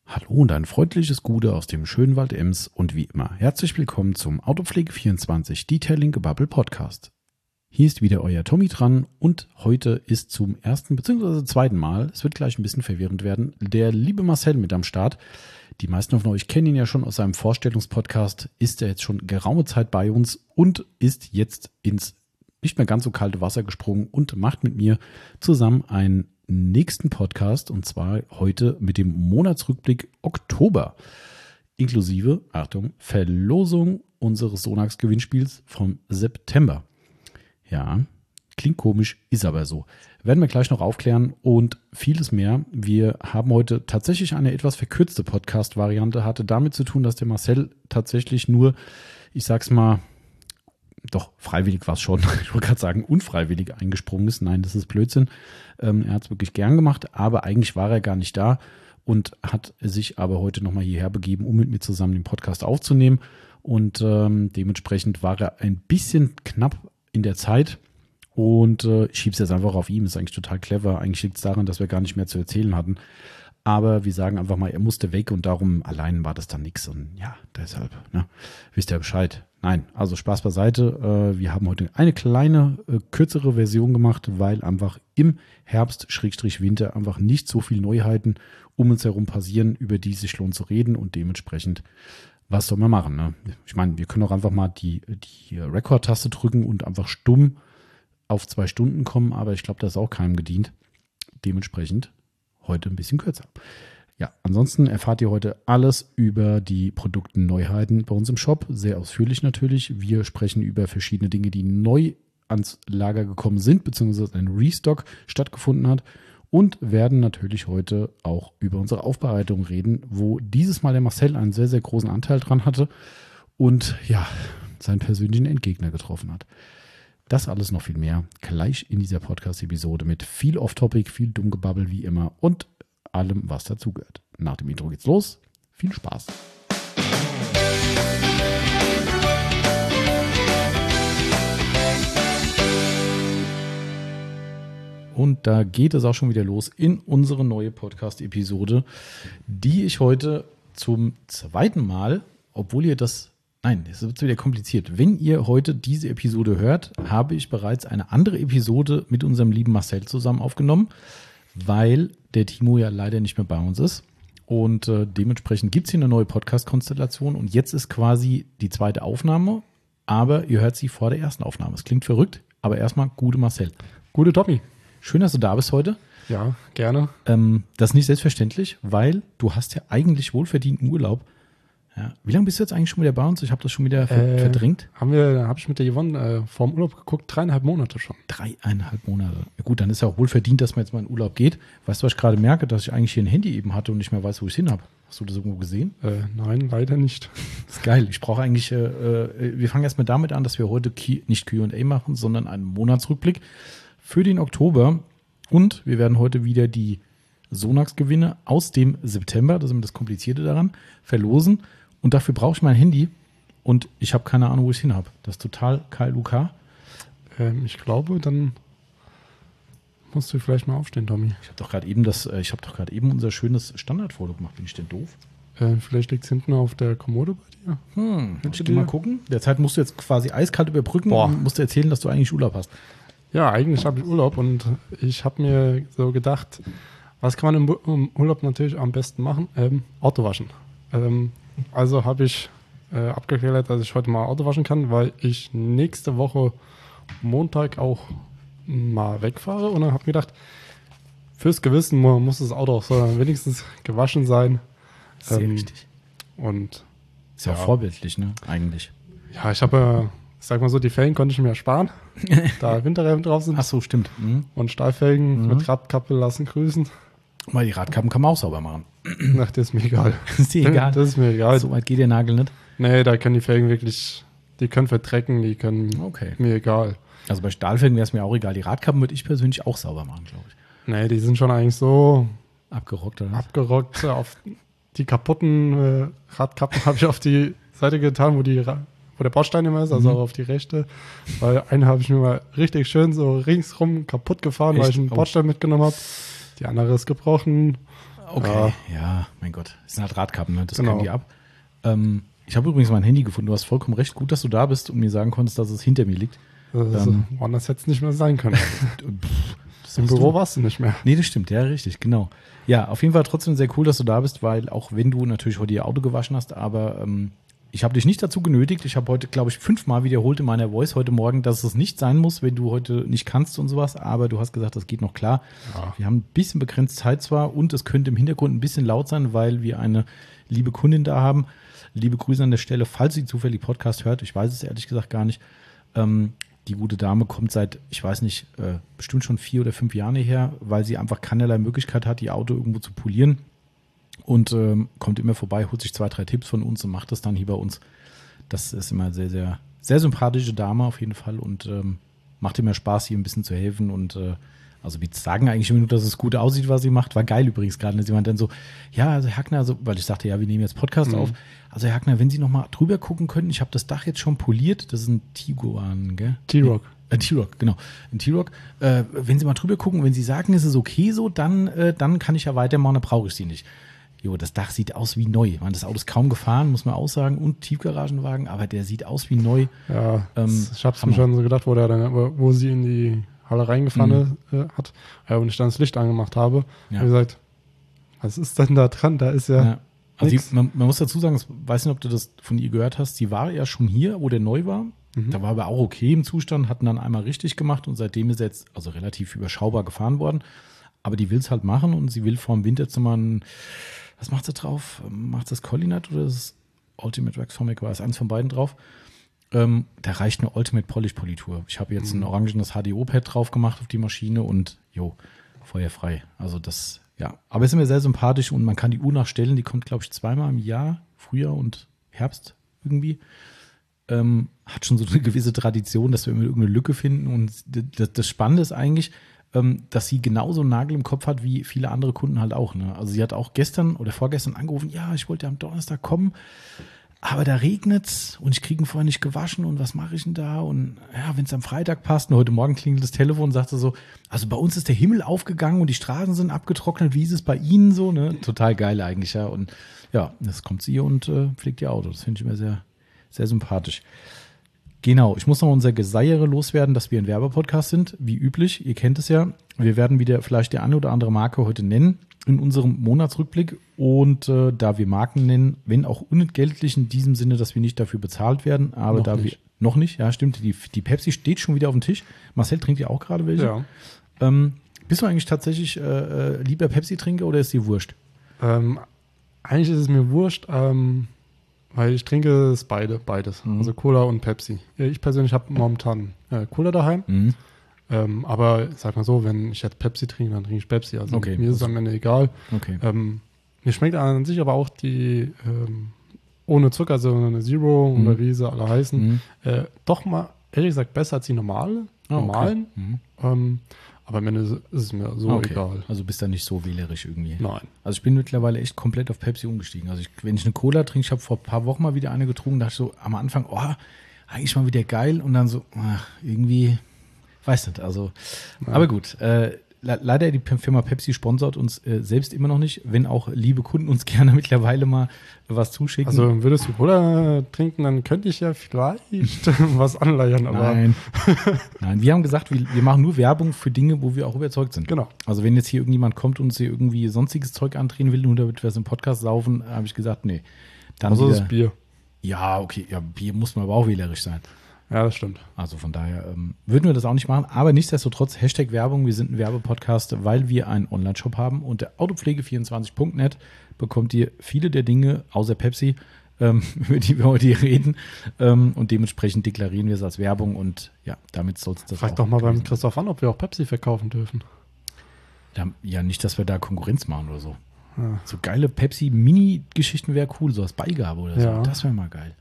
Hallo und ein freundliches Gute aus dem schönen Wald Ems und wie immer herzlich willkommen zum Autopflege24 Detailing Gebubble Podcast. Hier ist wieder euer Tommy dran und heute ist zum ersten bzw. zweiten Mal, es wird gleich ein bisschen verwirrend werden, der liebe Marcel mit am Start. Die meisten von euch kennen ihn ja schon aus seinem Vorstellungspodcast, ist er jetzt schon geraume Zeit bei uns und ist jetzt ins nicht mehr ganz so kalte Wasser gesprungen und macht mit mir zusammen einen nächsten Podcast und zwar heute mit dem Monatsrückblick Oktober inklusive, Achtung, Verlosung unseres Sonax-Gewinnspiels vom September. Ja, klingt komisch, ist aber so. Werden wir gleich noch aufklären und vieles mehr. Wir haben heute tatsächlich eine etwas verkürzte Podcast-Variante, hatte damit zu tun, dass der Marcel tatsächlich nur, ich sag's mal, doch, freiwillig war es schon. Ich wollte gerade sagen, unfreiwillig eingesprungen ist. Nein, das ist Blödsinn. Er hat es wirklich gern gemacht, aber eigentlich war er gar nicht da und hat sich aber heute nochmal hierher begeben, um mit mir zusammen den Podcast aufzunehmen. Und dementsprechend war er ein bisschen knapp in der Zeit und ich schiebe es jetzt einfach auf ihn. Ist eigentlich total clever. Eigentlich liegt es daran, dass wir gar nicht mehr zu erzählen hatten. Aber wir sagen einfach mal, er musste weg und darum allein war das dann nichts. Und ja, deshalb, ne, wisst ihr Bescheid. Nein, also Spaß beiseite. Wir haben heute eine kleine, kürzere Version gemacht, weil einfach im Herbst/Winter einfach nicht so viele Neuheiten um uns herum passieren, über die es sich lohnt zu reden. Und dementsprechend, was soll man machen? Ne? Ich meine, wir können auch einfach mal die Record-Taste drücken und einfach stumm auf 2 Stunden kommen. Aber ich glaube, das ist auch keinem gedient. Dementsprechend heute ein bisschen kürzer. Ja, ansonsten erfahrt ihr heute alles über die Produktneuheiten bei uns im Shop, sehr ausführlich natürlich. Wir sprechen über verschiedene Dinge, die neu ans Lager gekommen sind, beziehungsweise ein Restock stattgefunden hat und werden natürlich heute auch über unsere Aufbereitung reden, wo dieses Mal der Marcel einen sehr, sehr großen Anteil dran hatte und ja, seinen persönlichen Endgegner getroffen hat. Das alles noch viel mehr gleich in dieser Podcast-Episode mit viel Off-Topic, viel Dummgebabbel wie immer und allem, was dazugehört. Nach dem Intro geht's los. Viel Spaß. Und da geht es auch schon wieder los in unsere neue Podcast-Episode, die ich heute zum zweiten Mal, obwohl ihr das Nein, es wird wieder kompliziert. Wenn ihr heute diese Episode hört, habe ich bereits eine andere Episode mit unserem lieben Marcel zusammen aufgenommen, weil der Timo ja leider nicht mehr bei uns ist. Und dementsprechend gibt es hier eine neue Podcast-Konstellation und jetzt ist quasi die zweite Aufnahme, aber ihr hört sie vor der ersten Aufnahme. Es klingt verrückt, aber erstmal gute Marcel. Gute Tommy. Schön, dass du da bist heute. Ja, gerne. Das ist nicht selbstverständlich, weil du hast ja eigentlich wohlverdienten Urlaub. Ja. Wie lange bist du jetzt eigentlich schon wieder bei uns? Ich habe das schon wieder verdrängt. Habe ich mit der Yvonne vor dem Urlaub geguckt, 3,5 Monate schon. 3,5 Monate. Ja gut, dann ist ja auch wohl verdient, dass man jetzt mal in Urlaub geht. Weißt du, was ich gerade merke? Dass ich eigentlich hier ein Handy eben hatte und nicht mehr weiß, wo ich es hin habe. Hast du das irgendwo gesehen? Nein, leider nicht. Das ist geil. Ich brauche eigentlich, wir fangen erstmal damit an, dass wir heute nicht Q&A machen, sondern einen Monatsrückblick für den Oktober. Und wir werden heute wieder die Sonax-Gewinne aus dem September, das ist immer das Komplizierte daran, verlosen. Und dafür brauche ich mein Handy und ich habe keine Ahnung, wo ich es hin habe. Das ist total KLUK. Ich glaube, dann musst du vielleicht mal aufstehen, Tommy. Ich habe doch gerade eben unser schönes Standardfoto gemacht. Bin ich denn doof? Vielleicht liegt es hinten auf der Kommode bei dir. Ich geh mal gucken. Derzeit musst du jetzt quasi eiskalt überbrücken und musst erzählen, dass du eigentlich Urlaub hast. Ja, eigentlich habe ich Urlaub und ich habe mir so gedacht, was kann man im Urlaub natürlich am besten machen? Auto waschen. Also habe ich abgeklärt, dass ich heute mal Auto waschen kann, weil ich nächste Woche Montag auch mal wegfahre. Und dann habe ich gedacht, fürs Gewissen muss das Auto auch so wenigstens gewaschen sein. Sehr richtig. Und ist ja auch vorbildlich, ne? Eigentlich. Ja, ich habe, sag mal so, die Felgen konnte ich mir ersparen, da Winterreifen drauf sind. Ach so, stimmt. Mhm. Und Stahlfelgen mit Radkappe lassen grüßen. Weil die Radkappen kann man auch sauber machen. Ach, das ist mir egal. Ist dir egal? Das ist mir egal. So weit geht der Nagel nicht? Nee, da können die Felgen wirklich, die können verdrecken, die können mir egal. Also bei Stahlfelgen wäre es mir auch egal. Die Radkappen würde ich persönlich auch sauber machen, glaube ich. Nee, die sind schon eigentlich so abgerockt, oder? Abgerockt. Auf die kaputten Radkappen habe ich auf die Seite getan, wo der Baustein immer ist, also auch auf die rechte. Weil eine habe ich mir mal richtig schön so ringsrum kaputt gefahren, weil ich einen Baustein mitgenommen habe. Die andere ist gebrochen. Okay, ja, mein Gott. Das sind halt Radkappen, ne? Das Genau. können die ab. Ich habe übrigens mein Handy gefunden. Du hast vollkommen recht. Gut, dass du da bist und mir sagen konntest, dass es hinter mir liegt. Woanders hätte es nicht mehr sein können. Das Im hast Büro du. warst du nicht mehr. Nee, das stimmt. Ja, richtig, genau. Ja, auf jeden Fall trotzdem sehr cool, dass du da bist, weil auch wenn du natürlich heute ihr Auto gewaschen hast, aber ich habe dich nicht dazu genötigt. Ich habe heute, glaube ich, 5-mal wiederholt in meiner Voice heute Morgen, dass es nicht sein muss, wenn du heute nicht kannst und sowas. Aber du hast gesagt, das geht noch klar. Ja. Wir haben ein bisschen begrenzt Zeit zwar und es könnte im Hintergrund ein bisschen laut sein, weil wir eine liebe Kundin da haben. Liebe Grüße an der Stelle, falls sie zufällig Podcast hört. Ich weiß es ehrlich gesagt gar nicht. Die gute Dame kommt seit, ich weiß nicht, bestimmt schon 4 oder 5 Jahren her, weil sie einfach keinerlei Möglichkeit hat, ihr Auto irgendwo zu polieren. Und kommt immer vorbei, holt sich 2, 3 Tipps von uns und macht das dann hier bei uns. Das ist immer sehr, sehr, sehr sympathische Dame auf jeden Fall und macht immer Spaß, hier ein bisschen zu helfen. Und also wir sagen eigentlich immer nur, dass es gut aussieht, was sie macht. War geil übrigens gerade. Sie meint dann so, ja, also Herr Hackner, also, weil ich sagte, ja, wir nehmen jetzt Podcast auf. Also Herr Hackner, wenn Sie noch mal drüber gucken könnten, ich habe das Dach jetzt schon poliert. Das ist ein Tiguan, gell? T-Rock. T-Rock, genau. Ein T-Rock. Wenn Sie mal drüber gucken, wenn Sie sagen, es ist okay so, dann kann ich ja weitermachen, dann brauche ich Sie nicht. Jo, das Dach sieht aus wie neu. Man, das Auto ist kaum gefahren, muss man auch sagen, und Tiefgaragenwagen, aber der sieht aus wie neu. Ja, ich habe es mir Hammer. schon so gedacht, wo sie in die Halle reingefahren hat und ich dann das Licht angemacht habe. Ja. Habe gesagt, was ist denn da dran? Da ist ja, Also nix. man muss dazu sagen, ich weiß nicht, ob du das von ihr gehört hast, sie war ja schon hier, wo der neu war. Da war aber auch okay im Zustand, hatten dann einmal richtig gemacht und seitdem ist er jetzt also relativ überschaubar gefahren worden. Aber die will es halt machen und sie will vorm Winterzimmer was macht sie drauf? Macht sie das Collinat oder das Ultimate Wax Formic? War es eins von beiden drauf? Da reicht eine Ultimate Polish Politur. Ich habe jetzt ein orangenes HDO-Pad drauf gemacht auf die Maschine und feuerfrei. Also das, ja. Aber es ist mir sehr sympathisch und man kann die Uhr nachstellen. Die kommt, glaube ich, 2-mal im Jahr, Frühjahr und Herbst irgendwie. Hat schon so eine gewisse Tradition, dass wir immer irgendeine Lücke finden. Und das Spannende ist eigentlich, dass sie genauso einen Nagel im Kopf hat wie viele andere Kunden halt auch. Ne? Also sie hat auch gestern oder vorgestern angerufen, ja, ich wollte am Donnerstag kommen, aber da regnet's und ich kriege ihn vorher nicht gewaschen und was mache ich denn da? Und ja, wenn es am Freitag passt und heute Morgen klingelt das Telefon und sagt so, also bei uns ist der Himmel aufgegangen und die Straßen sind abgetrocknet, wie ist es bei Ihnen so? Ne? Total geil eigentlich, ja. Und ja, jetzt kommt sie und pflegt ihr Auto. Das finde ich immer sehr, sehr sympathisch. Genau, ich muss noch unser Geseiere loswerden, dass wir ein Werbepodcast sind, wie üblich. Ihr kennt es ja. Wir werden wieder vielleicht die eine oder andere Marke heute nennen in unserem Monatsrückblick. Und da wir Marken nennen, wenn auch unentgeltlich in diesem Sinne, dass wir nicht dafür bezahlt werden, aber wir noch nicht, ja stimmt, die Pepsi steht schon wieder auf dem Tisch. Marcel trinkt ja auch gerade welche. Ja. Bist du eigentlich tatsächlich lieber Pepsi-Trinker oder ist dir wurscht? Eigentlich ist es mir wurscht, weil ich trinke es beides. Also Cola und Pepsi. Ich persönlich habe momentan Cola daheim. Aber sag mal so, wenn ich jetzt Pepsi trinke, dann trinke ich Pepsi. Also Okay. mir ist es am Ende egal. Okay. Mir schmeckt an sich aber auch die ohne Zucker, also eine Zero oder wie sie alle heißen, doch mal, ehrlich gesagt, besser als die normalen. Okay. Aber am Ende ist es mir so egal. Also bist du nicht so wählerisch irgendwie? Nein. Also ich bin mittlerweile echt komplett auf Pepsi umgestiegen. Also wenn ich eine Cola trinke, ich habe vor ein paar Wochen mal wieder eine getrunken, dachte ich so am Anfang, eigentlich mal wieder geil und dann so, irgendwie, weiß nicht, also, aber gut, leider die Firma Pepsi sponsort uns selbst immer noch nicht, wenn auch liebe Kunden uns gerne mittlerweile mal was zuschicken. Also würdest du Cola trinken, dann könnte ich ja vielleicht was anleiern. Aber Nein, wir haben gesagt, wir machen nur Werbung für Dinge, wo wir auch überzeugt sind. Genau. Also wenn jetzt hier irgendjemand kommt und uns hier irgendwie sonstiges Zeug andrehen will, nur damit wir es im Podcast saufen, habe ich gesagt, nee. Dann also wieder, das Bier. Ja, okay, ja, Bier muss man aber auch wählerisch sein. Ja, das stimmt. Also von daher würden wir das auch nicht machen. Aber nichtsdestotrotz, Hashtag Werbung, wir sind ein Werbepodcast, weil wir einen Online-Shop haben. Und der Autopflege24.net bekommt ihr viele der Dinge, außer Pepsi, über die wir heute hier reden. Und dementsprechend deklarieren wir es als Werbung. Und ja, damit soll es das Frag auch doch mal beim gewesen Christoph an, ob wir auch Pepsi verkaufen dürfen. sein. Ja, nicht, dass wir da Konkurrenz machen oder so. Ja. So geile Pepsi-Mini-Geschichten wäre cool, so als Beigabe oder so. Ja. Das wäre mal geil.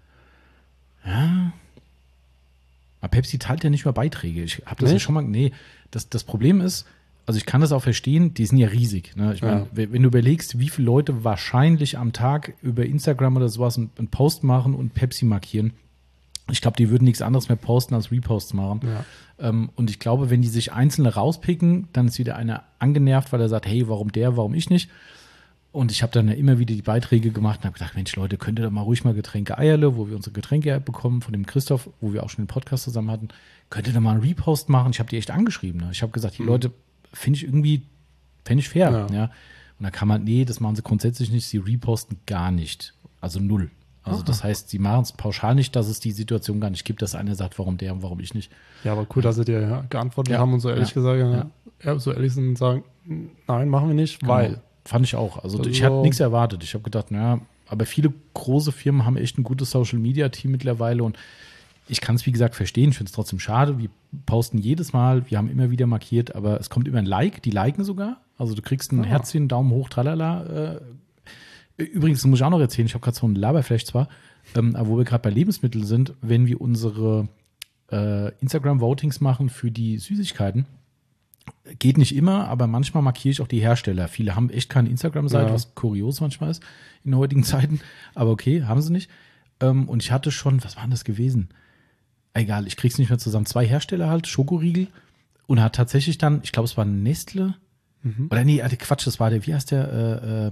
Ja. Aber Pepsi teilt ja nicht mehr Beiträge. Ich habe das ja schon mal. Nee, das Problem ist, also ich kann das auch verstehen, die sind ja riesig. Ne? Ich meine, wenn du überlegst, wie viele Leute wahrscheinlich am Tag über Instagram oder sowas einen Post machen und Pepsi markieren, ich glaube, die würden nichts anderes mehr posten als Reposts machen. Ja. Und ich glaube, wenn die sich Einzelne rauspicken, dann ist wieder einer angenervt, weil er sagt, hey, warum der, warum ich nicht? Und ich habe dann ja immer wieder die Beiträge gemacht und habe gedacht, Mensch, Leute, könnt ihr doch mal ruhig mal Getränke Eierle, wo wir unsere Getränke bekommen von dem Christoph, wo wir auch schon den Podcast zusammen hatten, könnt ihr doch mal einen Repost machen? Ich habe die echt angeschrieben. Ne? Ich habe gesagt, die Leute, fände ich fair. Ja. Und da kann man, nee, das machen sie grundsätzlich nicht, sie reposten gar nicht. Also null. Also das heißt, sie machen es pauschal nicht, dass es die Situation gar nicht gibt, dass einer sagt, warum der und warum ich nicht. Ja, aber cool, dass sie dir geantwortet haben und so ehrlich gesagt, so ehrlich sind und sagen, nein, machen wir nicht, Genau. weil. Fand ich auch. Also ich hatte nichts erwartet. Ich habe gedacht, naja, aber viele große Firmen haben echt ein gutes Social-Media-Team mittlerweile und ich kann es, wie gesagt, verstehen. Ich finde es trotzdem schade. Wir posten jedes Mal, wir haben immer wieder markiert, aber es kommt immer ein Like, die liken sogar. Also du kriegst ein Herzchen, Daumen hoch, tralala. Übrigens, das muss ich auch noch erzählen, ich habe gerade so ein Laberflash zwar, aber wo wir gerade bei Lebensmitteln sind, wenn wir unsere Instagram-Votings machen für die Süßigkeiten, geht nicht immer, aber manchmal markiere ich auch die Hersteller. Viele haben echt keine Instagram-Seite, was kurios manchmal ist in heutigen Zeiten. Aber okay, haben sie nicht. Und ich hatte schon, was war denn das gewesen? Egal, ich krieg's nicht mehr zusammen. 2 Hersteller halt, Schokoriegel. Und hat tatsächlich dann, ich glaube, es war Nestle. Oder nee, Quatsch, das war der, wie heißt der,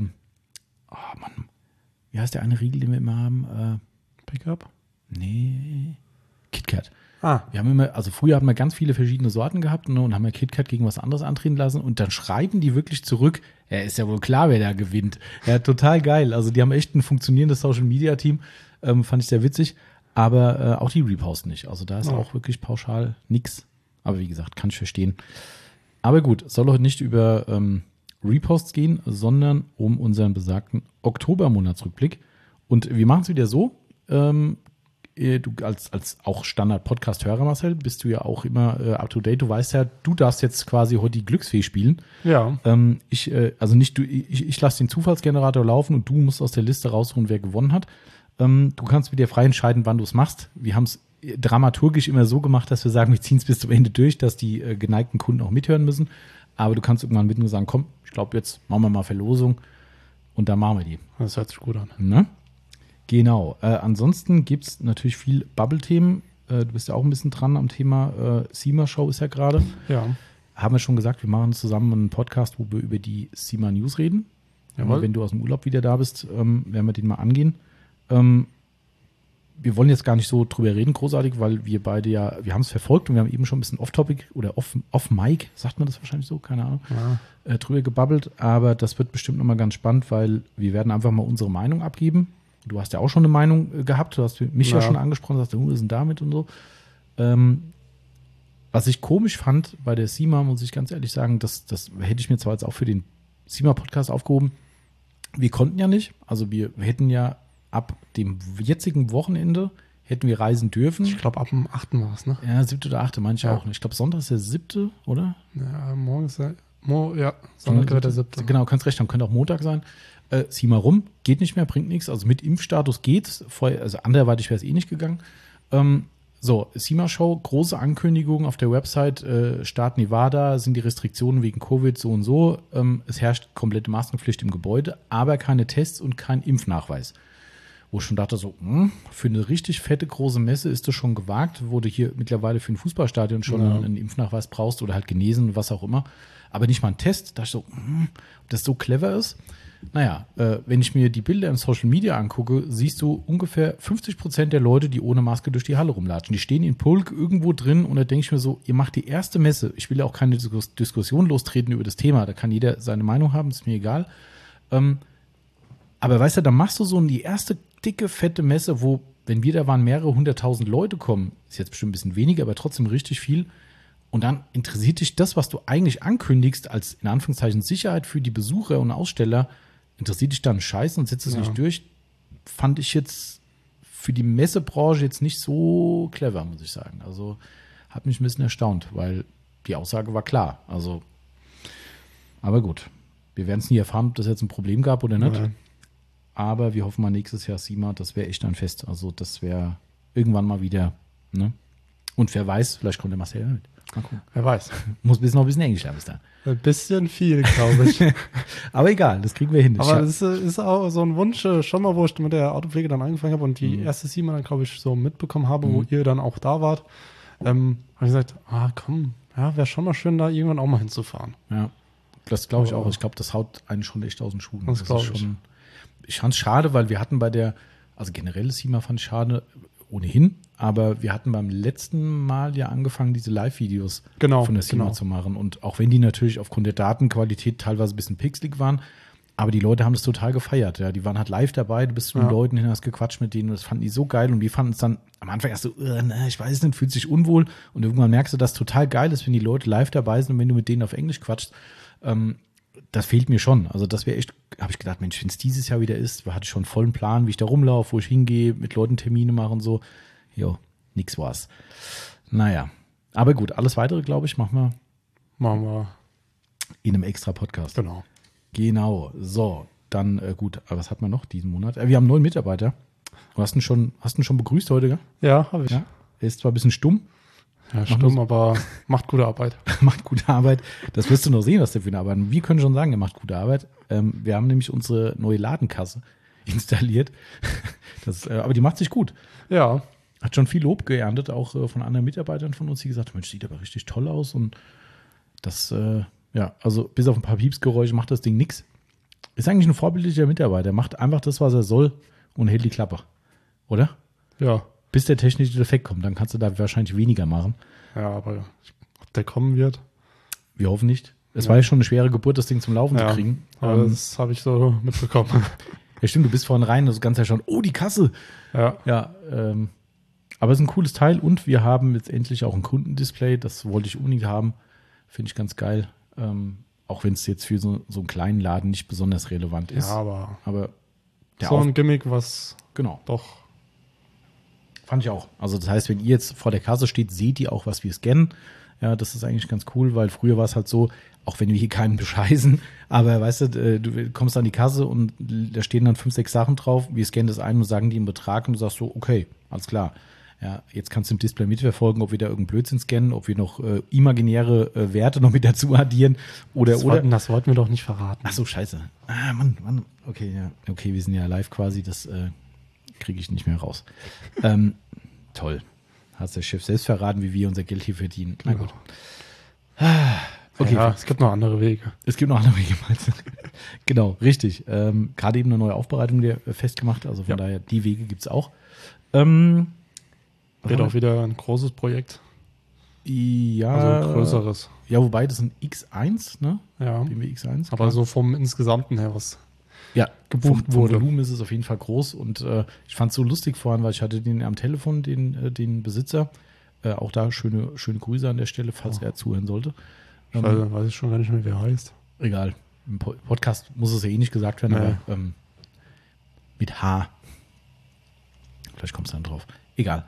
wie heißt der eine Riegel, den wir immer haben? Pickup? Nee, KitKat. Wir haben immer, also früher hatten wir ganz viele verschiedene Sorten gehabt, ne, und haben ja KitKat gegen was anderes antreten lassen und dann schreiben die wirklich zurück, ja, ist ja wohl klar, wer da gewinnt. Ja, total geil. Also die haben echt ein funktionierendes Social-Media-Team, fand ich sehr witzig, aber auch die reposten nicht. Also da ist auch wirklich pauschal nix. Aber wie gesagt, kann ich verstehen. Aber gut, es soll heute nicht über Reposts gehen, sondern um unseren besagten Oktobermonatsrückblick. Und wir machen es wieder so, du als auch Standard-Podcast-Hörer, Marcel, bist du ja auch immer up-to-date. Du weißt ja, du darfst jetzt quasi heute die Glücksfee spielen. Ja. Ich lasse den Zufallsgenerator laufen und du musst aus der Liste raussuchen, wer gewonnen hat. Du kannst mit dir frei entscheiden, wann du es machst. Wir haben es dramaturgisch immer so gemacht, dass wir sagen, wir ziehen es bis zum Ende durch, dass die geneigten Kunden auch mithören müssen. Aber du kannst irgendwann mit nur sagen, komm, ich glaube, jetzt machen wir mal Verlosung und dann machen wir die. Das hört sich gut an. Ne? Genau. Ansonsten gibt es natürlich viel Bubble-Themen. Du bist ja auch ein bisschen dran am Thema SEMA-Show ist ja gerade. Ja. Haben wir schon gesagt, wir machen zusammen einen Podcast, wo wir über die SEMA News reden. Jawohl. Wenn du aus dem Urlaub wieder da bist, werden wir den mal angehen. Wir wollen jetzt gar nicht so drüber reden, großartig, weil wir beide wir haben es verfolgt und wir haben eben schon ein bisschen off-topic oder off-mic, sagt man das wahrscheinlich so, keine Ahnung, drüber gebabbelt. Aber das wird bestimmt nochmal ganz spannend, weil wir werden einfach mal unsere Meinung abgeben. Du hast ja auch schon eine Meinung gehabt, du hast mich ja schon angesprochen, sagst, was ist denn damit und so. Was ich komisch fand bei der SEMA, muss ich ganz ehrlich sagen, das hätte ich mir zwar jetzt auch für den SEMA-Podcast aufgehoben, wir konnten ja nicht, also wir hätten ja ab dem jetzigen Wochenende hätten wir reisen dürfen. Ich glaube, ab dem 8. war es, ne? Ja, 7. oder 8. meine ich auch. Ich glaube, Sonntag ist der 7., oder? Ja, morgen ist Sonntag wird der 7. Genau, kannst recht haben, könnte auch Montag sein. Zieh mal rum, geht nicht mehr, bringt nichts. Also mit Impfstatus geht's. Also anderweitig wäre es eh nicht gegangen. SEMA-Show, große Ankündigung auf der Website, Staat Nevada, sind die Restriktionen wegen Covid so und so. Es herrscht komplette Maskenpflicht im Gebäude, aber keine Tests und kein Impfnachweis. Wo ich schon dachte, für eine richtig fette große Messe ist das schon gewagt, wo du hier mittlerweile für ein Fußballstadion schon einen Impfnachweis brauchst oder halt genesen, was auch immer. Aber nicht mal ein Test, da ich ob das so clever ist. Naja, wenn ich mir die Bilder in Social Media angucke, siehst du ungefähr 50% der Leute, die ohne Maske durch die Halle rumlatschen. Die stehen in Pulk irgendwo drin und da denke ich mir so, ihr macht die erste Messe. Ich will ja auch keine Diskussion lostreten über das Thema, da kann jeder seine Meinung haben, ist mir egal. Aber weißt du, dann machst du so die erste dicke, fette Messe, wo, wenn wir da waren, mehrere 100.000 Leute kommen, ist jetzt bestimmt ein bisschen weniger, aber trotzdem richtig viel. Und dann interessiert dich das, was du eigentlich ankündigst, als in Anführungszeichen Sicherheit für die Besucher und Aussteller, interessiert dich dann Scheiß und setzt es nicht durch. Fand ich jetzt für die Messebranche jetzt nicht so clever, muss ich sagen. Also hat mich ein bisschen erstaunt, weil die Aussage war klar. Also, aber gut, wir werden es nie erfahren, ob das jetzt ein Problem gab oder nicht. Ja. Aber wir hoffen mal nächstes Jahr SEMA, das wäre echt ein Fest. Also das wäre irgendwann mal wieder, ne? Und wer weiß, vielleicht kommt der Marcel mit. Mal gucken. Wer weiß. Muss noch ein bisschen Englisch lernen bis da. Ein bisschen viel, glaube ich. Aber egal, das kriegen wir hin. Aber das ist auch so ein Wunsch, schon mal, wo ich mit der Autopflege dann angefangen habe und die erste SEMA dann, glaube ich, so mitbekommen habe, wo ihr dann auch da wart, habe ich gesagt, komm, wäre schon mal schön, da irgendwann auch mal hinzufahren. Ja. Das glaube ich auch. Ich glaube, das haut einen schon echt aus den Schuhen. Das glaube ich. Ich fand es schade, weil wir hatten also generell SEMA fand ich schade, ohnehin, aber wir hatten beim letzten Mal ja angefangen, diese Live-Videos von der SEMA zu machen. Und auch wenn die natürlich aufgrund der Datenqualität teilweise ein bisschen pixelig waren, aber die Leute haben das total gefeiert. Ja. Die waren halt live dabei, du bist zu den Leuten hin, hast gequatscht mit denen und das fanden die so geil. Und wir fanden es dann am Anfang erst so, ich weiß nicht, fühlt sich unwohl. Und irgendwann merkst du, dass es total geil ist, wenn die Leute live dabei sind und wenn du mit denen auf Englisch quatschst. Das fehlt mir schon. Also das wäre echt, habe ich gedacht, Mensch, wenn es dieses Jahr wieder ist, hatte ich schon einen vollen Plan, wie ich da rumlaufe, wo ich hingehe, mit Leuten Termine mache und so. Jo, nix war's. Naja, aber gut, alles Weitere, glaube ich, machen wir in einem extra Podcast. Genau, so, dann gut, was hat man noch diesen Monat? Wir haben einen neuen Mitarbeiter. Du hast ihn schon begrüßt heute, gell? Ja, habe ich. Ja? Er ist zwar ein bisschen stumm. Ja, stumm, aber macht gute Arbeit. Macht gute Arbeit. Das wirst du noch sehen, was der für eine Arbeit macht. Wir können schon sagen, er macht gute Arbeit. Wir haben nämlich unsere neue Ladenkasse installiert. Aber die macht sich gut. Ja. Hat schon viel Lob geerntet, auch von anderen Mitarbeitern von uns, die gesagt haben, Mensch, sieht aber richtig toll aus. Und das, also bis auf ein paar Piepsgeräusche macht das Ding nichts. Ist eigentlich ein vorbildlicher Mitarbeiter. Macht einfach das, was er soll und hält die Klappe. Oder? Ja. Bis der technische Defekt kommt, dann kannst du da wahrscheinlich weniger machen. Ja, aber ob der kommen wird? Wir hoffen nicht. Es war ja schon eine schwere Geburt, das Ding zum Laufen zu kriegen. Aber das habe ich so mitbekommen. Ja, stimmt, du bist vorhin rein, das Ganze ja schon, die Kasse. Ja. Ja, aber es ist ein cooles Teil und wir haben jetzt endlich auch ein Kundendisplay, das wollte ich unbedingt haben. Finde ich ganz geil. Auch wenn es jetzt für so einen kleinen Laden nicht besonders relevant ist. Ja, aber so ein Gimmick, was doch. Fand ich auch. Also das heißt, wenn ihr jetzt vor der Kasse steht, seht ihr auch, was wir scannen. Ja, das ist eigentlich ganz cool, weil früher war es halt so, auch wenn wir hier keinen bescheißen, aber weißt du, du kommst an die Kasse und da stehen dann 5, 6 Sachen drauf, wir scannen das ein und sagen die einen Betrag und du sagst so, okay, alles klar. Ja, jetzt kannst du im Display mitverfolgen, ob wir da irgendeinen Blödsinn scannen, ob wir noch imaginäre Werte noch mit dazu addieren Das wollten wir doch nicht verraten. Ach so, scheiße. Mann. Okay, ja. Okay, wir sind ja live quasi, das kriege ich nicht mehr raus. Toll. Hat der Chef selbst verraten, wie wir unser Geld hier verdienen. Na gut. Okay. Ja, es gibt noch andere Wege. Meinst du? Genau, richtig. Gerade eben eine neue Aufbereitung festgemacht, also von daher, die Wege gibt es auch. Wird auch wieder ein großes Projekt. Ja. Also ein größeres. Ja, wobei das ist ein X1, ne? Ja. BMW X1. Aber so vom Insgesamten her, was gebucht wurde. Vom Volumen ist es auf jeden Fall groß und ich fand es so lustig vorhin, weil ich hatte den am Telefon, den Besitzer. Auch da schöne Grüße an der Stelle, falls er zuhören sollte. Weiß ich schon gar nicht mehr, wer er heißt. Egal. Im Podcast muss es ja eh nicht gesagt werden, aber mit H. Vielleicht kommst du dann drauf. Egal.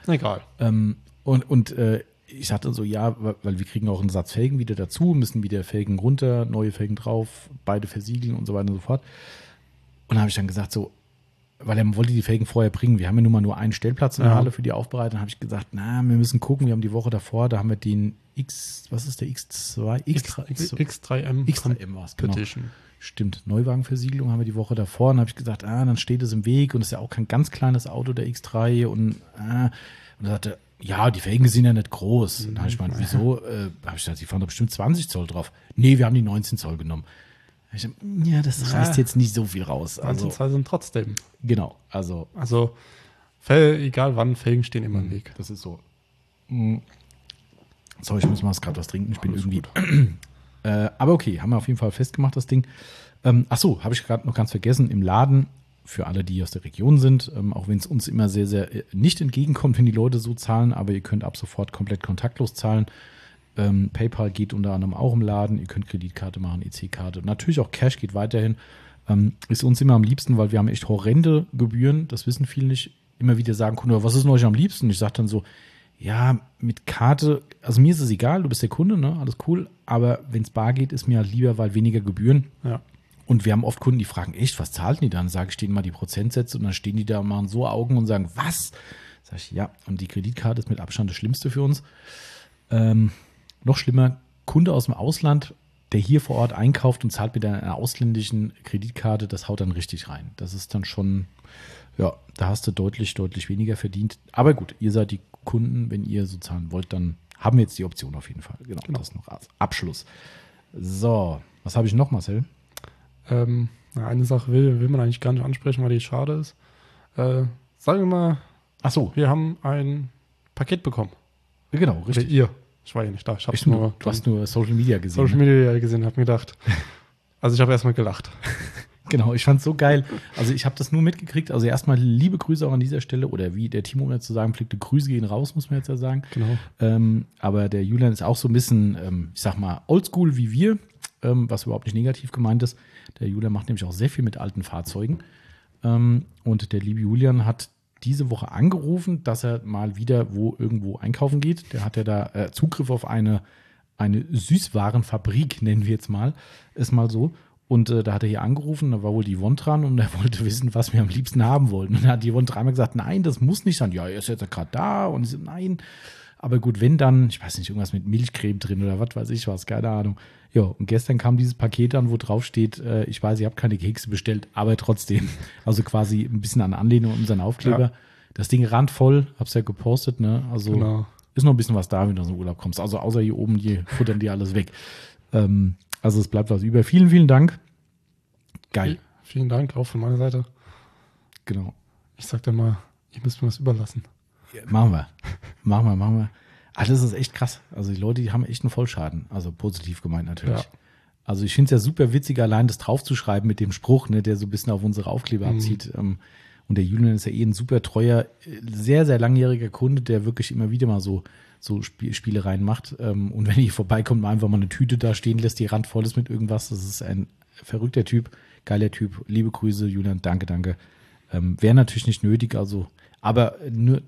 Ich sagte so, ja, weil wir kriegen auch einen Satz Felgen wieder dazu, müssen wieder Felgen runter, neue Felgen drauf, beide versiegeln und so weiter und so fort. Und da habe ich dann gesagt so, weil er wollte die Felgen vorher bringen. Wir haben ja nun mal nur einen Stellplatz in der Halle für die Aufbereitung. Dann habe ich gesagt, wir müssen gucken. Wir haben die Woche davor, da haben wir den was ist der X2? X3M. X3M war es, genau. Stimmt, Neuwagenversiegelung haben wir die Woche davor. Und dann habe ich gesagt, dann steht es im Weg und es ist ja auch kein ganz kleines Auto, der X3. Und er sagte, ja, die Felgen sind ja nicht groß. Und dann habe ich gemeint, wieso? Habe ich gesagt, die fahren doch bestimmt 20 Zoll drauf. Nee, wir haben die 19 Zoll genommen. Ich dachte, das reißt jetzt nicht so viel raus. 19 Zoll sind trotzdem. Genau, also egal wann, Felgen stehen immer im Weg. Das ist so. Sorry, ich muss mal gerade was trinken. Ich bin irgendwie. Aber okay, haben wir auf jeden Fall festgemacht, das Ding. Achso, habe ich gerade noch ganz vergessen, im Laden, für alle, die aus der Region sind, auch wenn es uns immer sehr, sehr nicht entgegenkommt, wenn die Leute so zahlen, aber ihr könnt ab sofort komplett kontaktlos zahlen. PayPal geht unter anderem auch im Laden. Ihr könnt Kreditkarte machen, EC-Karte. Natürlich auch Cash geht weiterhin. Ist uns immer am liebsten, weil wir haben echt horrende Gebühren. Das wissen viele nicht. Immer wieder sagen Kunden, was ist denn euch am liebsten? Ich sage dann so, ja, mit Karte, also mir ist es egal, du bist der Kunde, ne? Alles cool. Aber wenn es bar geht, ist mir halt lieber, weil weniger Gebühren. Ja. Und wir haben oft Kunden, die fragen, echt, was zahlen die dann? Sage ich denen mal die Prozentsätze und dann stehen die da, machen so Augen und sagen, was? Sag ich, ja, und die Kreditkarte ist mit Abstand das Schlimmste für uns. Noch schlimmer, Kunde aus dem Ausland, der hier vor Ort einkauft und zahlt mit einer ausländischen Kreditkarte, das haut dann richtig rein. Das ist dann schon, da hast du deutlich, deutlich weniger verdient. Aber gut, ihr seid die Kunden, wenn ihr so zahlen wollt, dann haben wir jetzt die Option auf jeden Fall. Genau. Das noch als Abschluss. So, was habe ich noch, Marcel? Eine Sache will man eigentlich gar nicht ansprechen, weil die schade ist. Sagen wir mal, Ach so, wir haben ein Paket bekommen. genau, Oder richtig. ihr. Ich war ja nicht da. Ich hab's Du hast nur Social Media gesehen. Social Media gesehen, habe mir gedacht. Also ich habe erstmal gelacht. Genau, ich fand's so geil. Also ich habe das nur mitgekriegt. Also erstmal liebe Grüße auch an dieser Stelle. Oder wie der Timo jetzt zu sagen pflegte, Grüße gehen raus, muss man jetzt ja sagen. Genau. Aber der Julian ist auch so ein bisschen, ich sag mal, oldschool wie wir, was überhaupt nicht negativ gemeint ist. Der Julian macht nämlich auch sehr viel mit alten Fahrzeugen. Und der liebe Julian hat diese Woche angerufen, dass er mal wieder irgendwo einkaufen geht. Der hat ja da Zugriff auf eine Süßwarenfabrik, nennen wir jetzt mal, ist mal so. Und da hat er hier angerufen, da war wohl die Yvonne dran und er wollte wissen, was wir am liebsten haben wollten. Und dann hat die Yvonne dreimal gesagt, nein, das muss nicht sein. Ja, er ist jetzt gerade da. Und ich so, nein. Aber gut, wenn dann, ich weiß nicht, irgendwas mit Milchcreme drin oder was weiß ich was, keine Ahnung. Ja, und gestern kam dieses Paket an, wo drauf steht, ich weiß, ihr habt keine Kekse bestellt, aber trotzdem. Also quasi ein bisschen an Anlehnung an unseren Aufkleber. Ja. Das Ding randvoll, hab's ja gepostet, ne? Also genau. Ist noch ein bisschen was da, wenn du aus dem Urlaub kommst. Also außer hier oben, die futtern die alles weg. Also es bleibt was über. Vielen, vielen Dank. Geil. Vielen Dank, auch von meiner Seite. Genau. Ich sag dir mal, ihr müsst mir was überlassen. Ja, machen wir. Ah, das ist echt krass. Also die Leute, die haben echt einen Vollschaden. Also positiv gemeint natürlich. Ja. Also ich finde es ja super witzig, allein das draufzuschreiben mit dem Spruch, ne, der so ein bisschen auf unsere Aufkleber abzieht. Und der Julian ist ja ein super treuer, sehr, sehr langjähriger Kunde, der wirklich immer wieder mal so Spielereien macht. Und wenn ihr vorbeikommt, einfach mal eine Tüte da stehen lässt, die randvoll ist mit irgendwas. Das ist ein verrückter Typ, geiler Typ. Liebe Grüße, Julian, danke. Wäre natürlich nicht nötig, also, aber nur,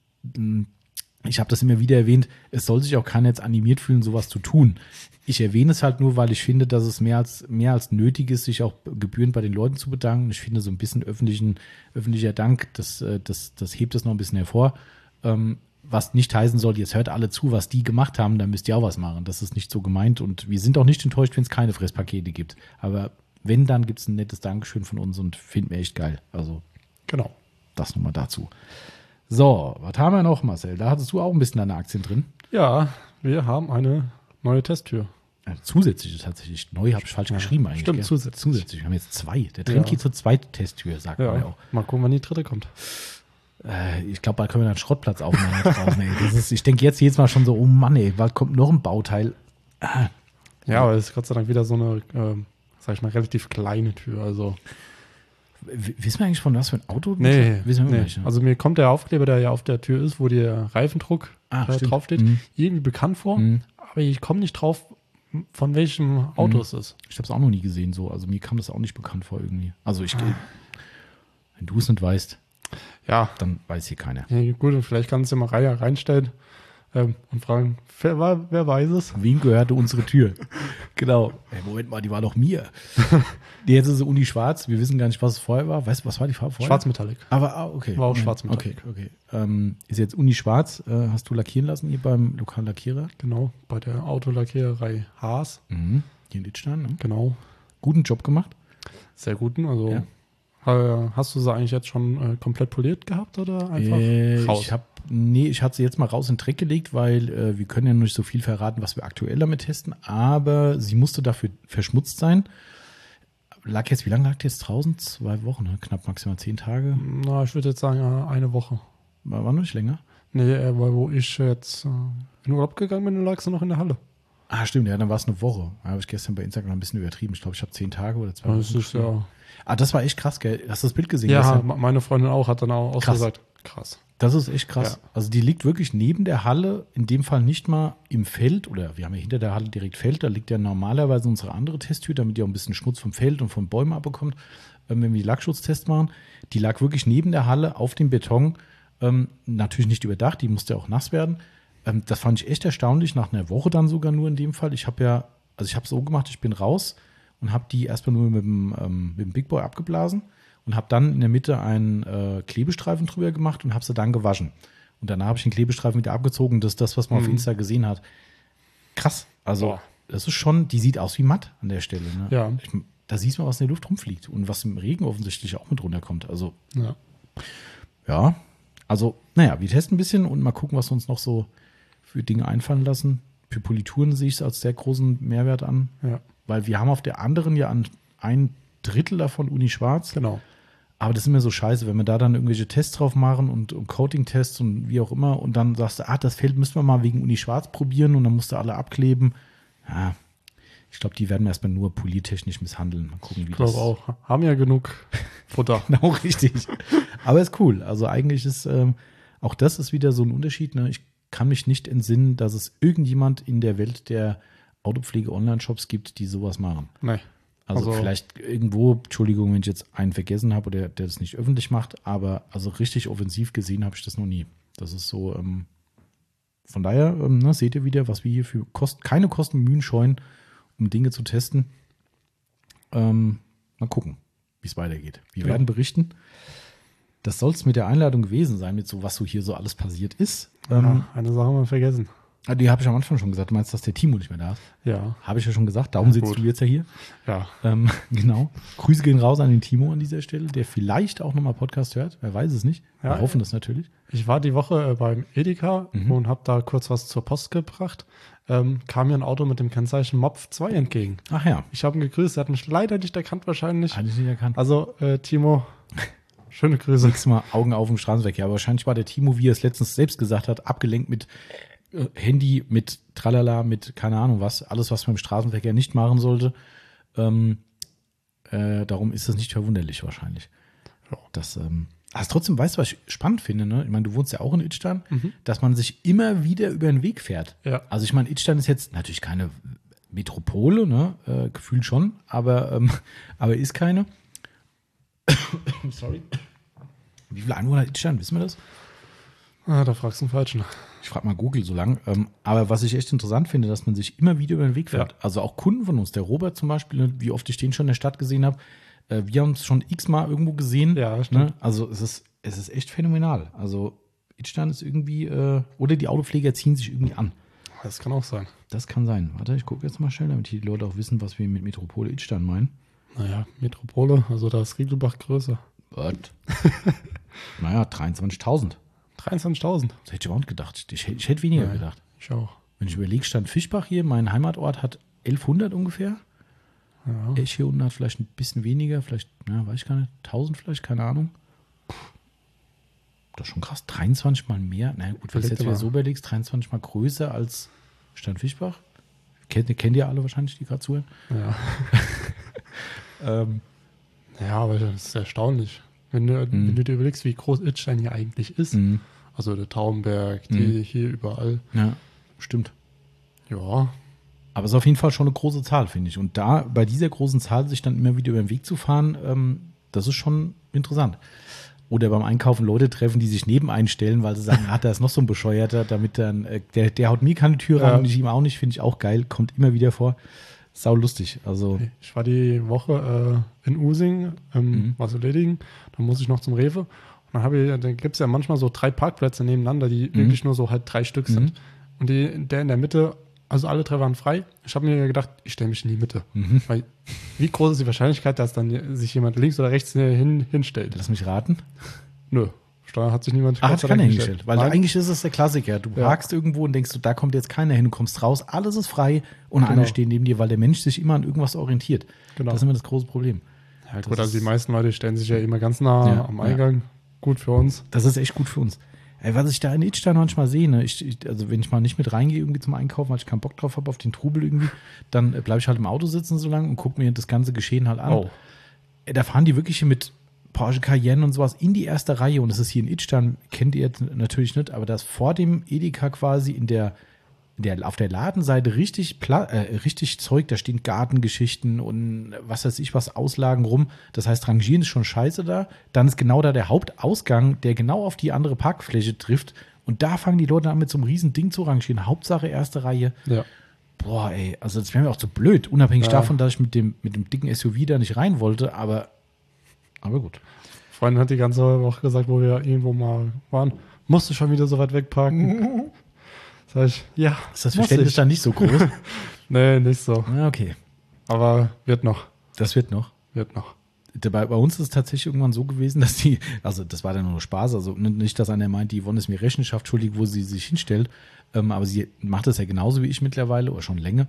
ich habe das immer wieder erwähnt, es soll sich auch keiner jetzt animiert fühlen, sowas zu tun. Ich erwähne es halt nur, weil ich finde, dass es mehr als nötig ist, sich auch gebührend bei den Leuten zu bedanken. Ich finde, so ein bisschen öffentlicher Dank, das hebt es noch ein bisschen hervor. Was nicht heißen soll, jetzt hört alle zu, was die gemacht haben, dann müsst ihr auch was machen. Das ist nicht so gemeint und wir sind auch nicht enttäuscht, wenn es keine Fresspakete gibt. Aber wenn, dann gibt es ein nettes Dankeschön von uns und finden wir echt geil. Also, genau. Das nochmal dazu. So, was haben wir noch, Marcel? Da hattest du auch ein bisschen deine Aktien drin. Ja, wir haben eine neue Testtür. Zusätzlich tatsächlich. Neu habe ich falsch geschrieben eigentlich. Stimmt, zusätzlich. Wir haben jetzt 2. Der Trend geht zur zweiten Testtür, sagt man ja auch. Mal gucken, wann die dritte kommt. Ich glaube, bald können wir einen Schrottplatz aufmachen. Ich denke jetzt jedes Mal schon so, oh Mann, ey, bald kommt noch ein Bauteil. Ja, aber es ist Gott sei Dank wieder so eine, sag ich mal, relativ kleine Tür. Also wissen wir eigentlich von was für ein Auto? Nee. Wissen wir nicht. Also mir kommt der Aufkleber, der ja auf der Tür ist, wo der Reifendruck draufsteht, irgendwie bekannt vor. Aber ich komme nicht drauf, von welchem Auto es ist. Ich habe es auch noch nie gesehen so. Also mir kam das auch nicht bekannt vor irgendwie. Also wenn du es nicht weißt, dann weiß hier keiner. Ja, gut, und vielleicht kannst du mal reinstellen und fragen, wer weiß es? Wem gehörte unsere Tür? Genau. Hey, Moment mal, die war doch mir. Jetzt ist sie Uni schwarz. Wir wissen gar nicht, was es vorher war. Weißt du, was war die Farbe vorher? Schwarzmetallic. Aber, okay. War auch Schwarzmetallic. Okay. Ist jetzt Uni schwarz. Hast du lackieren lassen hier beim lokalen Lackierer? Genau, bei der Autolackiererei Haas. Hier in Littstein, ne? Genau. Guten Job gemacht. Sehr guten, also hast du sie eigentlich jetzt schon komplett poliert gehabt oder einfach raus? Ich hatte sie jetzt mal raus in den Dreck gelegt, weil wir können ja noch nicht so viel verraten, was wir aktuell damit testen, aber sie musste dafür verschmutzt sein. Wie lange lag die jetzt draußen? 2 Wochen, ne? Knapp maximal 10 Tage? Na, ich würde jetzt sagen, eine Woche. War noch nicht länger? Nee, weil wo ich jetzt in Urlaub gegangen bin, lag sie noch in der Halle. Ah, stimmt, ja, dann war es eine Woche. Habe ich gestern bei Instagram ein bisschen übertrieben. Ich glaube, ich habe 10 Tage oder 2 Wochen. Das ist ja. Das war echt krass, gell? Hast du das Bild gesehen? Ja, meine Freundin auch, hat dann auch gesagt, krass. Das ist echt krass. Ja. Also die liegt wirklich neben der Halle, in dem Fall nicht mal im Feld, oder wir haben ja hinter der Halle direkt Feld, da liegt ja normalerweise unsere andere Testtür, damit die auch ein bisschen Schmutz vom Feld und von Bäumen abbekommt, wenn wir die Lackschutztests machen. Die lag wirklich neben der Halle auf dem Beton, natürlich nicht überdacht, die musste auch nass werden. Das fand ich echt erstaunlich, nach einer Woche dann sogar nur in dem Fall. Ich habe so gemacht, ich bin raus und habe die erstmal nur mit dem Big Boy abgeblasen und habe dann in der Mitte einen Klebestreifen drüber gemacht und habe sie dann gewaschen. Und danach habe ich den Klebestreifen wieder abgezogen. Das ist das, was man auf Insta gesehen hat. Krass. Also das ist schon, die sieht aus wie matt an der Stelle. Ne? Ja. Da siehst du, was in der Luft rumfliegt und was im Regen offensichtlich auch mit runterkommt. Also wir testen ein bisschen und mal gucken, was wir uns noch so für Dinge einfallen lassen. für Polituren sehe ich es als sehr großen Mehrwert an. Ja. Weil wir haben auf der anderen ja ein Drittel davon Uni Schwarz. Genau. Aber das ist immer so scheiße, wenn wir da dann irgendwelche Tests drauf machen und Coating-Tests und wie auch immer und dann sagst du, das Feld müssen wir mal wegen Uni Schwarz probieren und dann musst du alle abkleben. Ja, ich glaube, die werden wir erstmal nur poliertechnisch misshandeln. Mal gucken, wie Ich glaube auch. Haben ja genug Futter. Genau, richtig. Aber ist cool. Also eigentlich ist, auch das ist wieder so ein Unterschied. Ne? Ich kann mich nicht entsinnen, dass es irgendjemand in der Welt der Autopflege-Online-Shops gibt, die sowas machen. Nee. Also vielleicht irgendwo, Entschuldigung, wenn ich jetzt einen vergessen habe oder der das nicht öffentlich macht, aber also richtig offensiv gesehen habe ich das noch nie. Das ist so, von daher, seht ihr wieder, was wir hier für keine Kosten und Mühen scheuen, um Dinge zu testen. Mal gucken, wie es weitergeht. Wir werden berichten. Das soll es mit der Einladung gewesen sein, mit so, was so hier so alles passiert ist. Eine Sache haben wir vergessen. Die habe ich am Anfang schon gesagt. Du meinst, dass der Timo nicht mehr da ist? Ja. Habe ich ja schon gesagt. Darum sitzt du jetzt ja hier. Ja. Genau. Grüße gehen raus an den Timo an dieser Stelle, der vielleicht auch nochmal Podcast hört. Wer weiß es nicht. Wir hoffen das natürlich. Ich war die Woche beim Edeka und habe da kurz was zur Post gebracht. Kam mir ein Auto mit dem Kennzeichen MOPF 2 entgegen. Ach ja. Ich habe ihn gegrüßt. Er hat mich leider nicht erkannt wahrscheinlich. Hatte ich nicht erkannt. Also, Timo, schöne Grüße. Nächstes Mal Augen auf dem Straßenverkehr. Aber wahrscheinlich war der Timo, wie er es letztens selbst gesagt hat, abgelenkt mit Handy, mit Tralala, mit keine Ahnung was. Alles, was man im Straßenverkehr nicht machen sollte. Darum ist das nicht verwunderlich wahrscheinlich. Ja. Das, also trotzdem, weißt du, was ich spannend finde? Ne? Ich meine, du wohnst ja auch in Idstein, dass man sich immer wieder über den Weg fährt. Ja. Also ich meine, Idstein ist jetzt natürlich keine Metropole, ne? Gefühlt schon, aber ist keine. Sorry. Wie viele Einwohner hat Idstein? Wissen wir das? Da fragst du den Falschen. Ich frage mal Google so lang. Aber was ich echt interessant finde, dass man sich immer wieder über den Weg fährt. Ja. Also auch Kunden von uns, der Robert zum Beispiel, wie oft ich den schon in der Stadt gesehen habe, wir haben es schon x-mal irgendwo gesehen. Ja, stimmt. Ne? Also es ist echt phänomenal. Also Idstein ist irgendwie, oder die Autopfleger ziehen sich irgendwie an. Das kann auch sein. Das kann sein. Warte, ich gucke jetzt mal schnell, damit die Leute auch wissen, was wir mit Metropole Idstein meinen. Naja, Metropole, also da ist Riegelbach größer. What? Naja, 23.000. 23.000. Das hätte ich überhaupt gedacht. Ich hätte weniger gedacht. Ich auch. Wenn ich überlege, Stand Fischbach hier, mein Heimatort, hat 1100 ungefähr. Ja. Ich hier unten hat vielleicht ein bisschen weniger, vielleicht, weiß ich gar nicht, 1000 vielleicht, keine Ahnung. Das ist schon krass, 23 mal mehr. Na gut, wenn du jetzt wieder so überlegst, 23 mal größer als Stand Fischbach. Kennt ihr alle wahrscheinlich, die gerade zuhören? Ja. Ja, aber das ist erstaunlich. Wenn du dir überlegst, wie groß Idstein hier eigentlich ist. Mhm. Also der Taubenberg, die hier überall. Ja, stimmt. Ja. Aber es ist auf jeden Fall schon eine große Zahl, finde ich. Und da bei dieser großen Zahl sich dann immer wieder über den Weg zu fahren, das ist schon interessant. Oder beim Einkaufen Leute treffen, die sich neben einstellen, weil sie sagen, da ist noch so ein Bescheuerter, damit dann, der haut mir keine Tür ran und ich ihm auch nicht, finde ich auch geil, kommt immer wieder vor. Sau lustig. Also. Ich war die Woche in Using, was erledigen, dann muss ich noch zum Rewe. Und dann gibt es ja manchmal so 3 Parkplätze nebeneinander, die wirklich nur so halt 3 Stück sind. Und der in der Mitte, also alle 3 waren frei. Ich habe mir gedacht, ich stelle mich in die Mitte. Weil, wie groß ist die Wahrscheinlichkeit, dass dann sich jemand links oder rechts hinstellt? Lass mich raten. Nö. Da hat sich niemand hat keiner hingestellt. Weil eigentlich ist es der Klassiker. Du parkst irgendwo und denkst, da kommt jetzt keiner hin, du kommst raus, alles ist frei und einer steht neben dir, weil der Mensch sich immer an irgendwas orientiert. Genau. Das ist immer das große Problem. Ja gut, also die meisten Leute stellen sich ja immer ganz nah am Eingang. Ja. Gut für uns. Das ist echt gut für uns. Ey, was ich da in Idstein manchmal sehe, ne, also wenn ich mal nicht mit reingehe irgendwie zum Einkaufen, weil ich keinen Bock drauf habe auf den Trubel irgendwie, dann bleibe ich halt im Auto sitzen so lange und gucke mir das ganze Geschehen halt an. Oh. Da fahren die wirklich mit Porsche Cayenne und sowas in die erste Reihe und das ist hier in Idstein, kennt ihr jetzt natürlich nicht, aber das vor dem Edeka quasi auf der Ladenseite richtig Zeug, da stehen Gartengeschichten und was weiß ich was, Auslagen rum. Das heißt, Rangieren ist schon scheiße da. Dann ist genau da der Hauptausgang, der genau auf die andere Parkfläche trifft und da fangen die Leute an mit so einem riesen Ding zu rangieren. Hauptsache erste Reihe. Ja. Boah, ey, also das wäre mir auch zu blöd, unabhängig davon, dass ich mit dem dicken SUV da nicht rein wollte, aber gut. Freundin hat die ganze Woche gesagt, wo wir irgendwo mal waren, musst du schon wieder so weit wegparken? Sag ich, ja. Ist das Verständnis dann nicht so groß? Nee, nicht so. Ja, okay. Aber wird noch. Das wird noch? Wird noch. bei uns ist es tatsächlich irgendwann so gewesen, dass also das war dann nur Spaß, also nicht, dass einer meint, die Yvonne ist mir Rechenschaft schuldig, wo sie sich hinstellt, aber sie macht das ja genauso wie ich mittlerweile oder schon länger.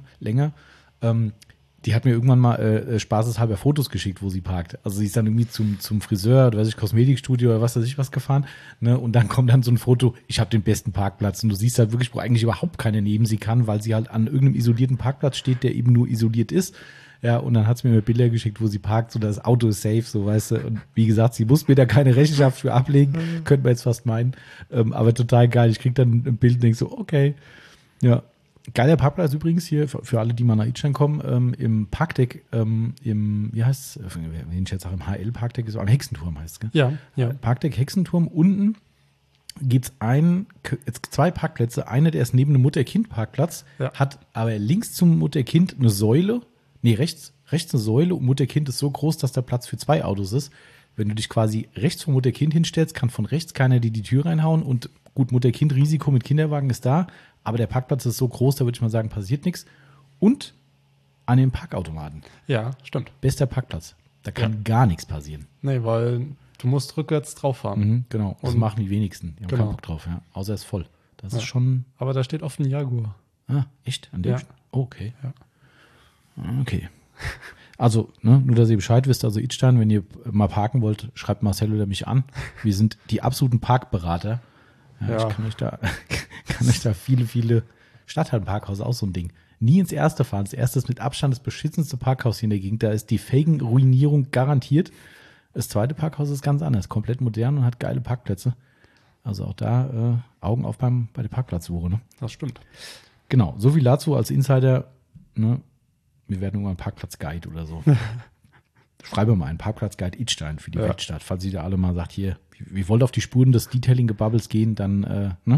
Die hat mir irgendwann mal spaßeshalber Fotos geschickt, wo sie parkt. Also sie ist dann irgendwie zum Friseur oder Kosmetikstudio oder was weiß ich was gefahren. Ne? Und dann kommt dann so ein Foto, ich habe den besten Parkplatz. Und du siehst halt wirklich, wo eigentlich überhaupt keiner neben sie kann, weil sie halt an irgendeinem isolierten Parkplatz steht, der eben nur isoliert ist. Ja, und dann hat sie mir Bilder geschickt, wo sie parkt, so das Auto ist safe, so weißt du. Und wie gesagt, sie muss mir da keine Rechenschaft für ablegen, könnte man jetzt fast meinen. Aber total geil. Ich krieg dann ein Bild und denk so, okay. Ja. Geiler Parkplatz übrigens hier, für alle, die mal nach Idstein kommen, im Parkdeck, wie heißt es, wenn ich jetzt sage, im HL-Parkdeck, ist am Hexenturm heißt es, gell? Ja. Parkdeck Hexenturm, unten gibt es 2 Parkplätze, einer, der ist neben dem Mutter-Kind-Parkplatz, hat aber links zum Mutter-Kind eine Säule, rechts eine Säule und Mutter-Kind ist so groß, dass der Platz für 2 Autos ist. Wenn du dich quasi rechts vom Mutter-Kind hinstellst, kann von rechts keiner dir die Tür reinhauen und gut, Mutter-Kind-Risiko mit Kinderwagen ist da, aber der Parkplatz ist so groß, da würde ich mal sagen, passiert nichts. Und an den Parkautomaten. Ja, stimmt. Bester Parkplatz. Da kann gar nichts passieren. Nee, weil du musst rückwärts drauf fahren. Mhm, genau, das machen die wenigsten. Die haben keinen Bock drauf, ja. Außer es ist voll. Das ist schon... Aber da steht oft ein Jaguar. Ah, echt? An dem okay. Ja. Okay. Also, nur, dass ihr Bescheid wisst, also Idstein, wenn ihr mal parken wollt, schreibt Marcel oder mich an. Wir sind die absoluten Parkberater. Ja. Ich kann euch da viele Stadthallenparkhaus auch so ein Ding. Nie ins erste fahren. Das erste ist mit Abstand das beschissenste Parkhaus hier in der Gegend. Da ist die Felgenruinierung garantiert. Das zweite Parkhaus ist ganz anders. Komplett modern und hat geile Parkplätze. Also auch da Augen auf bei der Parkplatzsuche. Ne? Das stimmt. Genau. So viel dazu als Insider. Ne? Wir werden irgendwann Parkplatzguide oder so. Schreibe mal einen Parkplatzguide Idstein für die Weltstadt. Falls ihr da alle mal sagt, hier, wir wollt auf die Spuren des Detailing-Gebubbles gehen, dann, ne?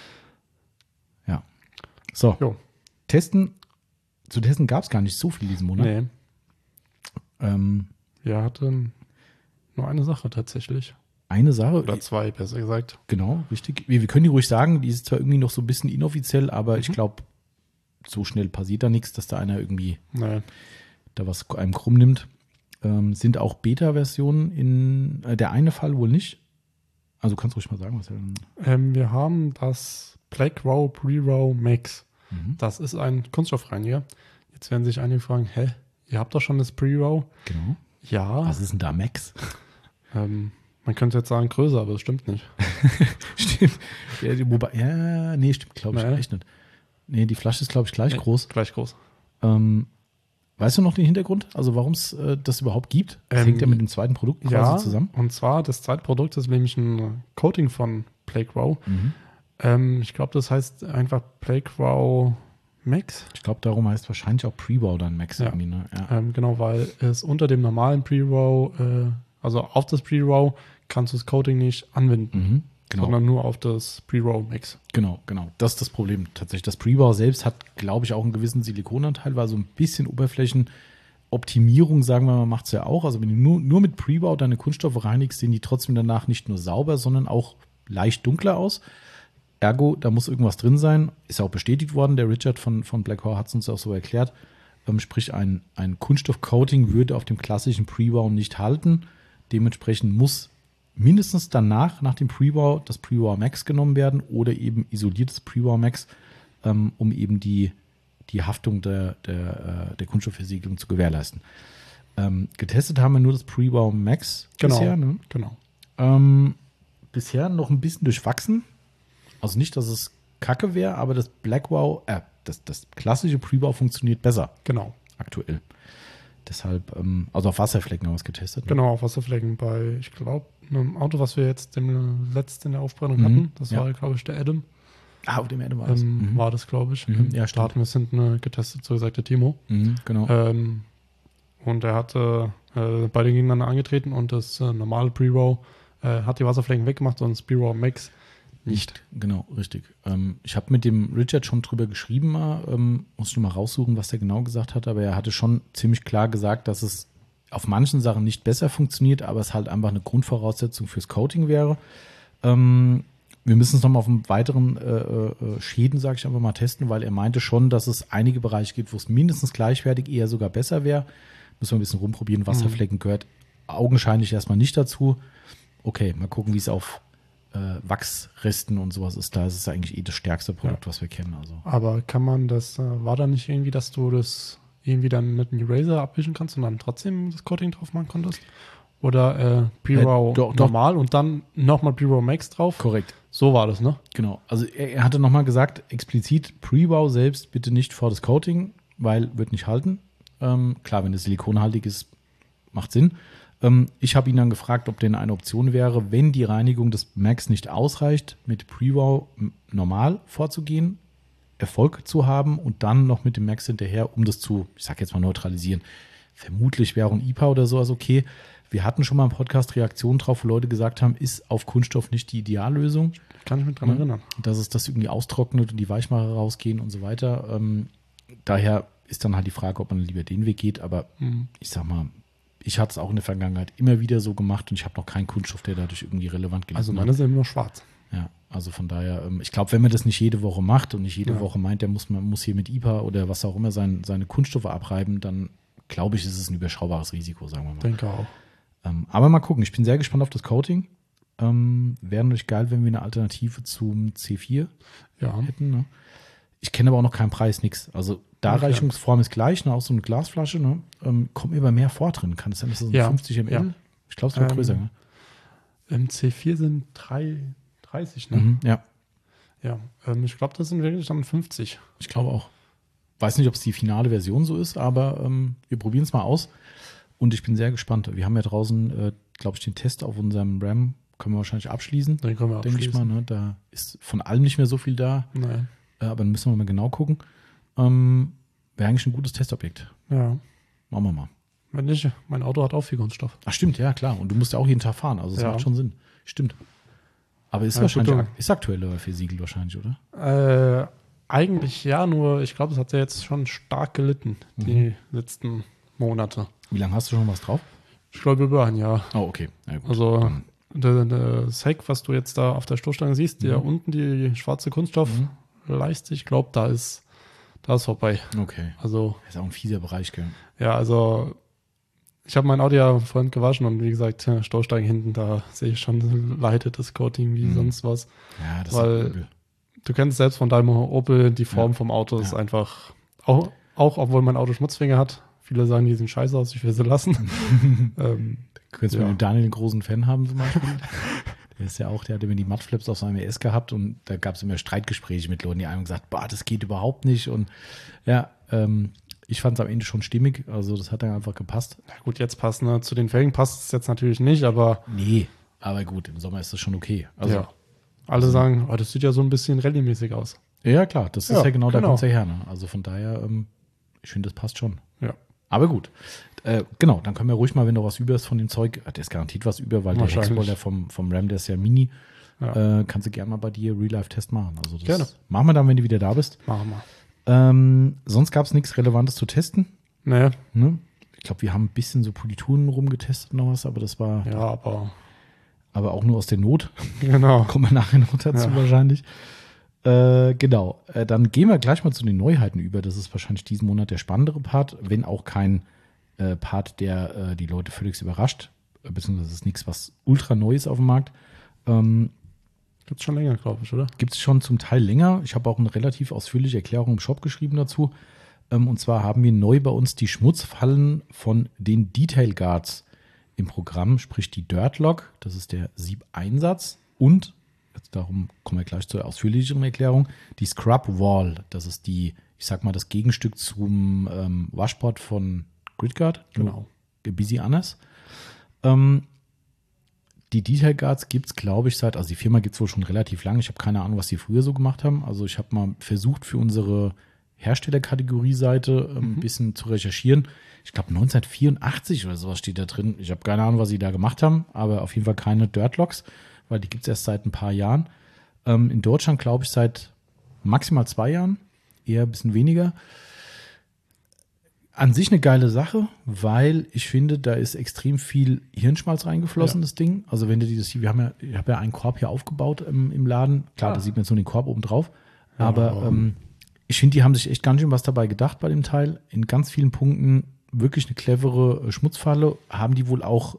Ja. So. Jo. Zu testen gab es gar nicht so viel diesen Monat. Nee. Wir hatten nur eine Sache tatsächlich. Eine Sache. Oder 2, besser gesagt. Genau, richtig. Wir können die ruhig sagen, die ist zwar irgendwie noch so ein bisschen inoffiziell, aber ich glaube, so schnell passiert da nichts, dass da einer irgendwie da was einem krumm nimmt. Sind auch Beta-Versionen in der eine Fall wohl nicht. Also kannst du ruhig mal sagen, was wir haben das Blackrow Pre-Row Max. Das ist ein Kunststoffreiniger. Jetzt werden sich einige fragen, ihr habt doch schon das Pre-Row? Genau. Ja. Was ist denn da Max? Man könnte jetzt sagen größer, aber das stimmt nicht. Stimmt. Stimmt, glaube ich echt nicht. Nee, die Flasche ist, glaube ich, gleich groß. Gleich groß. Weißt du noch den Hintergrund? Also warum es das überhaupt gibt? Das hängt ja mit dem zweiten Produkt quasi zusammen. Und zwar das zweite Produkt ist nämlich ein Coating von Blackrow. Ich glaube, das heißt einfach Blackrow Max. Ich glaube, darum heißt wahrscheinlich auch Pre-Row dann Max irgendwie. Ne? Ja. Genau, weil es unter dem normalen Pre-Row, also auf das Pre-Row kannst du das Coating nicht anwenden. Genau. Sondern nur auf das Pre-Row Mix. Genau. Das ist das Problem tatsächlich. Das Pre-Row selbst hat, glaube ich, auch einen gewissen Silikonanteil, weil so ein bisschen Oberflächenoptimierung, sagen wir mal, macht es ja auch. Also wenn du nur mit Pre-Row deine Kunststoffe reinigst, sehen die trotzdem danach nicht nur sauber, sondern auch leicht dunkler aus. Ergo, da muss irgendwas drin sein. Ist auch bestätigt worden. Der Richard von Blackrow hat es uns auch so erklärt. Sprich, ein Kunststoff-Coating würde auf dem klassischen Pre-Row nicht halten. Dementsprechend muss mindestens danach, nach dem Pre-Row, das Pre-Row Max genommen werden oder eben isoliertes Pre-Row Max, um eben die Haftung der Kunststoffversiegelung zu gewährleisten. Getestet haben wir nur das Pre-Row Max bisher. Ne? Genau. Bisher noch ein bisschen durchwachsen. Also nicht, dass es kacke wäre, aber das Blackrow, das klassische Pre-Row funktioniert besser. Genau. Aktuell. Deshalb, also auf Wasserflecken haben wir es getestet. Ne? Genau, auf Wasserflecken bei, ich glaube, einem Auto, was wir jetzt letzten in der Aufbereitung hatten. Das war, glaube ich, der Adam. Auf dem Adam war das. War das, glaube ich. Ja, da hatten wir es hinten getestet, so gesagt, der Timo. Genau. Und er hatte beide gegeneinander angetreten und das normale Pre-Row hat die Wasserflecken weggemacht und das Pre-Row Max nicht. Genau, richtig. Ich habe mit dem Richard schon drüber geschrieben, muss ich mal raussuchen, was der genau gesagt hat, aber er hatte schon ziemlich klar gesagt, dass es auf manchen Sachen nicht besser funktioniert, aber es halt einfach eine Grundvoraussetzung fürs Coating wäre. Wir müssen es nochmal auf einen weiteren Schäden, sage ich einfach mal, testen, weil er meinte schon, dass es einige Bereiche gibt, wo es mindestens gleichwertig, eher sogar besser wäre. Müssen wir ein bisschen rumprobieren. Wasserflecken gehört augenscheinlich erstmal nicht dazu. Okay, mal gucken, wie es auf Wachsresten und sowas ist. Da ist es eigentlich das stärkste Produkt, was wir kennen. Also. Aber kann man das, war da nicht irgendwie, dass du das irgendwie dann mit einem Eraser abwischen kannst und dann trotzdem das Coating drauf machen konntest? Oder Pre-Raw normal und dann nochmal Pre-Raw Max drauf? Korrekt. So war das, ne? Genau. Also er hatte nochmal gesagt, explizit Pre-Raw selbst bitte nicht vor das Coating, weil wird nicht halten. Klar, wenn es silikonhaltig ist, macht Sinn. Ich habe ihn dann gefragt, ob denn eine Option wäre, wenn die Reinigung des Max nicht ausreicht, mit Pre-Raw normal vorzugehen, Erfolg zu haben und dann noch mit dem Max hinterher, um das zu, ich sag jetzt mal, neutralisieren. Vermutlich wäre ein IPA oder sowas okay. Wir hatten schon mal im Podcast Reaktionen drauf, wo Leute gesagt haben, ist auf Kunststoff nicht die Ideallösung. Kann ich mich dran erinnern. Dass es das irgendwie austrocknet und die Weichmacher rausgehen und so weiter. Daher ist dann halt die Frage, ob man lieber den Weg geht. Aber ich sag mal, ich hatte es auch in der Vergangenheit immer wieder so gemacht und ich habe noch keinen Kunststoff, der dadurch irgendwie relevant gelitten Also meine sind immer nur schwarz. Ja, also von daher, ich glaube, wenn man das nicht jede Woche macht und nicht jede Woche meint, man muss hier mit IPA oder was auch immer seine Kunststoffe abreiben, dann glaube ich, ist es ein überschaubares Risiko, sagen wir mal. Denke auch. Aber mal gucken, ich bin sehr gespannt auf das Coating. Wäre natürlich geil, wenn wir eine Alternative zum C4 hätten. Ne? Ich kenne aber auch noch keinen Preis, nix. Also Darreichungsform ist gleich, ne? Auch so eine Glasflasche. Ne? Kommt mir aber mehr vor drin. Kann es sein, dass das 50 ml? Ja. Ich glaube, es wird größer. Ne? Im C4 sind 30, ne? Ja. Ja, ich glaube, das sind wirklich dann 50. Ich glaube auch. Weiß nicht, ob es die finale Version so ist, aber wir probieren es mal aus. Und ich bin sehr gespannt. Wir haben ja draußen, glaube ich, den Test auf unserem RAM können wir wahrscheinlich abschließen. Den können wir abschließen. Denke ich mal. Ne? Da ist von allem nicht mehr so viel da. Nein. Aber dann müssen wir mal genau gucken. Wäre eigentlich ein gutes Testobjekt. Ja. Machen wir mal. Wenn nicht, mein Auto hat auch viel Kunststoff. Ach stimmt, ja klar. Und du musst ja auch jeden Tag fahren. Also das macht schon Sinn. Stimmt. Aber ist wahrscheinlich ist aktuell versiegelt wahrscheinlich, oder? Eigentlich ja, nur ich glaube, es hat ja jetzt schon stark gelitten, die letzten Monate. Wie lange hast du schon was drauf? Ich glaube über ein Jahr. Oh, okay. Ja, gut. Also das Heck, was du jetzt da auf der Stoßstange siehst, der unten die schwarze Kunststoffleiste, ich glaube, da ist vorbei. Okay. Also das ist auch ein fieser Bereich, gell? Ja, also ich habe mein Auto ja vorhin gewaschen und wie gesagt, Stoßstange hinten, da sehe ich schon leidet das Coating wie sonst was. Ja, das ist übel. Du kennst selbst von deinem Opel, die Form vom Auto ist einfach, auch obwohl mein Auto Schmutzfinger hat. Viele sagen, die sehen scheiße aus, ich will sie lassen. Könntest du mit Daniel einen großen Fan haben zum Beispiel? Der ist ja auch, der hatte mir die Mattflips auf seinem ES gehabt und da gab es immer Streitgespräche mit Leuten, die einem gesagt, das geht überhaupt nicht. Und ja, ich fand es am Ende schon stimmig, also das hat dann einfach gepasst. Na gut, jetzt passt, ne? Zu den Felgen passt es jetzt natürlich nicht, aber. Nee, aber gut, im Sommer ist das schon okay. Also, alle sagen, das sieht ja so ein bisschen rallye-mäßig aus. Ja, klar, das ist ja genau, da kommt es ja her. Ne? Also von daher, ich finde, das passt schon. Ja. Aber gut. Genau, dann können wir ruhig mal, wenn noch was über ist von dem Zeug, der ist garantiert was über, weil der Hexboiler vom RAM, der ist ja mini, kannst du gerne mal bei dir Real-Life-Test machen. Also das gerne. Machen wir dann, wenn du wieder da bist. Machen wir. Sonst gab es nichts Relevantes zu testen. Nee. Ne? Ich glaube, wir haben ein bisschen so Polituren rumgetestet noch was, aber das war aber auch nur aus der Not. Genau. Kommen wir nachher noch dazu wahrscheinlich. Genau. Dann gehen wir gleich mal zu den Neuheiten über. Das ist wahrscheinlich diesen Monat der spannendere Part, wenn auch kein Part, der die Leute völlig überrascht. Beziehungsweise es ist nichts, was ultra neu ist auf dem Markt. Gibt es schon länger, glaube ich, oder? Gibt es schon zum Teil länger. Ich habe auch eine relativ ausführliche Erklärung im Shop geschrieben dazu. Und zwar haben wir neu bei uns die Schmutzfallen von den Detail Guards im Programm, sprich die Dirtlock, das ist der Siebeinsatz und, jetzt darum kommen wir gleich zur ausführlicheren Erklärung, die Scrub Wall, das ist die, ich sag mal, das Gegenstück zum Washboard von Gridguard. Genau. Ein bisschen anders. Die Detail Guards gibt es, glaube ich, also die Firma gibt es wohl schon relativ lange. Ich habe keine Ahnung, was die früher so gemacht haben. Also ich habe mal versucht, für unsere Herstellerkategorie-Seite ein bisschen zu recherchieren. Ich glaube 1984 oder sowas steht da drin. Ich habe keine Ahnung, was sie da gemacht haben, aber auf jeden Fall keine Dirtlocks, weil die gibt es erst seit ein paar Jahren. In Deutschland glaube ich seit maximal 2 Jahren, eher ein bisschen weniger. An sich eine geile Sache, weil ich finde, da ist extrem viel Hirnschmalz reingeflossen, das Ding. Also wenn du ich habe ja einen Korb hier aufgebaut im Laden. Klar, da sieht man jetzt nur den Korb oben drauf. Aber ich finde, die haben sich echt ganz schön was dabei gedacht bei dem Teil. In ganz vielen Punkten wirklich eine clevere Schmutzfalle, haben die wohl auch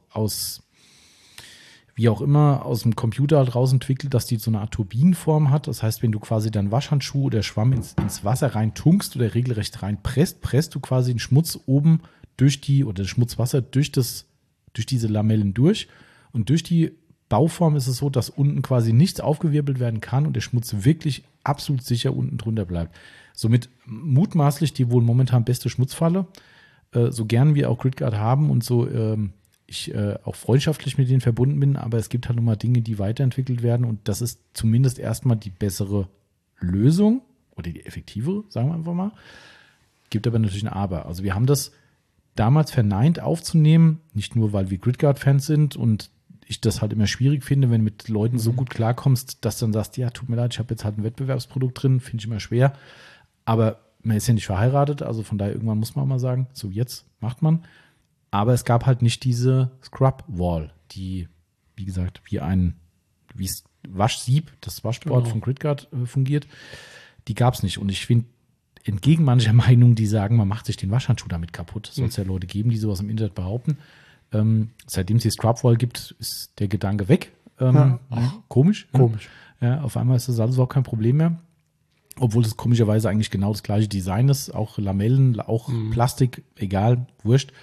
wie auch immer, aus dem Computer halt rausentwickelt, dass die so eine Art Turbinenform hat. Das heißt, wenn du quasi deinen Waschhandschuh oder Schwamm ins Wasser rein tunkst oder regelrecht rein presst du quasi den Schmutz oben oder das Schmutzwasser durch diese Lamellen durch. Und durch die Bauform ist es so, dass unten quasi nichts aufgewirbelt werden kann und der Schmutz wirklich absolut sicher unten drunter bleibt. Somit mutmaßlich die wohl momentan beste Schmutzfalle. So gern wir auch Gridguard haben und so ich auch freundschaftlich mit denen verbunden bin, aber es gibt halt nochmal Dinge, die weiterentwickelt werden und das ist zumindest erstmal die bessere Lösung oder die effektivere, sagen wir einfach mal. Gibt aber natürlich ein Aber. Also wir haben das damals verneint aufzunehmen, nicht nur, weil wir Gridguard-Fans sind und ich das halt immer schwierig finde, wenn du mit Leuten so gut klarkommst, dass du dann sagst, ja, tut mir leid, ich habe jetzt halt ein Wettbewerbsprodukt drin, finde ich immer schwer, aber man ist ja nicht verheiratet, also von daher irgendwann muss man auch mal sagen, so jetzt macht man. Aber es gab halt nicht diese Scrub-Wall, die, wie gesagt, wie das Waschsieb, das Waschboard von Gridguard fungiert. Die gab es nicht. Und ich finde, entgegen mancher Meinung, die sagen, man macht sich den Waschhandschuh damit kaputt, soll es ja Leute geben, die sowas im Internet behaupten. Seitdem es die Scrub-Wall gibt, ist der Gedanke weg. Komisch. Komisch. Ja, auf einmal ist das alles auch kein Problem mehr. Obwohl es komischerweise eigentlich genau das gleiche Design ist. Auch Lamellen, auch Plastik, egal, wurscht.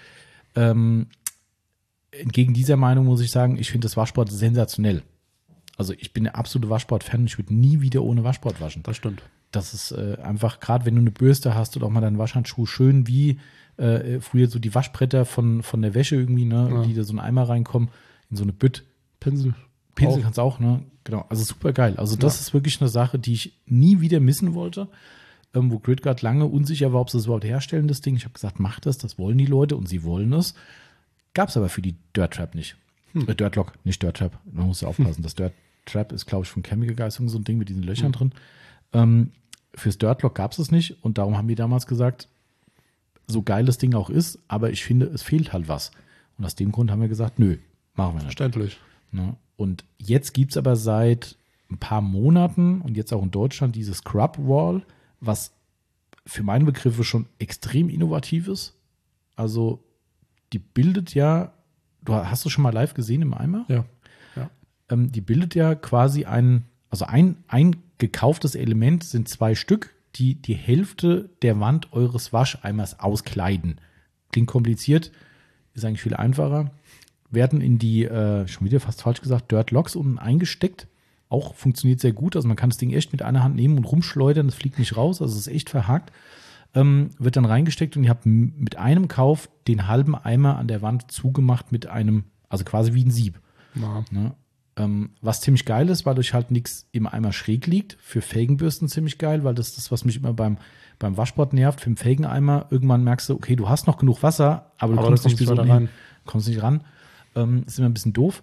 Entgegen dieser Meinung muss ich sagen, ich finde das Waschboard sensationell. Also ich bin der absolute Waschboard-Fan und ich würde nie wieder ohne Waschboard waschen. Das stimmt. Das ist einfach, gerade wenn du eine Bürste hast oder auch mal deinen Waschhandschuh schön wie früher so die Waschbretter von der Wäsche irgendwie, ne, die da so einen Eimer reinkommen, in so eine Bütt. Pinsel Kannst auch, ne? Genau, also super geil. Also das ist wirklich eine Sache, die ich nie wieder missen wollte. Wo Gridguard lange unsicher war, ob sie das überhaupt herstellen, das Ding. Ich habe gesagt, mach das wollen die Leute und sie wollen es. Gab es aber für die Dirt Trap nicht. Dirt Lock, nicht Dirt Trap. Man muss ja aufpassen. Das Dirt Trap ist, glaube ich, von Chemical Guys so ein Ding mit diesen Löchern drin. Fürs Dirt Lock gab es es nicht und darum haben wir damals gesagt, so geil das Ding auch ist, aber ich finde, es fehlt halt was. Und aus dem Grund haben wir gesagt, nö, machen wir nicht. Verständlich. Ne? Und jetzt gibt es aber seit ein paar Monaten und jetzt auch in Deutschland diese Scrub Wall, was für meine Begriffe schon extrem innovativ ist. Also die bildet ja, hast du schon mal live gesehen im Eimer? Ja. Die bildet ja quasi ein gekauftes Element sind 2 Stück, die die Hälfte der Wand eures Wascheimers auskleiden. Klingt kompliziert, ist eigentlich viel einfacher. Werden in die, schon wieder fast falsch gesagt, Dirt Locks unten eingesteckt. Auch funktioniert sehr gut. Also man kann das Ding echt mit einer Hand nehmen und rumschleudern. Das fliegt nicht raus. Also es ist echt verhakt. Wird dann reingesteckt und ihr habt mit einem Kauf den halben Eimer an der Wand zugemacht mit einem, also quasi wie ein Sieb. Ja. Ne? Was ziemlich geil ist, weil euch halt nichts im Eimer schräg liegt. Für Felgenbürsten ziemlich geil, weil das ist das, was mich immer beim Waschboard nervt. Für den Felgeneimer irgendwann merkst du, okay, du hast noch genug Wasser, aber du kommst nicht ran. Kommst nicht ran. Ist immer ein bisschen doof.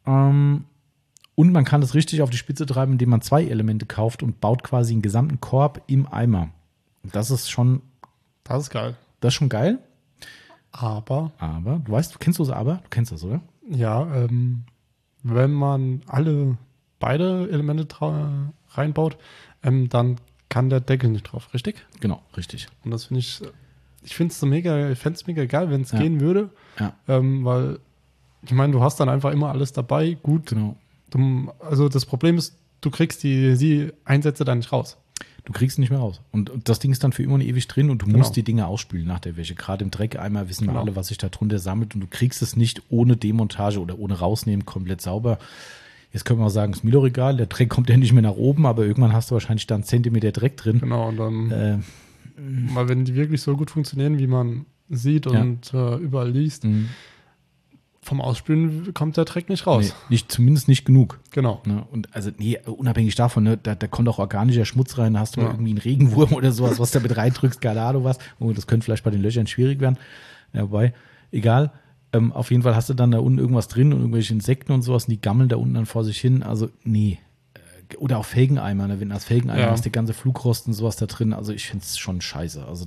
Und man kann das richtig auf die Spitze treiben, indem man 2 Elemente kauft und baut quasi einen gesamten Korb im Eimer. Das ist schon. Das ist geil. Das ist schon geil. Aber. Du kennst das aber? Du kennst das, oder? Ja, wenn man beide Elemente reinbaut, dann kann der Deckel nicht drauf, richtig? Genau, richtig. Und das finde ich finde es mega geil, wenn es gehen würde. Ja. Weil, ich meine, du hast dann einfach immer alles dabei. Gut. Genau. Also das Problem ist, du kriegst die Einsätze dann nicht raus. Du kriegst ihn nicht mehr raus. Und das Ding ist dann für immer und ewig drin und du musst die Dinge ausspülen nach der Wäsche. Gerade im Dreckeimer wissen wir alle, was sich da drunter sammelt und du kriegst es nicht ohne Demontage oder ohne Rausnehmen komplett sauber. Jetzt können wir auch sagen, ist mir doch egal, der Dreck kommt ja nicht mehr nach oben, aber irgendwann hast du wahrscheinlich da einen Zentimeter Dreck drin. Genau, und dann, mal wenn die wirklich so gut funktionieren, wie man sieht und überall liest, vom Ausspülen kommt der Dreck nicht raus. Nee, zumindest nicht genug. Genau. Ne? Und also, unabhängig davon, ne, da kommt auch organischer Schmutz rein, da hast du mal irgendwie einen Regenwurm oder sowas, was da mit reindrückst, keine Ahnung was. Oh, das könnte vielleicht bei den Löchern schwierig werden. Ja, wobei, egal. Auf jeden Fall hast du dann da unten irgendwas drin und irgendwelche Insekten und sowas und die gammeln da unten dann vor sich hin. Also, nee. Oder auch Felgeneimer, ne? Wenn das Felgeneimer hast, der ganze Flugrost und sowas da drin. Also, ich finde es schon scheiße. Also,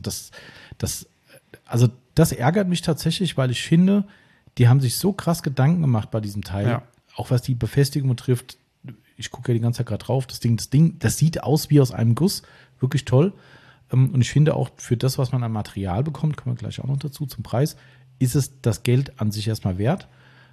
das ärgert mich tatsächlich, weil ich finde, die haben sich so krass Gedanken gemacht bei diesem Teil. Ja. Auch was die Befestigung betrifft. Ich gucke ja die ganze Zeit gerade drauf. Das Ding, das sieht aus wie aus einem Guss. Wirklich toll. Und ich finde auch für das, was man an Material bekommt, kommen wir gleich auch noch dazu, zum Preis, ist es das Geld an sich erstmal wert.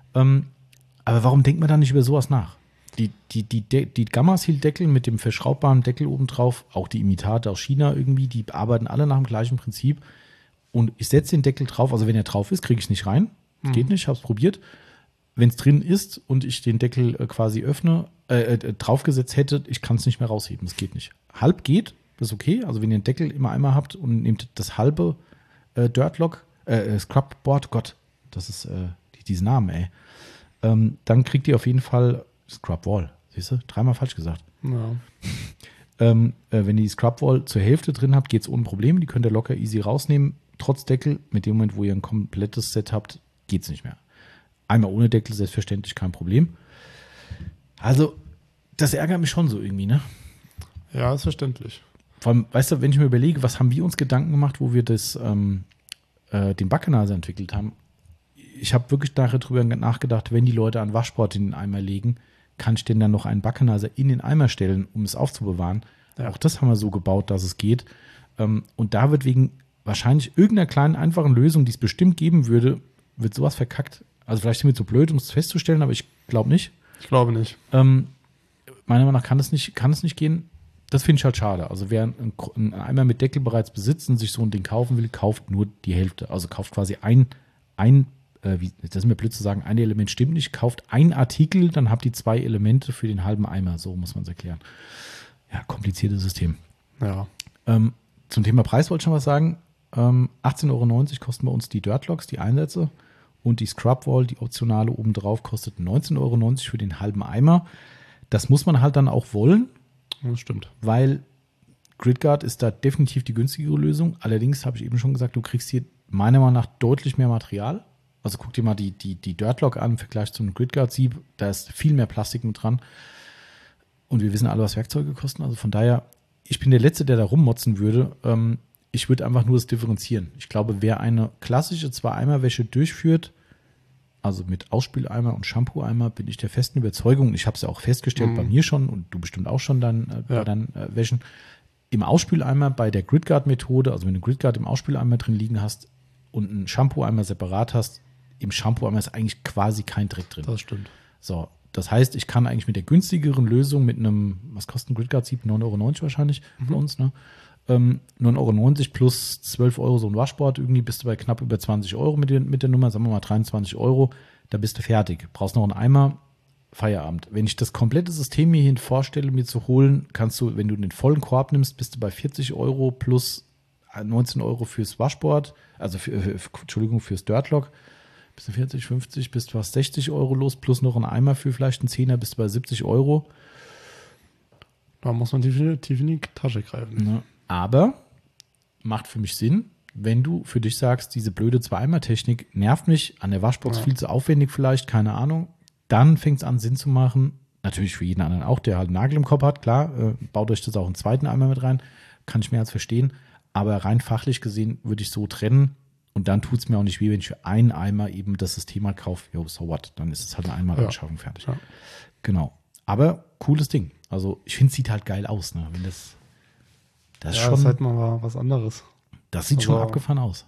Aber warum denkt man da nicht über sowas nach? Die Gamma-Seal-Deckel mit dem verschraubbaren Deckel obendrauf, auch die Imitate aus China irgendwie, die arbeiten alle nach dem gleichen Prinzip. Und ich setze den Deckel drauf, also wenn er drauf ist, kriege ich es nicht rein. Geht nicht, habe es probiert. Wenn es drin ist und ich den Deckel quasi draufgesetzt hätte, ich kann es nicht mehr rausheben. Das geht nicht. Halb geht, das ist okay. Also wenn ihr den Deckel immer einmal habt und nehmt das halbe Dirtlock, Scrubboard, Gott, das ist diese Namen, ey. Dann kriegt ihr auf jeden Fall Scrubwall. Siehst du? 3-mal falsch gesagt. Ja. Wenn ihr die Scrubwall zur Hälfte drin habt, geht es ohne Probleme. Die könnt ihr locker easy rausnehmen. Trotz Deckel, mit dem Moment, wo ihr ein komplettes Set habt, geht es nicht mehr. Einmal ohne Deckel, selbstverständlich kein Problem. Also, das ärgert mich schon so irgendwie, ne? Ja, ist verständlich. Vor allem, weißt du, wenn ich mir überlege, was haben wir uns Gedanken gemacht, wo wir den Backenizer entwickelt haben. Ich habe wirklich darüber nachgedacht, wenn die Leute einen Waschsport in den Eimer legen, kann ich denn dann noch einen Backenizer in den Eimer stellen, um es aufzubewahren. Ja. Auch das haben wir so gebaut, dass es geht. Und da wird wegen wahrscheinlich irgendeiner kleinen, einfachen Lösung, die es bestimmt geben würde, wird sowas verkackt. Also vielleicht sind wir zu blöd, um es festzustellen, aber ich glaube nicht. Ich glaube nicht. Meiner Meinung nach kann es nicht gehen. Das finde ich halt schade. Also wer einen Eimer mit Deckel bereits besitzt und sich so ein Ding kaufen will, kauft nur die Hälfte. Also kauft quasi das ist mir blöd zu sagen, ein Element stimmt nicht, kauft ein Artikel, dann habt ihr 2 Elemente für den halben Eimer. So muss man es erklären. Ja, kompliziertes System. Ja. Zum Thema Preis wollte ich schon was sagen. 18,90 Euro kosten bei uns die Dirtlocks, die Einsätze. Und die Scrubwall, die optionale obendrauf, kostet 19,90 Euro für den halben Eimer. Das muss man halt dann auch wollen. Das stimmt. Weil Gridguard ist da definitiv die günstigere Lösung. Allerdings habe ich eben schon gesagt, du kriegst hier meiner Meinung nach deutlich mehr Material. Also guck dir mal die Dirtlock an im Vergleich zum Gridguard-Sieb. Da ist viel mehr Plastik mit dran. Und wir wissen alle, was Werkzeuge kosten. Also von daher, ich bin der Letzte, der da rummotzen würde. Ich würde einfach nur das differenzieren. Ich glaube, wer eine klassische 2-Eimer-Wäsche durchführt, also mit Ausspüleimer und Shampoo-Eimer, bin ich der festen Überzeugung, ich habe es ja auch festgestellt bei mir schon und du bestimmt auch schon bei deinen Wäschen, im Ausspüleimer bei der Gridguard-Methode, also wenn du Gridguard im Ausspüleimer drin liegen hast und einen Shampoo-Eimer separat hast, im Shampoo-Eimer ist eigentlich quasi kein Dreck drin. Das stimmt. So, das heißt, ich kann eigentlich mit der günstigeren Lösung mit einem, was kostet ein Gridguard-Sieb? 9,90 Euro wahrscheinlich bei uns, ne? 9,90 Euro plus 12 Euro so ein Waschboard, irgendwie bist du bei knapp über 20 Euro mit der Nummer, sagen wir mal 23 Euro, da bist du fertig. Brauchst noch einen Eimer, Feierabend. Wenn ich das komplette System mir hin vorstelle, mir zu holen, kannst du, wenn du den vollen Korb nimmst, bist du bei 40 Euro plus 19 Euro fürs Waschboard, also fürs Dirtlock, bist du 40, 50, bist du fast 60 Euro los, plus noch ein Eimer für vielleicht einen Zehner, bist du bei 70 Euro. Da muss man tief in die Tasche greifen. Ja. Aber macht für mich Sinn, wenn du für dich sagst, diese blöde 2-Eimer-Technik nervt mich, an der Waschbox viel zu aufwendig vielleicht, keine Ahnung, dann fängt es an Sinn zu machen, natürlich für jeden anderen auch, der halt einen Nagel im Kopf hat, klar, baut euch das auch einen zweiten Eimer mit rein, kann ich mehr als verstehen, aber rein fachlich gesehen würde ich so trennen und dann tut es mir auch nicht weh, wenn ich für einen Eimer eben das System halt kaufe, so what, dann ist es halt eine Einmalanschaffung fertig. Ja. Genau, aber cooles Ding, also ich finde es sieht halt geil aus, ne, wenn das ist schon, das ist halt mal was anderes. Das sieht schon abgefahren aus.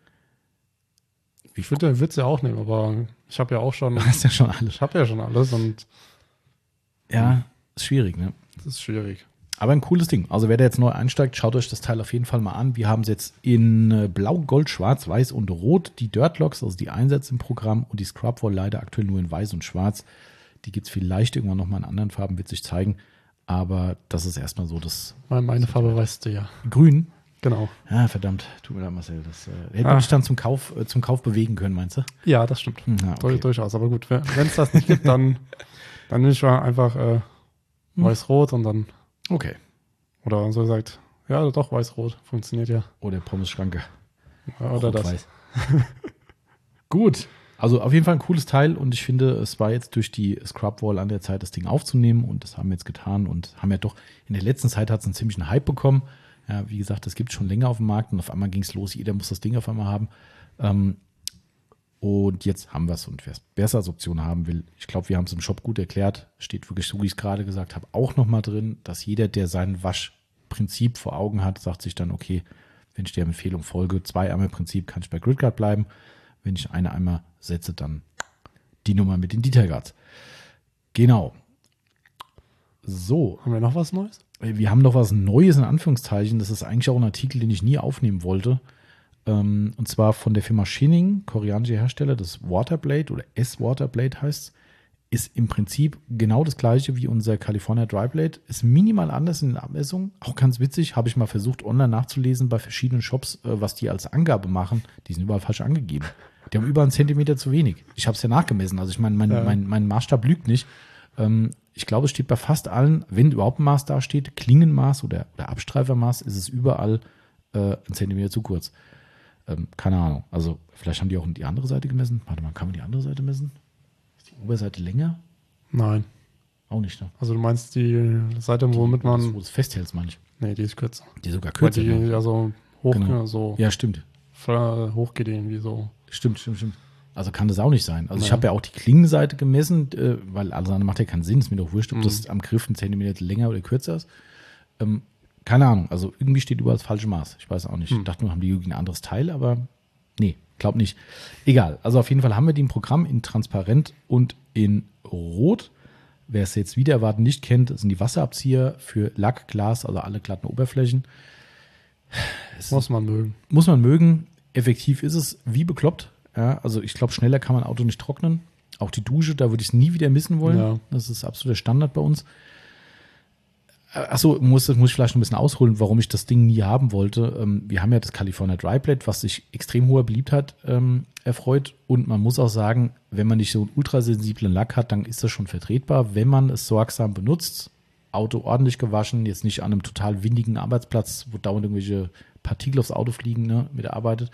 Ich würde es ja auch nehmen, aber ich habe ja auch schon. Du hast ja schon alles. Ich habe ja schon alles und. Ja, ist schwierig, ne? Das ist schwierig. Aber ein cooles Ding. Also wer da jetzt neu einsteigt, schaut euch das Teil auf jeden Fall mal an. Wir haben es jetzt in Blau, Gold, Schwarz, Weiß und Rot. Die Dirtlocks, also die Einsätze im Programm und die Scrubwall leider aktuell nur in Weiß und Schwarz. Die gibt es vielleicht irgendwann nochmal in anderen Farben, wird sich zeigen. Aber das ist erstmal so das. Meine Farbe weißt du ja. Grün? Genau. Ja, verdammt. Tut mir leid, Marcel. Das hätte man dich dann zum Kauf bewegen können, meinst du? Ja, das stimmt. Ja, okay. Durchaus. Aber gut, wenn es das nicht gibt, dann nehme ich mal einfach weiß-rot und dann. Okay. Oder so gesagt, ja, doch, weiß-rot. Funktioniert ja. Oder Pommes-Schranke. Ja, oder das. Gut. Also auf jeden Fall ein cooles Teil und ich finde, es war jetzt durch die Scrubwall an der Zeit, das Ding aufzunehmen und das haben wir jetzt getan und haben ja doch, in der letzten Zeit hat es einen ziemlichen Hype bekommen. Ja, wie gesagt, das gibt es schon länger auf dem Markt und auf einmal ging es los, jeder muss das Ding auf einmal haben. Und jetzt haben wir es und wer es besser als Option haben will, ich glaube, wir haben es im Shop gut erklärt, steht wirklich so, wie ich es gerade gesagt habe, auch nochmal drin, dass jeder, der seinen Prinzip vor Augen hat, sagt sich dann, okay, wenn ich der Empfehlung folge, 2 Eimer-Prinzip, kann ich bei GridGuard bleiben. Wenn ich eine Eimer setze, dann die Nummer mit den Detail Guards. Genau. So. Haben wir noch was Neues? Wir haben noch was Neues in Anführungszeichen. Das ist eigentlich auch ein Artikel, den ich nie aufnehmen wollte. Und zwar von der Firma Shinning, koreanischer Hersteller, das Waterblade oder S-Waterblade heißt es. Ist im Prinzip genau das gleiche wie unser California Dryblade. Ist minimal anders in den Abmessungen. Auch ganz witzig, habe ich mal versucht, online nachzulesen bei verschiedenen Shops, was die als Angabe machen. Die sind überall falsch angegeben. Die haben über einen Zentimeter zu wenig. Ich habe es ja nachgemessen. Also ich meine, mein Maßstab lügt nicht. Ich glaube, es steht bei fast allen, wenn überhaupt ein Maß da steht, Klingenmaß oder Abstreifermaß, ist es überall ein Zentimeter zu kurz. Keine Ahnung. Also vielleicht haben die auch die andere Seite gemessen. Warte mal, kann man die andere Seite messen? Oberseite länger? Nein. Auch nicht, ne? Also du meinst die Seite, womit man... Wo du es festhältst, meine ich. Nee, die ist kürzer. Die ist sogar kürzer. Weil die ja so hoch, Genau. so Ja, stimmt. hochgeht irgendwie so. Stimmt. Also kann das auch nicht sein. Also ich Ja. habe ja auch die Klingenseite gemessen, weil alles andere macht ja keinen Sinn. Ist mir doch wurscht, ob das am Griff ein Zentimeter länger oder kürzer ist. Keine Ahnung. Also irgendwie steht überall das falsche Maß. Ich weiß auch nicht. Ich dachte nur, haben die irgendwie ein anderes Teil, aber nee, glaub nicht. Egal. Also auf jeden Fall haben wir die im Programm in transparent und in rot. Wer es jetzt wieder erwarten nicht kennt, das sind die Wasserabzieher für Lack, Glas, also alle glatten Oberflächen. Muss man mögen. Muss man mögen. Effektiv ist es wie bekloppt. Ja, also ich glaube, schneller kann man ein Auto nicht trocknen. Auch die Dusche, da würde ich es nie wieder missen wollen. Ja. Das ist absoluter Standard bei uns. Achso, muss ich vielleicht noch ein bisschen ausholen, warum ich das Ding nie haben wollte. Wir haben ja das California Dryblade, was sich extrem hoher Beliebtheit erfreut. Und man muss auch sagen, wenn man nicht so einen ultrasensiblen Lack hat, dann ist das schon vertretbar. Wenn man es sorgsam benutzt, Auto ordentlich gewaschen, jetzt nicht an einem total windigen Arbeitsplatz, wo dauernd irgendwelche Partikel aufs Auto fliegen, ne, mitarbeitet.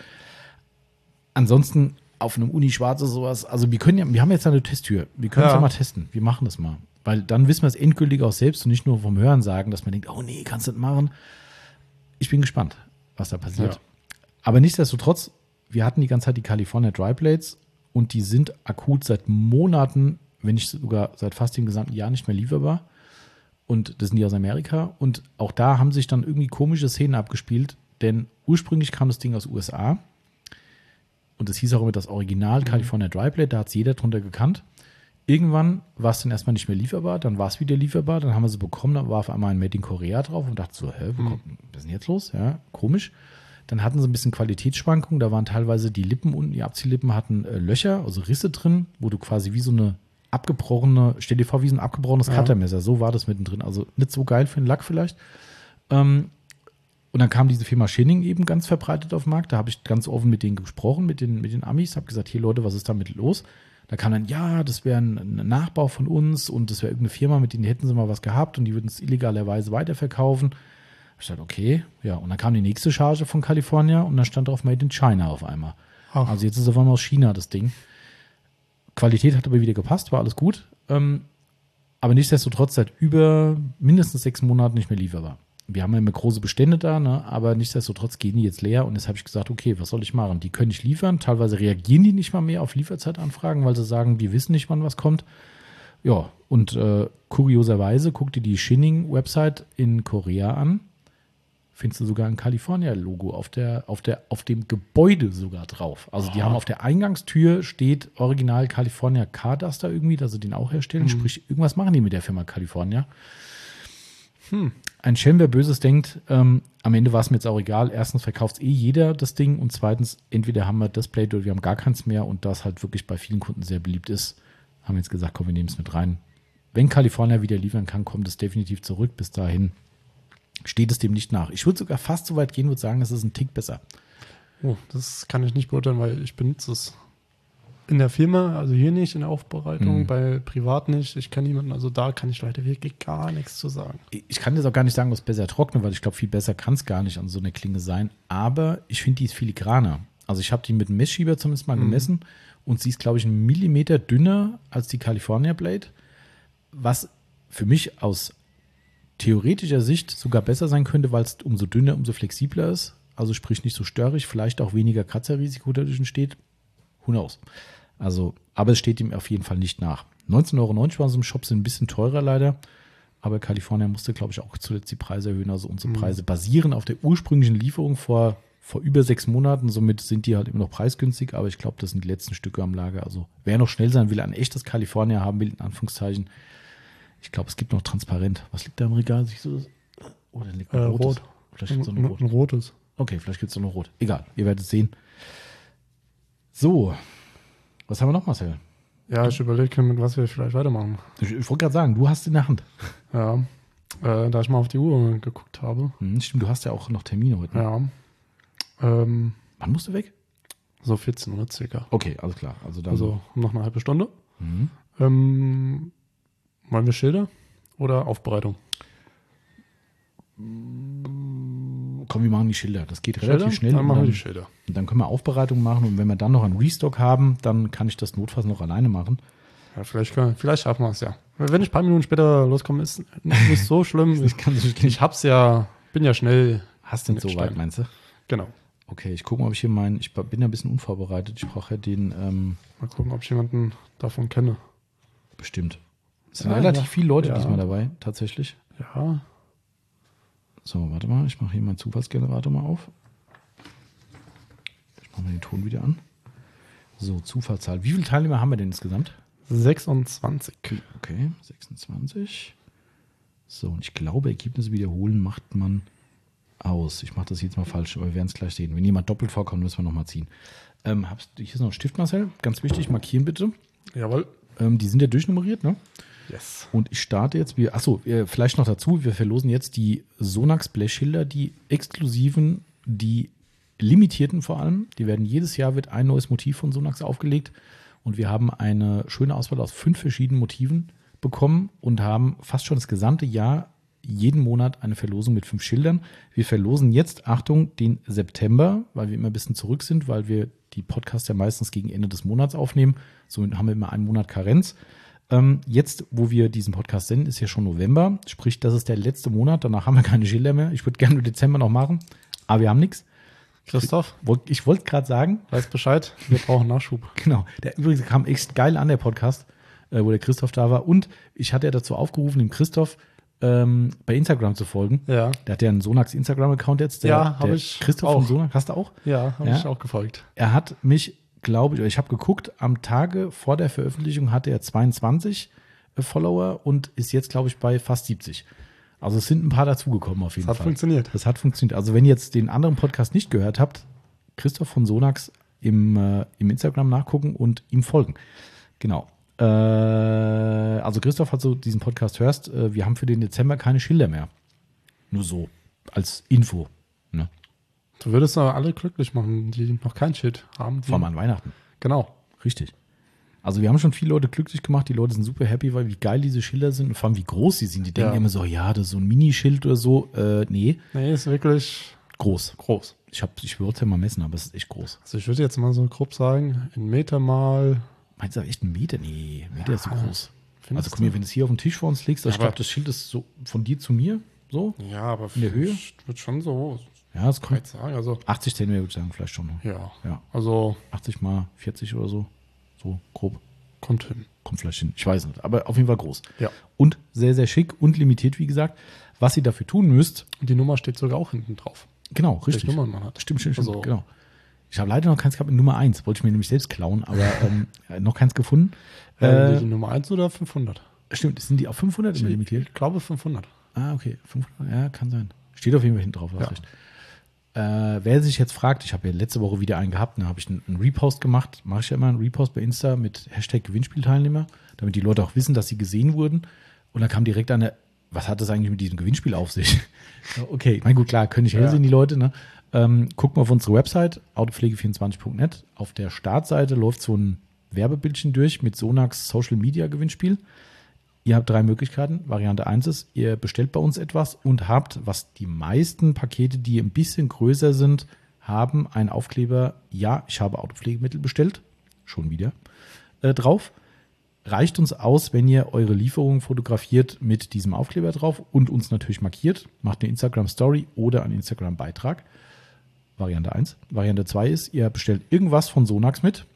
Ansonsten auf einem Uni-Schwarz oder sowas, also wir haben jetzt eine Testtür. Wir können es ja mal testen. Wir machen das mal. Weil dann wissen wir es endgültig auch selbst und nicht nur vom Hören sagen, dass man denkt, oh nee, kannst du das machen. Ich bin gespannt, was da passiert. Ja. Aber nichtsdestotrotz, wir hatten die ganze Zeit die California Dryblades und die sind akut seit Monaten, wenn nicht sogar seit fast dem gesamten Jahr nicht mehr lieferbar. Und das sind die aus Amerika. Und auch da haben sich dann irgendwie komische Szenen abgespielt, denn ursprünglich kam das Ding aus USA. Und das hieß auch immer das Original California Dryblade, da hat es jeder drunter gekannt. Irgendwann war es dann erstmal nicht mehr lieferbar, dann war es wieder lieferbar, dann haben wir sie bekommen, dann war auf einmal ein Made in Korea drauf und dachte so, was ist denn jetzt los? Ja, komisch. Dann hatten sie ein bisschen Qualitätsschwankungen, da waren teilweise die Lippen unten, die Abziehlippen hatten Löcher, also Risse drin, wo du quasi wie so eine abgebrochene, stell dir vor, wie so ein abgebrochenes Cuttermesser, so war das mittendrin, also nicht so geil für den Lack vielleicht. Und dann kam diese Firma Shinning eben ganz verbreitet auf den Markt, da habe ich ganz offen mit denen gesprochen, mit den Amis, habe gesagt, hier Leute, was ist damit los? Da kam dann, ja, das wäre ein Nachbau von uns und das wäre irgendeine Firma, mit denen hätten sie mal was gehabt und die würden es illegalerweise weiterverkaufen. Ich dachte, okay, ja. Und dann kam die nächste Charge von California und dann stand drauf Made in China auf einmal. Ach. Also jetzt ist es auf einmal aus China das Ding. Qualität hat aber wieder gepasst, war alles gut. Aber nichtsdestotrotz seit über mindestens 6 Monaten nicht mehr lieferbar. Wir haben ja immer große Bestände da, ne? Aber nichtsdestotrotz gehen die jetzt leer und jetzt habe ich gesagt, okay, was soll ich machen? Die können nicht liefern, teilweise reagieren die nicht mal mehr auf Lieferzeitanfragen, weil sie sagen, wir wissen nicht, wann was kommt. Ja, und kurioserweise, guck dir die Shinning-Website in Korea an, findest du sogar ein California-Logo auf dem Gebäude sogar drauf. Also die haben auf der Eingangstür steht Original California Carduster irgendwie, dass sie den auch herstellen, sprich irgendwas machen die mit der Firma California. Ein Schelm, wer Böses denkt, am Ende war es mir jetzt auch egal. Erstens verkauft es jeder das Ding und zweitens, entweder haben wir das Blade oder wir haben gar keins mehr und das halt wirklich bei vielen Kunden sehr beliebt ist, haben wir jetzt gesagt, komm, wir nehmen es mit rein. Wenn California wieder liefern kann, kommt es definitiv zurück. Bis dahin steht es dem nicht nach. Ich würde sogar fast so weit gehen und sagen, es ist ein Tick besser. Oh, das kann ich nicht beurteilen, weil ich benutze es in der Firma, also hier nicht in der Aufbereitung, bei privat nicht. Ich kenne niemanden, also da kann ich leider wirklich gar nichts zu sagen. Ich kann jetzt auch gar nicht sagen, was besser trocknet, weil ich glaube, viel besser kann es gar nicht an so einer Klinge sein. Aber ich finde, die ist filigraner. Also ich habe die mit einem Messschieber zumindest mal gemessen und sie ist, glaube ich, 1 Millimeter dünner als die California Blade, was für mich aus theoretischer Sicht sogar besser sein könnte, weil es umso dünner, umso flexibler ist. Also sprich nicht so störrig, vielleicht auch weniger Kratzerrisiko dadurch entsteht. Who knows? Also, aber es steht ihm auf jeden Fall nicht nach. 19,90 € war es im Shop, sind ein bisschen teurer leider. aber California musste, glaube ich, auch zuletzt die Preise erhöhen. Also unsere Preise basieren auf der ursprünglichen Lieferung vor über 6 Monaten. Somit sind die halt immer noch preisgünstig, aber ich glaube, das sind die letzten Stücke am Lager. Also wer noch schnell sein will, ein echtes California haben will, in Anführungszeichen, ich glaube, es gibt noch transparent. Was liegt da im Regal? Oh, da liegt ein rotes. Rot. Vielleicht gibt es noch Ein rotes. Okay, vielleicht gibt es noch rot. Egal, ihr werdet es sehen. So, was haben wir noch, Marcel? Ja, ich überlege, mit was wir vielleicht weitermachen. Ich wollte gerade sagen, du hast in der Hand. Ja, da ich mal auf die Uhr geguckt habe. Stimmt, du hast ja auch noch Termine heute. Ne? Ja. Wann musst du weg? So 14 Uhr circa. Okay, alles klar. Also noch eine halbe Stunde. Mhm. Wollen wir Schilder oder Aufbereitung? Komm, wir machen die Schilder. Das geht relativ schnell. Dann machen wir die Schilder. Und dann können wir Aufbereitung machen. Und wenn wir dann noch einen Restock haben, dann kann ich das notfalls noch alleine machen. Ja, vielleicht schaffen wir es ja. Wenn ich ein paar Minuten später loskomme, ist nicht so schlimm. Ich hab's ja, bin ja schnell. Hast du denn so weit, meinst du? Genau. Okay, ich gucke mal, ob ich hier ich bin ja ein bisschen unvorbereitet. Ich brauche ja den. Mal gucken, ob ich jemanden davon kenne. Bestimmt. Es sind relativ viele Leute diesmal dabei, tatsächlich. Ja. So, warte mal, ich mache hier meinen Zufallsgenerator mal auf. Ich mache mal den Ton wieder an. So, Zufallszahl. Wie viele Teilnehmer haben wir denn insgesamt? 26. Okay, 26. So, und ich glaube, Ergebnisse wiederholen macht man aus. Ich mache das jetzt mal falsch, aber wir werden es gleich sehen. Wenn jemand doppelt vorkommt, müssen wir nochmal ziehen. Hier ist noch ein Stift, Marcel. Ganz wichtig, markieren bitte. Jawohl. Die sind ja durchnummeriert, ne? Yes. Und ich starte jetzt, vielleicht noch dazu, wir verlosen jetzt die Sonax Blechschilder, die exklusiven, die limitierten vor allem. Die werden jedes Jahr wird ein neues Motiv von Sonax aufgelegt und wir haben eine schöne Auswahl aus 5 verschiedenen Motiven bekommen und haben fast schon das gesamte Jahr jeden Monat eine Verlosung mit 5 Schildern. Wir verlosen jetzt, Achtung, den September, weil wir immer ein bisschen zurück sind, weil wir die Podcasts ja meistens gegen Ende des Monats aufnehmen. Somit haben wir immer einen Monat Karenz. Jetzt, wo wir diesen Podcast senden, ist ja schon November. Sprich, das ist der letzte Monat. Danach haben wir keine Schilder mehr. Ich würde gerne im Dezember noch machen, aber wir haben nichts. Christoph? Ich wollte gerade sagen. Weiß Bescheid, wir brauchen Nachschub. Genau. Der übrigens kam echt geil an, der Podcast, wo der Christoph da war. Und ich hatte ja dazu aufgerufen, dem Christoph bei Instagram zu folgen. Ja. Der hat ja einen Sonax Instagram-Account jetzt. Habe ich. Christoph auch. von Sonax, hast du auch? Ja, habe ich auch gefolgt. Er hat mich, glaube ich habe geguckt, am Tage vor der Veröffentlichung hatte er 22 Follower und ist jetzt, glaube ich, bei fast 70. Also es sind ein paar dazugekommen auf jeden Fall. Das hat funktioniert. Das hat funktioniert. Also wenn ihr jetzt den anderen Podcast nicht gehört habt, Christoph von Sonax im Instagram nachgucken und ihm folgen. Genau. Also Christoph, falls du diesen Podcast hörst, wir haben für den Dezember keine Schilder mehr. Nur so, als Info. Ne? Du würdest aber alle glücklich machen, die noch kein Schild haben. Vor allem an Weihnachten. Genau. Richtig. Also wir haben schon viele Leute glücklich gemacht. Die Leute sind super happy, weil wie geil diese Schilder sind und vor allem wie groß sie sind. Die denken immer so, ja, das ist so ein Minischild oder so. Nee. Nee, ist wirklich groß. Ich würde es ja mal messen, aber es ist echt groß. Also ich würde jetzt mal so grob sagen, 1 Meter mal... Meinst du echt 1 Meter? Nee, 1 Meter ist so groß. Also guck mal, wenn du es hier auf den Tisch vor uns legst, ich glaube, das Schild ist so von dir zu mir, so. Ja, aber in der Höhe. Wird schon so. Ja, das kommt. Sagen, also 80 cm würde ich sagen, vielleicht schon. Ja. Also 80 mal 40 oder so. So grob. Kommt hin. Kommt vielleicht hin. Ich weiß nicht. Aber auf jeden Fall groß. Ja. Und sehr, sehr schick und limitiert, wie gesagt. Was ihr dafür tun müsst. Und die Nummer steht sogar auch hinten drauf. Genau, richtig. Welche Nummern man hat. Stimmt, also, genau. Ich habe leider noch keins gehabt mit Nummer 1. Wollte ich mir nämlich selbst klauen, aber noch keins gefunden. Die Nummer 1 oder 500? Stimmt, sind die auf 500 immer limitiert? Ich glaube 500. Ah, okay. 500, ja, kann sein. Steht auf jeden Fall hinten drauf, hast recht. Wer sich jetzt fragt, ich habe ja letzte Woche wieder einen gehabt, da habe ich einen Repost gemacht, mache ich ja immer einen Repost bei Insta mit Hashtag Gewinnspielteilnehmer, damit die Leute auch wissen, dass sie gesehen wurden. Und dann kam direkt eine, was hat das eigentlich mit diesem Gewinnspiel auf sich? Okay, na gut, klar, können nicht hell sehen die Leute, ne? Guckt mal auf unsere Website, autopflege24.net. Auf der Startseite läuft so ein Werbebildchen durch mit Sonax Social Media Gewinnspiel. Ihr habt 3 Möglichkeiten. Variante 1 ist, ihr bestellt bei uns etwas und habt, was die meisten Pakete, die ein bisschen größer sind, haben einen Aufkleber, ja, ich habe Autopflegemittel bestellt, schon wieder, drauf. Reicht uns aus, wenn ihr eure Lieferung fotografiert mit diesem Aufkleber drauf und uns natürlich markiert. Macht eine Instagram-Story oder einen Instagram-Beitrag. Variante 1. Variante 2 ist, ihr bestellt irgendwas von Sonax mit.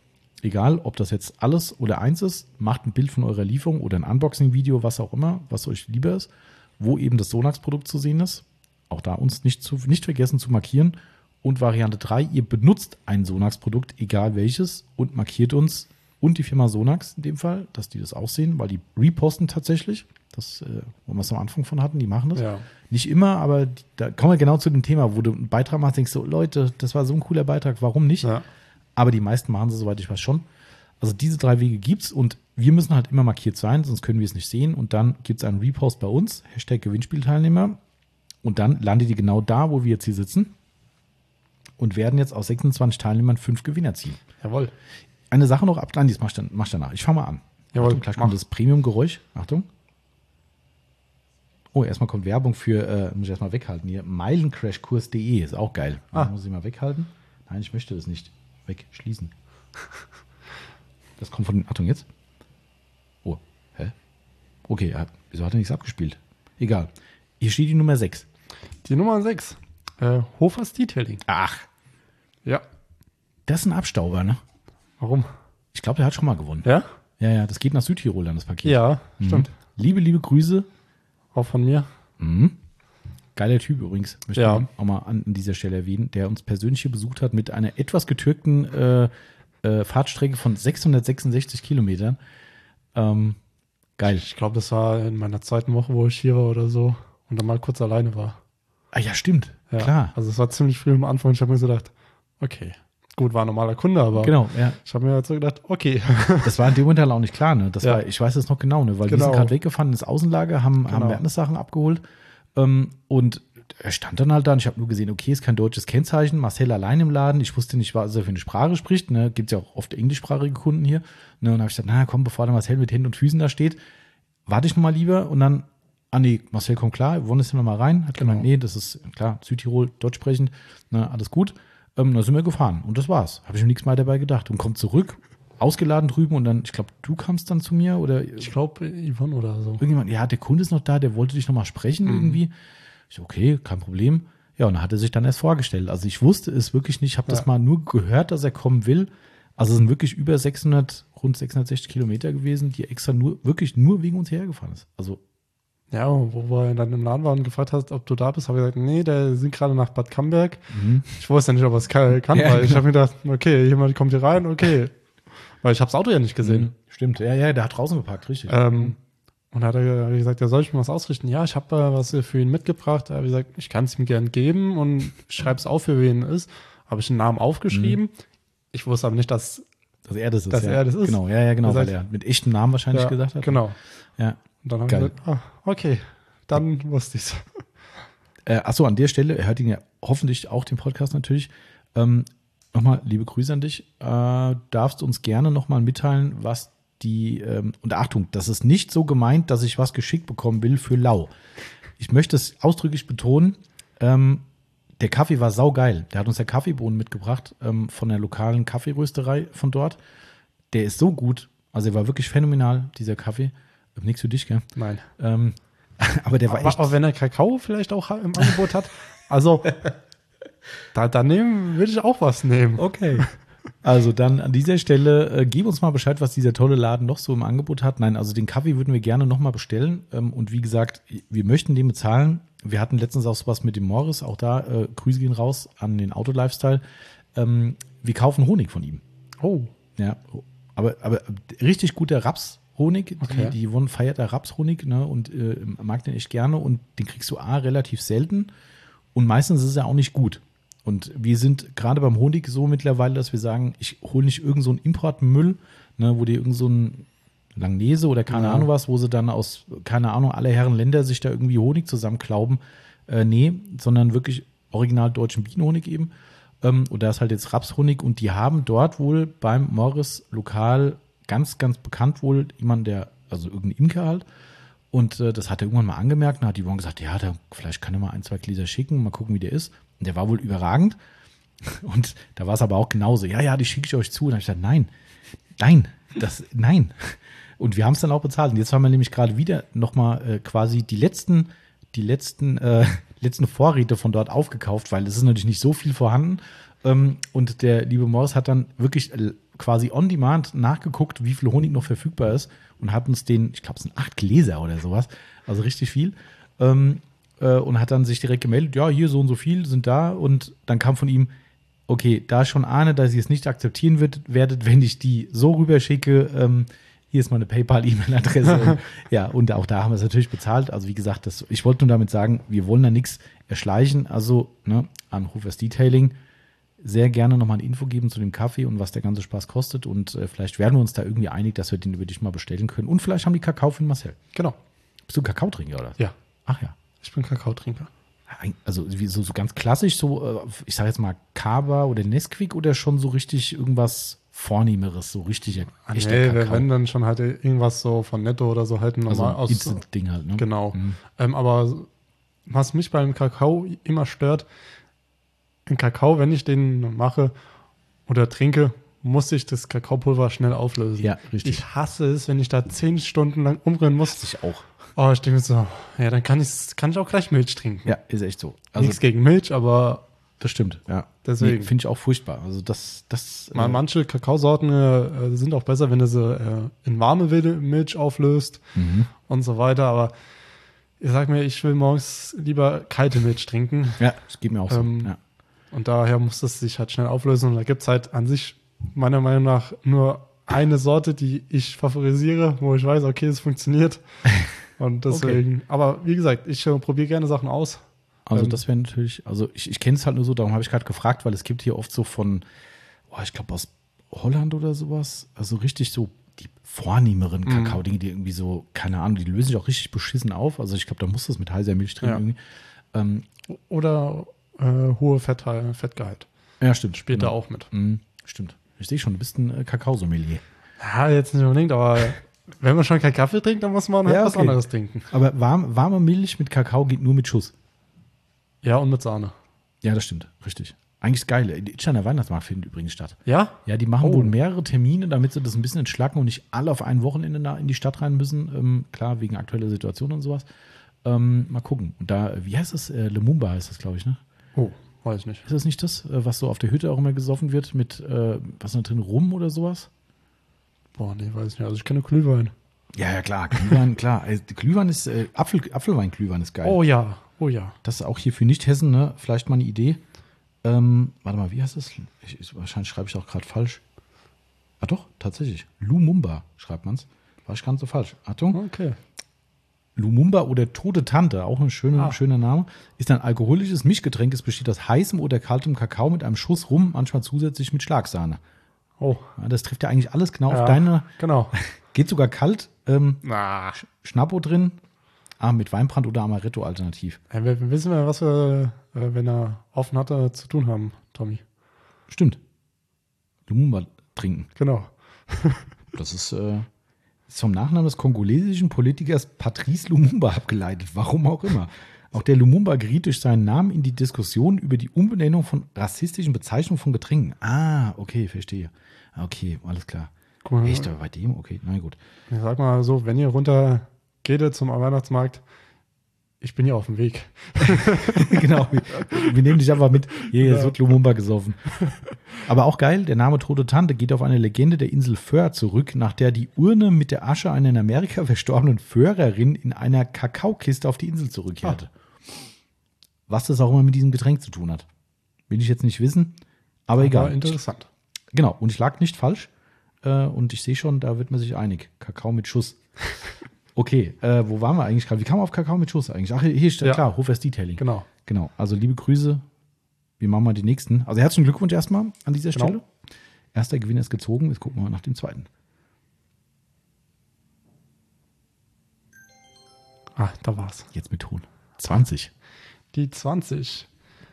egal ob das jetzt alles oder eins ist, macht ein Bild von eurer Lieferung oder ein Unboxing-Video, was auch immer, was euch lieber ist, wo eben das Sonax-Produkt zu sehen ist. Auch da uns nicht vergessen zu markieren. Und Variante 3, ihr benutzt ein Sonax-Produkt, egal welches, und markiert uns und die Firma Sonax in dem Fall, dass die das auch sehen, weil die reposten tatsächlich. Das, wo wir es am Anfang von hatten, die machen das. Ja. Nicht immer, aber da kommen wir genau zu dem Thema, wo du einen Beitrag machst, denkst du, Leute, das war so ein cooler Beitrag, warum nicht? Ja. Aber die meisten machen sie, soweit ich weiß, schon. Also diese 3 Wege gibt's und wir müssen halt immer markiert sein, sonst können wir es nicht sehen. Und dann gibt es einen Repost bei uns, #Gewinnspielteilnehmer. Und dann landet die genau da, wo wir jetzt hier sitzen und werden jetzt aus 26 Teilnehmern 5 Gewinner ziehen. Jawohl. Eine Sache noch ab, nein, das mach ich danach. Ich fange mal an. Jawohl, Achtung, gleich kommt das Premium-Geräusch. Achtung. Oh, erstmal kommt Werbung für, muss ich erstmal weghalten hier, meilencrashkurs.de, ist auch geil. Muss ich mal weghalten? Nein, ich möchte das nicht wegschließen. Das kommt von den, Achtung jetzt. Oh, hä? Okay, wieso hat er nichts abgespielt? Egal. Hier steht die Nummer 6. Die Nummer 6. Hofers Detailing. Ach, Ja. das ist ein Abstauber, ne? Warum? Ich glaube, der hat schon mal gewonnen. Ja? Ja, das geht nach Südtirol dann, das Paket. Ja, stimmt. Liebe Grüße. Auch von mir. Geiler Typ übrigens, möchte Ja. ich auch mal an dieser Stelle erwähnen, der uns persönlich hier besucht hat mit einer etwas getürkten Fahrtstrecke von 666 Kilometern. Geil. Ich glaube, das war in meiner zweiten Woche, wo ich hier war oder so und dann mal kurz alleine war. Ah ja, stimmt. Ja. Klar. Also es war ziemlich früh am Anfang. Ich habe mir so gedacht, okay, gut, war ein normaler Kunde, aber Genau, ja. ich habe mir halt so gedacht, okay. Das war in dem Moment halt auch nicht klar, ne? Das Ja. war, ich weiß es noch genau, ne? Weil wir Genau. sind gerade weggefahren ins Außenlager, haben Wellness-Sachen abgeholt und er stand dann halt da und ich habe nur gesehen, okay, ist kein deutsches Kennzeichen, Marcel allein im Laden, ich wusste nicht, was er für eine Sprache spricht, ne? Gibt es ja auch oft englischsprachige Kunden hier, ne? Und dann habe ich gesagt, na komm, bevor der Marcel mit Händen und Füßen da steht, warte ich noch mal lieber und dann, nee, Marcel kommt klar, wir wollen jetzt noch mal rein, hat gemeint, nee, das ist klar, Südtirol, deutsch sprechend, ne? Alles gut. Dann sind wir gefahren und das war's. Habe ich mir nichts mehr dabei gedacht und kommt zurück, ausgeladen drüben und dann, ich glaube, du kamst dann zu mir oder Ich glaube, Yvonne oder so. irgendjemand, ja, der Kunde ist noch da, der wollte dich noch mal sprechen irgendwie. Ich so, okay, kein Problem. Ja, und dann hat er sich dann erst vorgestellt. Also ich wusste es wirklich nicht, ich habe das mal nur gehört, dass er kommen will. Also es sind wirklich über rund 660 Kilometer gewesen, die extra wirklich nur wegen uns hergefahren ist. Also Ja, wo wir dann im Laden waren und gefragt hast, ob du da bist, habe ich gesagt, nee, der sind gerade nach Bad Camberg. Ich wusste nicht, ob er es kann, Ja, weil ich genau. habe mir gedacht, okay, jemand kommt hier rein, okay. Weil ich habe das Auto ja nicht gesehen. Stimmt, ja, der hat draußen geparkt, richtig. Und da hat er gesagt, ja, soll ich mir was ausrichten? Ja, ich habe was für ihn mitgebracht. Da habe ich gesagt, ich kann es ihm gern geben und schreibe es auf, für wen es ist. Habe ich einen Namen aufgeschrieben. Ich wusste aber nicht, dass Dass er das ist. dass er das ist. Genau, ja, genau, Das weil heißt- er mit echtem Namen wahrscheinlich ja, gesagt hat. Genau. Ja. Und dann habe ich Geil. gesagt, okay, dann wusste ich es. Achso, an der Stelle, er hört ihn ja hoffentlich auch den Podcast natürlich. Nochmal liebe Grüße an dich. Darfst uns gerne nochmal mitteilen, was und Achtung, das ist nicht so gemeint, dass ich was geschickt bekommen will für lau. Ich möchte es ausdrücklich betonen, der Kaffee war saugeil. Der hat uns der Kaffeebohnen mitgebracht von der lokalen Kaffeerösterei von dort. Der ist so gut, also er war wirklich phänomenal, dieser Kaffee. Nichts für dich, gell? Nein. Aber der war echt... Auch wenn er Kakao vielleicht auch im Angebot hat. Also, da würde ich auch was nehmen. Okay. Also dann an dieser Stelle, gib uns mal Bescheid, was dieser tolle Laden noch so im Angebot hat. Nein, also den Kaffee würden wir gerne nochmal bestellen. Und wie gesagt, wir möchten den bezahlen. Wir hatten letztens auch sowas mit dem Morris, auch da Grüße gehen raus an den Auto-Lifestyle. Wir kaufen Honig von ihm. Oh. Ja, aber richtig guter Rapshonig. Okay. Die Yvonne feiert da Rapshonig, ne, und mag den echt gerne. Und den kriegst du relativ selten. Und meistens ist er auch nicht gut. Und wir sind gerade beim Honig so mittlerweile, dass wir sagen, ich hole nicht irgend so einen Importmüll, ne, wo die irgend so ein Langnese oder keine Ahnung was, wo sie dann aus, keine Ahnung, alle Herren Länder sich da irgendwie Honig zusammenklauben. Nee, sondern wirklich original deutschen Bienenhonig eben. Und da ist halt jetzt Rapshonig und die haben dort wohl beim Morris lokal ganz, ganz bekannt wohl jemand, also irgendein Imker halt. Und das hat er irgendwann mal angemerkt und hat die Yvonne gesagt, ja, vielleicht kann er mal 1, 2 Gläser schicken, mal gucken, wie der ist. Und der war wohl überragend. Und da war es aber auch genauso. Ja, die schicke ich euch zu. Und dann habe ich gesagt, nein. Und wir haben es dann auch bezahlt. Und jetzt haben wir nämlich gerade wieder nochmal quasi die letzten Vorräte von dort aufgekauft, weil es ist natürlich nicht so viel vorhanden. Und der liebe Morris hat dann wirklich quasi on demand nachgeguckt, wie viel Honig noch verfügbar ist und hat uns ich glaube, es sind 8 Gläser oder sowas, also richtig viel. Und hat dann sich direkt gemeldet, ja, hier so und so viel sind da. Und dann kam von ihm, okay, da ich schon ahne, dass ihr es nicht akzeptieren werdet, wenn ich die so rüberschicke, hier ist meine PayPal-E-Mail-Adresse. Ja, und auch da haben wir es natürlich bezahlt. Also wie gesagt, ich wollte nur damit sagen, wir wollen da nichts erschleichen. Also an Hofers Detailing sehr gerne nochmal eine Info geben zu dem Kaffee und was der ganze Spaß kostet. Und vielleicht werden wir uns da irgendwie einig, dass wir den über dich mal bestellen können. Und vielleicht haben die Kakao für den Marcel. Genau. Bist du Kakaotrinker, oder? Ja. Ach ja. Ich bin Kakaotrinker. Also so ganz klassisch, so, ich sage jetzt mal Kaba oder Nesquik oder schon so richtig irgendwas Vornehmeres, so richtig echter Kakao. Wenn dann schon halt irgendwas so von Netto oder so halt normal also Instant-Ding halt, ne? Genau. Aber was mich beim Kakao immer stört, im Kakao, wenn ich den mache oder trinke, muss ich das Kakaopulver schnell auflösen. Ja, richtig. Ich hasse es, wenn ich da 10 Stunden lang umrühren muss. Hasse ich auch. Oh, ich denke mir so, ja, dann kann ich auch gleich Milch trinken. Ja, ist echt so. Also, Nichts gegen Milch, aber das stimmt, ja. Deswegen. Nee, finde ich auch furchtbar. Also manche Kakaosorten sind auch besser, wenn du sie in warme Milch auflöst und so weiter. Aber ich sag mir, ich will morgens lieber kalte Milch trinken. Ja, das geht mir auch so. Ja. Und daher muss es sich halt schnell auflösen. Und da gibt es halt an sich meiner Meinung nach nur eine Sorte, die ich favorisiere, wo ich weiß, okay, es funktioniert. Und deswegen, okay. Aber wie gesagt, ich probiere gerne Sachen aus. Also das wäre natürlich, also ich kenne es halt nur so, darum habe ich gerade gefragt, weil es gibt hier oft so von, ich glaube aus Holland oder sowas, also richtig so die vornehmeren Kakao-Dinge, die irgendwie so, keine Ahnung, die lösen sich auch richtig beschissen auf. Also ich glaube, da muss das mit heißer Milch drin irgendwie. Oder hohe Fettgehalt. Ja, stimmt. Später auch mit. Stimmt. Ich sehe schon, du bist ein Kakaosommelier. Ja, jetzt nicht unbedingt, aber wenn man schon keinen Kaffee trinkt, dann muss man halt was anderes trinken. Aber warme Milch mit Kakao geht nur mit Schuss. Ja, und mit Sahne. Ja, das stimmt. Richtig. Eigentlich ist geil. Die Itsteiner Weihnachtsmarkt findet übrigens statt. Ja? Ja, die machen wohl mehrere Termine, damit sie das ein bisschen entschlacken und nicht alle auf ein Wochenende in die Stadt rein müssen. Klar, wegen aktueller Situation und sowas. Mal gucken. Und da, wie heißt das? Lumumba heißt das, glaube ich, ne? Oh, weiß ich nicht. Ist das nicht das, was so auf der Hütte auch immer gesoffen wird mit, was ist da drin, Rum oder sowas? Boah, nee, weiß ich nicht. Also ich kenne Glühwein. Ja, klar. Glühwein, klar. Glühwein ist, Apfelwein-Glühwein ist geil. Oh ja, oh ja. Das ist auch hier für Nicht-Hessen, ne? Vielleicht mal eine Idee. Warte mal, wie heißt das? Wahrscheinlich schreibe ich auch gerade falsch. Ah doch, tatsächlich. Lumumba schreibt man es. War ich ganz so falsch. Achtung. Okay. Lumumba oder Tote Tante, auch ein schöner Name, ist ein alkoholisches Mischgetränk. Es besteht aus heißem oder kaltem Kakao mit einem Schuss Rum, manchmal zusätzlich mit Schlagsahne. Oh. Ja, das trifft ja eigentlich alles genau auf deine. Genau. Geht sogar kalt. Schnappo drin. Mit Weinbrand oder Amaretto alternativ. Ja, wir wissen ja, was wir, wenn er offen hatte, zu tun haben, Tommy. Stimmt. Lumumba trinken. Genau. Das ist vom Nachnamen des kongolesischen Politikers Patrice Lumumba abgeleitet. Warum auch immer. Auch der Lumumba geriet durch seinen Namen in die Diskussion über die Umbenennung von rassistischen Bezeichnungen von Getränken. Ah, okay, verstehe. Okay, alles klar. Cool. Echt, aber bei dem? Okay, na gut. Ich sag mal so, wenn ihr runter geht zum Weihnachtsmarkt, ich bin ja auf dem Weg. Genau, wir nehmen dich einfach mit. Hier wird Lumumba gesoffen. Aber auch geil, der Name Tote Tante geht auf eine Legende der Insel Föhr zurück, nach der die Urne mit der Asche einer in Amerika verstorbenen Föhrerin in einer Kakaokiste auf die Insel zurückkehrte. Was das auch immer mit diesem Getränk zu tun hat. Will ich jetzt nicht wissen, aber egal. Interessant. Genau, und ich lag nicht falsch. Und ich sehe schon, da wird man sich einig. Kakao mit Schuss. Okay, wo waren wir eigentlich gerade? Wie kam man auf Kakao mit Schuss eigentlich? Ach, hier steht klar, Hofers Detailing. Genau. Also liebe Grüße, wir machen mal die nächsten. Also herzlichen Glückwunsch erstmal an dieser Stelle. Erster Gewinner ist gezogen, jetzt gucken wir mal nach dem zweiten. Da war's. Jetzt mit Ton. 20. Die 20.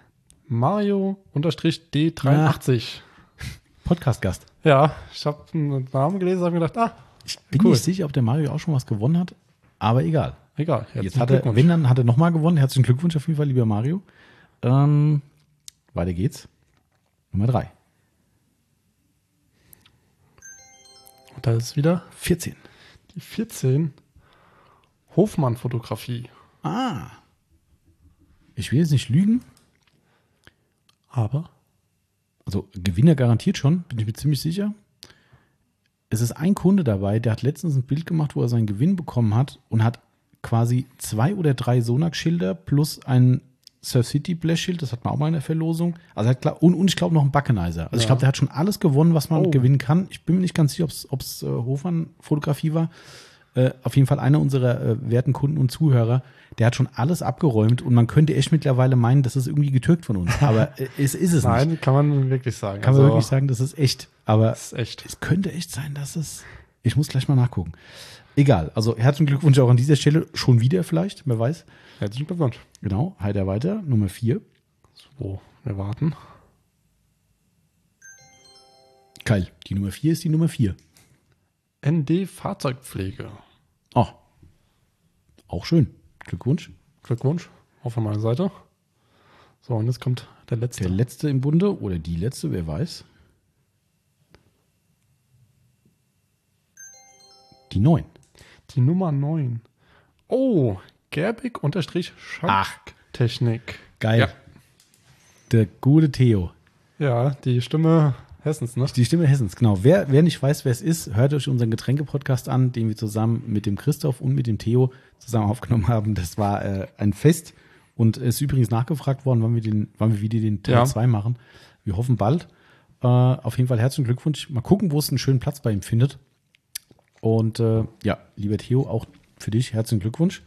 Mario-D83. Podcast-Gast. Ja, ich habe einen Namen gelesen, habe mir gedacht, ich bin nicht sicher, ob der Mario auch schon was gewonnen hat, aber egal. Egal. Jetzt hat er, wenn, dann hat er nochmal gewonnen. Herzlichen Glückwunsch auf jeden Fall, lieber Mario. Weiter geht's. Nummer 3. Und da ist wieder 14. Die 14. Hofmann-Fotografie. Ich will jetzt nicht lügen. Aber? Also Gewinner garantiert schon, bin ich mir ziemlich sicher. es ist ein Kunde dabei, der hat letztens ein Bild gemacht, wo er seinen Gewinn bekommen hat und hat quasi 2 oder 3 Sonax-Schilder plus ein Surf City Blechschild, das hat man auch mal in der Verlosung. Also er hat und ich glaube noch einen Buckenizer. Also ich glaube, der hat schon alles gewonnen, was man gewinnen kann. Ich bin mir nicht ganz sicher, ob es Hofmann-Fotografie war. Auf jeden Fall einer unserer werten Kunden und Zuhörer, der hat schon alles abgeräumt und man könnte echt mittlerweile meinen, das ist irgendwie getürkt von uns. Aber es ist es nicht. Nein, kann man wirklich sagen. Kann man wirklich sagen, das ist echt. Aber das ist echt. Es könnte echt sein, dass es. Ich muss gleich mal nachgucken. Egal. Also herzlichen Glückwunsch auch an dieser Stelle. Schon wieder vielleicht, wer weiß. Herzlichen Glückwunsch. Genau, heiter weiter. Nummer 4. So, wir warten. Geil. Die Nummer 4 ist die Nummer 4. ND Fahrzeugpflege. Oh. Auch schön. Glückwunsch. Glückwunsch. Auch von meiner Seite. So, und jetzt kommt der letzte. Der letzte im Bunde oder die letzte, wer weiß. Die 9. Die Nummer 9. Oh, Gerbig-Schanktechnik. Geil. Ja. Der gute Theo. Ja, die Stimme Hessens, ne? Die Stimme Hessens, genau. Wer nicht weiß, wer es ist, hört euch unseren Getränke-Podcast an, den wir zusammen mit dem Christoph und mit dem Theo zusammen aufgenommen haben. Das war ein Fest und es ist übrigens nachgefragt worden, wann wir wieder den Teil 2 machen. Wir hoffen bald. Auf jeden Fall herzlichen Glückwunsch. Mal gucken, wo es einen schönen Platz bei ihm findet. Und ja, lieber Theo, auch für dich herzlichen Glückwunsch.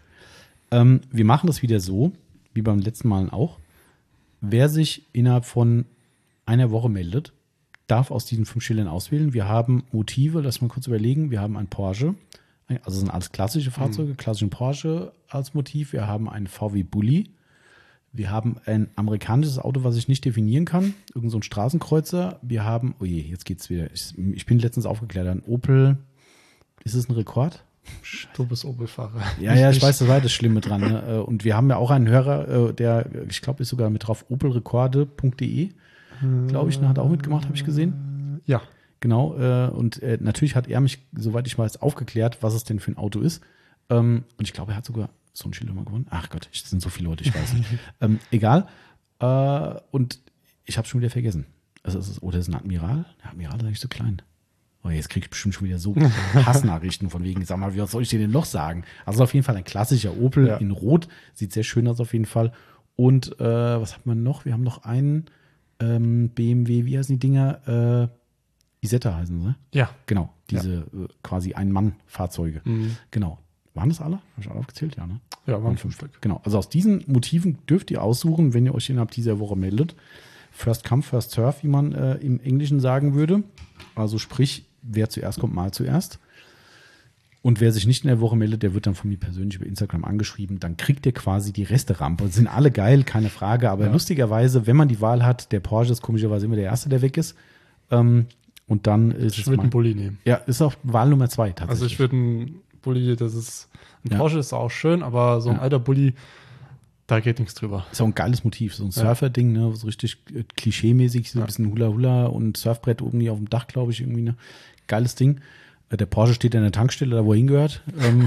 Wir machen das wieder so, wie beim letzten Mal auch. Wer sich innerhalb von einer Woche meldet, darf aus diesen 5 Schildern auswählen. Wir haben Motive, lass mal kurz überlegen. Wir haben ein Porsche, also sind alles klassische Fahrzeuge, klassischen Porsche als Motiv. Wir haben einen VW Bulli. Wir haben ein amerikanisches Auto, was ich nicht definieren kann. Irgend so ein Straßenkreuzer. Wir haben, oh je, jetzt geht's wieder. Ich bin letztens aufgeklärt, ein Opel. Ist es ein Rekord? Du bist Opel-Fahrer. Ja, ich weiß, das war das Schlimme dran. Ne? Und wir haben ja auch einen Hörer, der, ich glaube, ist sogar mit drauf, opelrekorde.de, glaube ich, hat auch mitgemacht, habe ich gesehen. Ja. Genau, und natürlich hat er mich, soweit ich weiß, aufgeklärt, was es denn für ein Auto ist. Und ich glaube, er hat sogar so ein Schild mal gewonnen. Ach Gott, es sind so viele Leute, ich weiß nicht. Egal. Und ich habe es schon wieder vergessen. Also es ist ein Admiral? Der Admiral ist eigentlich so klein. Oh, jetzt kriege ich bestimmt schon wieder so Hassnachrichten von wegen, sag mal, was soll ich dir denn noch sagen? Also auf jeden Fall ein klassischer Opel in Rot. Sieht sehr schön aus auf jeden Fall. Und was hat man noch? Wir haben noch einen BMW, wie heißen die Dinger? Isetta heißen sie. Ja. Genau, diese quasi Ein-Mann-Fahrzeuge. Mhm. Genau. Waren das alle? Habe ich alle aufgezählt? Ja, ne? Ja, waren 5 Stück. Genau. Also aus diesen Motiven dürft ihr aussuchen, wenn ihr euch innerhalb dieser Woche meldet. First come, first serve, wie man im Englischen sagen würde. Also sprich, wer zuerst kommt, mal zuerst. Und wer sich nicht in der Woche meldet, der wird dann von mir persönlich über Instagram angeschrieben. Dann kriegt ihr quasi die Resterampe. Sind alle geil, keine Frage. Aber lustigerweise, wenn man die Wahl hat, der Porsche ist komischerweise immer der Erste, der weg ist. Und dann ist ich würde einen Bulli nehmen. Ja, ist auch Wahl Nummer 2 tatsächlich. Also ich würde einen Bulli, ein Porsche ist auch schön, aber so ein alter Bulli, da geht nichts drüber. Ist auch ein geiles Motiv, so ein Surfer-Ding, ne, so richtig klischee-mäßig, so ein bisschen Hula-Hula und Surfbrett irgendwie auf dem Dach, glaube ich, irgendwie, ne. Geiles Ding. Der Porsche steht in der Tankstelle, da wo er hingehört.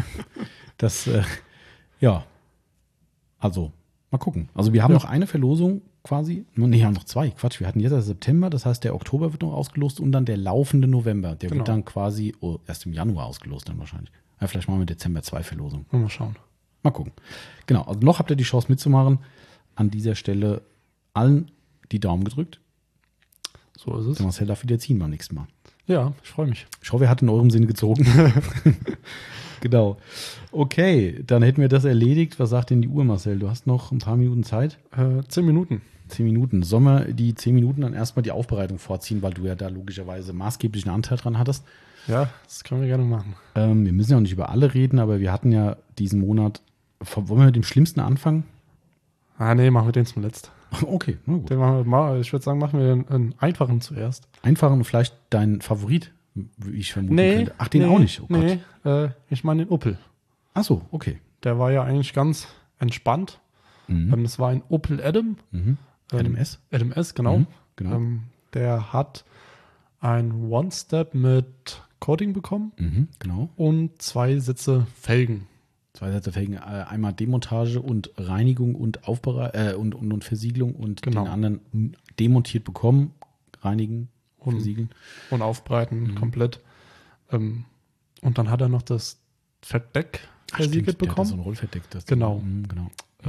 Also, mal gucken. Also wir haben noch eine Verlosung quasi. Nee, wir haben noch 2. Quatsch, wir hatten jetzt September, das heißt, der Oktober wird noch ausgelost und dann der laufende November. Der wird dann quasi erst im Januar ausgelost dann wahrscheinlich. Ja, vielleicht machen wir Dezember 2 Verlosung. Mal schauen. Mal gucken. Genau, also noch habt ihr die Chance mitzumachen. An dieser Stelle allen die Daumen gedrückt. So ist es. Der Marcel darf wieder ziehen beim nächsten Mal. Ja, ich freue mich. Ich hoffe, er hat in eurem Sinne gezogen. Genau. Okay, dann hätten wir das erledigt. Was sagt denn die Uhr, Marcel? Du hast noch ein paar Minuten Zeit. 10 Minuten. 10 Minuten. Sollen wir die 10 Minuten dann erstmal die Aufbereitung vorziehen, weil du ja da logischerweise maßgeblichen Anteil dran hattest? Ja, das können wir gerne machen. Wir müssen ja auch nicht über alle reden, aber wir hatten ja diesen Monat. Wollen wir mit dem Schlimmsten anfangen? Nee, machen wir den zum Letzten. Okay, na gut. Den machen wir mal, ich würde sagen, machen wir den einfachen zuerst. Einfachen und vielleicht dein Favorit, wie ich vermuten könnte. Ach, den auch nicht? Oh Gott. Ich meine den Opel. Ach so, okay. Der war ja eigentlich ganz entspannt. Das war ein Opel Adam. Adam S. Adam S, genau. Genau. Der hat ein One-Step mit Coating bekommen. Genau. Und 2 Sitze Felgen. 2 Sätze Felgen, einmal Demontage und Reinigung und und Versiegelung und den anderen demontiert bekommen, reinigen, versiegeln. Und aufbreiten komplett. Und dann hat er noch das Fettdeck versiegelt bekommen. Der hat so ein Rollfettdeck. Genau. Genau.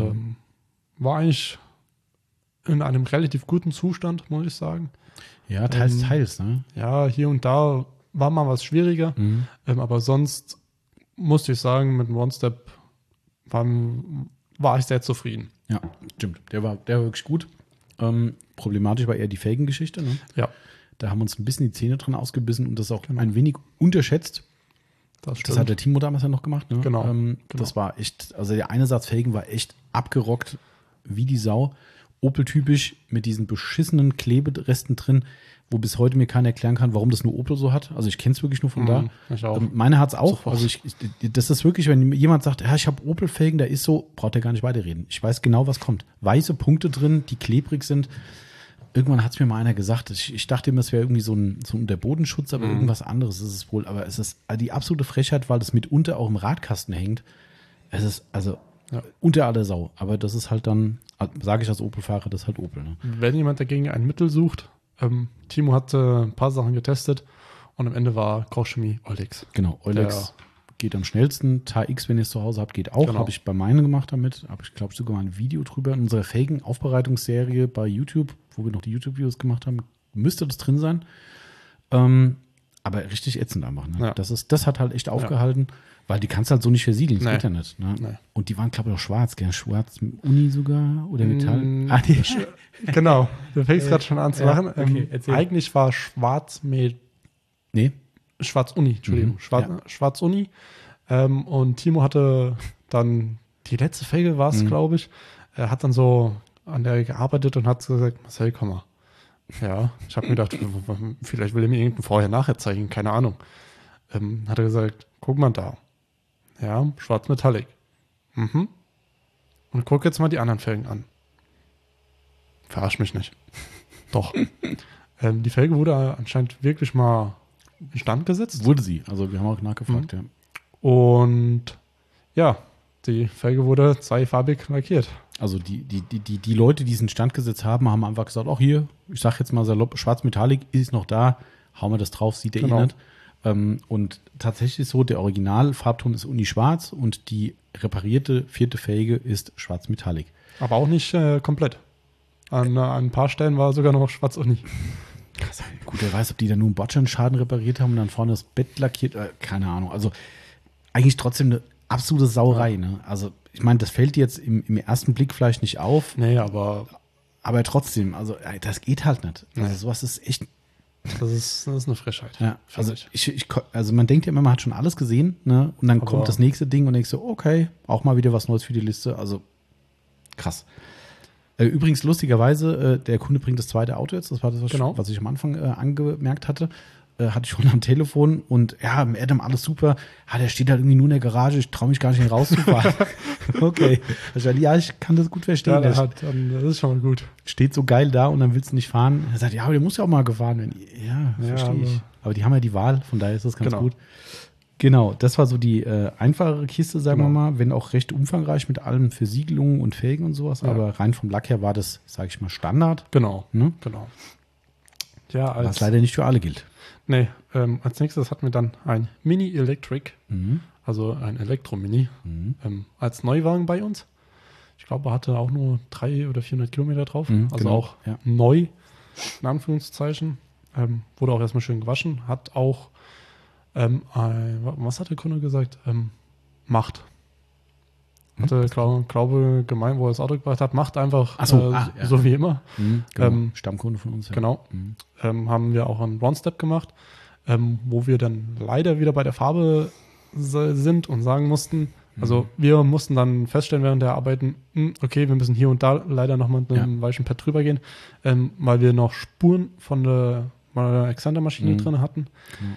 War eigentlich in einem relativ guten Zustand, muss ich sagen. Ja, teils, ne? Ja, hier und da war mal was schwieriger. Aber sonst musste ich sagen, mit dem One-Step war ich sehr zufrieden. Ja, stimmt. Der war wirklich gut. Problematisch war eher die Felgengeschichte, ne? Ja. Da haben wir uns ein bisschen die Zähne dran ausgebissen und das auch ein wenig unterschätzt. Das hat der Timo damals ja noch gemacht, ne? Genau. Das war echt, also der eine Satz Felgen war echt abgerockt wie die Sau. Opel-typisch mit diesen beschissenen Kleberesten drin, wo bis heute mir keiner erklären kann, warum das nur Opel so hat. Also ich kenne es wirklich nur von da. Ich auch. Meine hat es auch. Sofort. Also das ist wirklich, wenn jemand sagt, ja, ich habe Opel-Felgen, der ist so, braucht er gar nicht weiterreden. Ich weiß genau, was kommt. Weiße Punkte drin, die klebrig sind. Irgendwann hat es mir mal einer gesagt, ich dachte immer, es wäre irgendwie so ein der Bodenschutz, aber irgendwas anderes ist es wohl. Aber es ist die absolute Frechheit, weil das mitunter auch im Radkasten hängt. Es ist also unter aller Sau. Aber das ist halt dann, sage ich als Opel-Fahrer, das ist halt Opel. Ne? Wenn jemand dagegen ein Mittel sucht, Timo hat ein paar Sachen getestet und am Ende war Kochchemie Olex. Genau, Olex geht am schnellsten. TAX, wenn ihr es zu Hause habt, geht auch. Genau. Habe ich bei meinen gemacht damit. Habe ich, glaube ich, sogar mal ein Video drüber. In unserer Felgen-Aufbereitungsserie bei YouTube, wo wir noch die YouTube-Videos gemacht haben, müsste das drin sein. Aber richtig ätzend einfach. Ne? Ja. Das hat halt echt aufgehalten, weil die kannst halt so nicht versiegeln. Das geht ja nicht. Ne? Nee. Und die waren, glaube ich, auch schwarz. Gell? Schwarz mit Uni sogar oder Metall. Genau, du fängst gerade schon an zu lachen. Okay, eigentlich war schwarz mit Schwarz-Uni, Entschuldigung. Schwarz-Uni. Und Timo hatte dann, die letzte Felge war es, glaube ich, hat dann so an der gearbeitet und hat gesagt, Marcel, komm mal. Ja, ich habe mir gedacht, vielleicht will er mir irgendein Vorher-Nachher zeigen, keine Ahnung. Hat er gesagt, guck mal da. Ja, schwarz-metallic. Und guck jetzt mal die anderen Felgen an. Verarsch mich nicht. Doch. Die Felge wurde anscheinend wirklich mal instand gesetzt. Wurde sie. Also wir haben auch nachgefragt, ja. Und ja, die Felge wurde zweifarbig lackiert. Also die Leute, die es in Stand gesetzt haben, haben einfach gesagt, auch hier, ich sag jetzt mal salopp, Schwarz-Metallic ist noch da, hauen wir das drauf, sieht er eh nicht. Und tatsächlich ist so, der Original-Farbton ist Uni-Schwarz und die reparierte 4. Felge ist Schwarz-Metallic. Aber auch nicht komplett. An ein paar Stellen war sogar noch Schwarz-Uni. Gut, wer weiß, ob die da nur einen Bordscheinschaden repariert haben und dann vorne das Bett lackiert, keine Ahnung. Also eigentlich trotzdem eine absolute Sauerei. Ja. Ne? Also ich meine, das fällt jetzt im ersten Blick vielleicht nicht auf. Nee, aber trotzdem, also das geht halt nicht. Also sowas ist echt. Das ist eine Frechheit. Ja, also man denkt ja immer, man hat schon alles gesehen, ne? Und dann kommt das nächste Ding und denkst so, okay, auch mal wieder was Neues für die Liste. Also krass. Übrigens, lustigerweise, der Kunde bringt das zweite Auto jetzt. Das war das, was ich am Anfang angemerkt hatte. Hatte ich schon am Telefon und ja, Adam, alles super. Der steht halt irgendwie nur in der Garage. Ich traue mich gar nicht, ihn rauszufahren. Okay. Ja, ich kann das gut verstehen. Ja, das ist schon mal gut. Steht so geil da und dann willst du nicht fahren. Er sagt, ja, aber der muss ja auch mal gefahren werden. Ja, verstehe ich. Aber die haben ja die Wahl, von daher ist das ganz gut. Genau, das war so die einfachere Kiste, sagen wir mal, wenn auch recht umfangreich mit allem Versiegelungen und Felgen und sowas, aber rein vom Lack her war das, sage ich mal, Standard. Genau, ne? Genau. Ja, was leider nicht für alle gilt. Nee, als nächstes hatten wir dann ein Mini Electric, also ein Elektro-Mini, als Neuwagen bei uns. Ich glaube, er hatte auch nur 300 oder 400 Kilometer drauf, also auch neu, in Anführungszeichen. Wurde auch erstmal schön gewaschen, hat auch was hat der Kunde gesagt? Macht. Hatte, glaube gemeint, wo er das Auto gebracht hat, macht einfach so wie immer. Genau. Stammkunde von uns. Ja. Genau. Haben wir auch einen One-Step gemacht, wo wir dann leider wieder bei der Farbe sind und sagen mussten, also wir mussten dann feststellen während der Arbeiten, okay, wir müssen hier und da leider nochmal mit einem weichen Pad drüber gehen, weil wir noch Spuren von der Exander-Maschine drin hatten.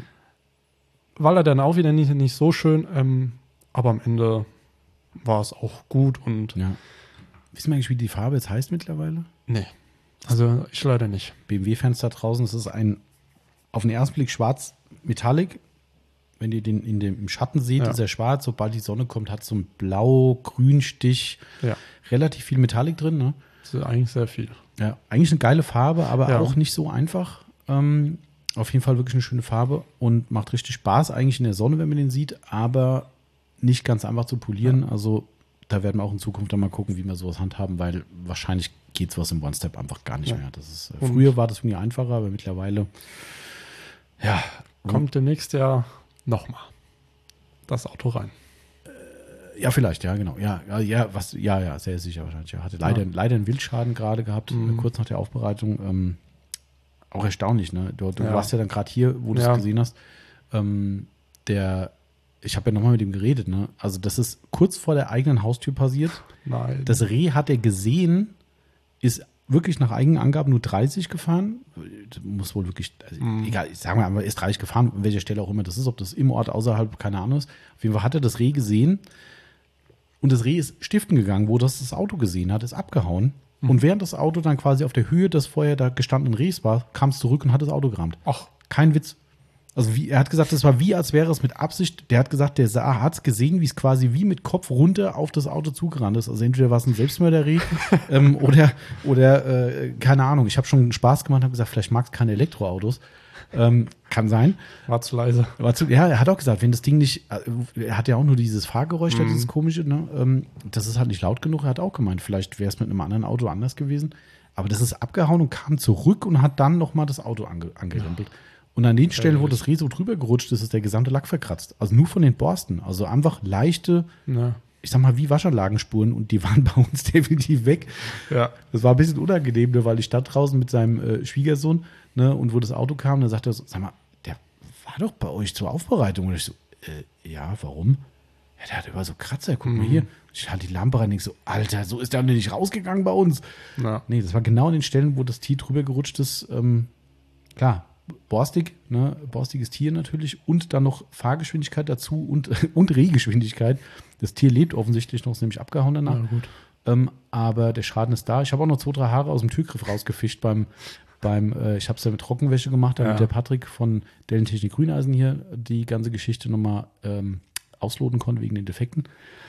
War leider dann auch wieder nicht so schön, aber am Ende war es auch gut und. Ja. Wissen wir eigentlich, wie die Farbe jetzt heißt mittlerweile? Nee. Also ich leider nicht. BMW-Fans da draußen, das ist ein auf den ersten Blick schwarz Metallic. Wenn ihr den im Schatten seht, ist er schwarz. Sobald die Sonne kommt, hat so einen Blau-Grün-Stich. Ja. Relativ viel Metallic drin, ne? Das ist eigentlich sehr viel. Ja, eigentlich eine geile Farbe, aber auch nicht so einfach. Auf jeden Fall wirklich eine schöne Farbe und macht richtig Spaß eigentlich in der Sonne, wenn man den sieht, aber nicht ganz einfach zu polieren. Ja. Also da werden wir auch in Zukunft dann mal gucken, wie wir sowas handhaben, weil wahrscheinlich geht sowas im One-Step einfach gar nicht mehr. Das ist, früher war das irgendwie einfacher, aber mittlerweile, ja. Kommt demnächst ja nochmal das Auto rein. Ja, vielleicht, ja, genau. Ja, sehr sicher wahrscheinlich. Ja. Hatte leider einen Wildschaden gerade gehabt, kurz nach der Aufbereitung. Auch erstaunlich, ne? Du warst ja dann gerade hier, wo du es gesehen hast. Ich habe ja nochmal mit ihm geredet, ne? Also das ist kurz vor der eigenen Haustür passiert. Nein. Das Reh hat er gesehen, ist wirklich nach eigenen Angaben nur 30 gefahren. Muss wohl wirklich, egal, sagen wir einfach, ist 30 gefahren, an welcher Stelle auch immer das ist, ob das im Ort, außerhalb, keine Ahnung ist. Auf jeden Fall hat er das Reh gesehen und das Reh ist stiften gegangen, wo das Auto gesehen hat, ist abgehauen. Und während das Auto dann quasi auf der Höhe des vorher da gestandenen Rehs war, kam es zurück und hat das Auto gerammt. Ach. Kein Witz. Also er hat gesagt, das war wie, als wäre es mit Absicht. Der hat gesagt, der hat es gesehen, wie es quasi wie mit Kopf runter auf das Auto zugerannt ist. Also entweder war es ein Selbstmörderreh oder keine Ahnung. Ich habe schon Spaß gemacht und habe gesagt, vielleicht mag es keine Elektroautos. Kann sein. War zu leise. Ja, er hat auch gesagt, wenn das Ding nicht, er hat ja auch nur dieses Fahrgeräusch, dieses komische, ne? Das ist halt nicht laut genug. Er hat auch gemeint, vielleicht wäre es mit einem anderen Auto anders gewesen. Aber das ist abgehauen und kam zurück und hat dann nochmal das Auto angerempelt. Ja. Und an den Stellen, wo das Reh so drüber gerutscht ist, ist der gesamte Lack verkratzt. Also nur von den Borsten. Also einfach leichte, ich sag mal, wie Waschanlagenspuren. Und die waren bei uns definitiv weg. Ja. Das war ein bisschen unangenehm, ne, weil ich stand draußen mit seinem Schwiegersohn, ne, und wo das Auto kam, dann sagte er so, sag mal, der war doch bei euch zur Aufbereitung. Und ich so, ja, warum? Ja, der hat immer so Kratzer, guck mal hier. Ich halte die Lampe rein und denke so, Alter, so ist der nicht rausgegangen bei uns. Ja. Nee, das war genau an den Stellen, wo das Tier drüber gerutscht ist. Klar, borstig, ne? Borstiges Tier natürlich und dann noch Fahrgeschwindigkeit dazu und Rehgeschwindigkeit. Das Tier lebt offensichtlich noch, ist nämlich abgehauen danach. Ja, gut. Aber der Schaden ist da. Ich habe auch noch 2, 3 Haare aus dem Türgriff rausgefischt ich habe es ja mit Trockenwäsche gemacht, damit der Patrick von Dellentechnik Grüneisen hier die ganze Geschichte nochmal ausloten konnte wegen den Defekten.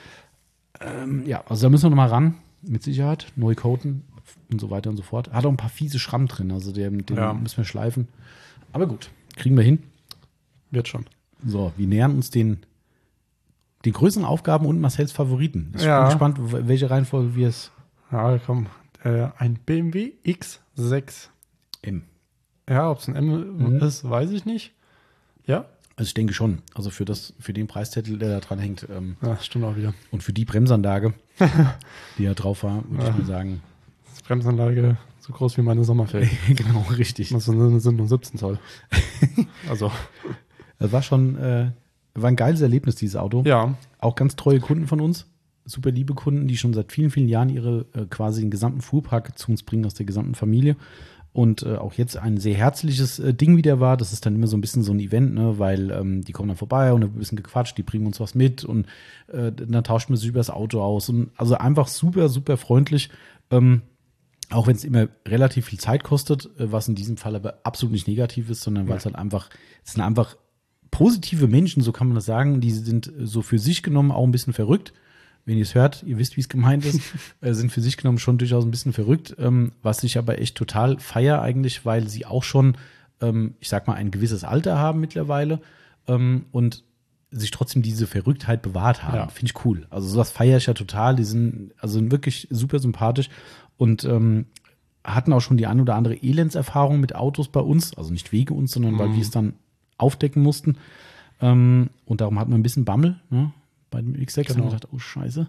Also da müssen wir nochmal ran, mit Sicherheit, neu coaten und so weiter und so fort. Hat auch ein paar fiese Schrammen drin, also den müssen wir schleifen. Aber gut, kriegen wir hin. Wird schon. So, wir nähern uns den größeren Aufgaben und Marcells Favoriten. Ich bin gespannt, welche Reihenfolge wir es. Ja, komm. Ein BMW X6. M. Ja, ob es ein M ist, weiß ich nicht. Ja? Also ich denke schon. Also für den Preiszettel, der da dran hängt. Ja, stimmt auch wieder. Und für die Bremsanlage, die da drauf war, würde ich mal sagen. Das ist Bremsanlage so groß wie meine Sommerfelgen. Genau, richtig. Das sind nur 17 Zoll. Also. Das war ein geiles Erlebnis, dieses Auto. Ja. Auch ganz treue Kunden von uns. Super liebe Kunden, die schon seit vielen, vielen Jahren ihre quasi den gesamten Fuhrpark zu uns bringen aus der gesamten Familie. Und auch jetzt ein sehr herzliches Ding wieder war. Das ist dann immer so ein bisschen so ein Event, ne? Weil die kommen dann vorbei und dann ein bisschen gequatscht, die bringen uns was mit und dann tauscht man sich über das Auto aus. Und also einfach super, super freundlich. Auch wenn es immer relativ viel Zeit kostet, was in diesem Fall aber absolut nicht negativ ist, sondern weil es halt einfach, es sind einfach positive Menschen, so kann man das sagen. Die sind so für sich genommen auch ein bisschen verrückt. Wenn ihr es hört, ihr wisst, wie es gemeint ist, sind für sich genommen schon durchaus ein bisschen verrückt, was ich aber echt total feier eigentlich, weil sie auch schon, ich sag mal, ein gewisses Alter haben mittlerweile und sich trotzdem diese Verrücktheit bewahrt haben. Ja. Finde ich cool. Also sowas feiere ich ja total. Die sind also wirklich super sympathisch und hatten auch schon die ein oder andere Elendserfahrung mit Autos bei uns, also nicht wegen uns, sondern weil wir es dann aufdecken mussten. Und darum hatten wir ein bisschen Bammel, ne? Bei dem X6 Genau. haben wir gedacht, oh Scheiße.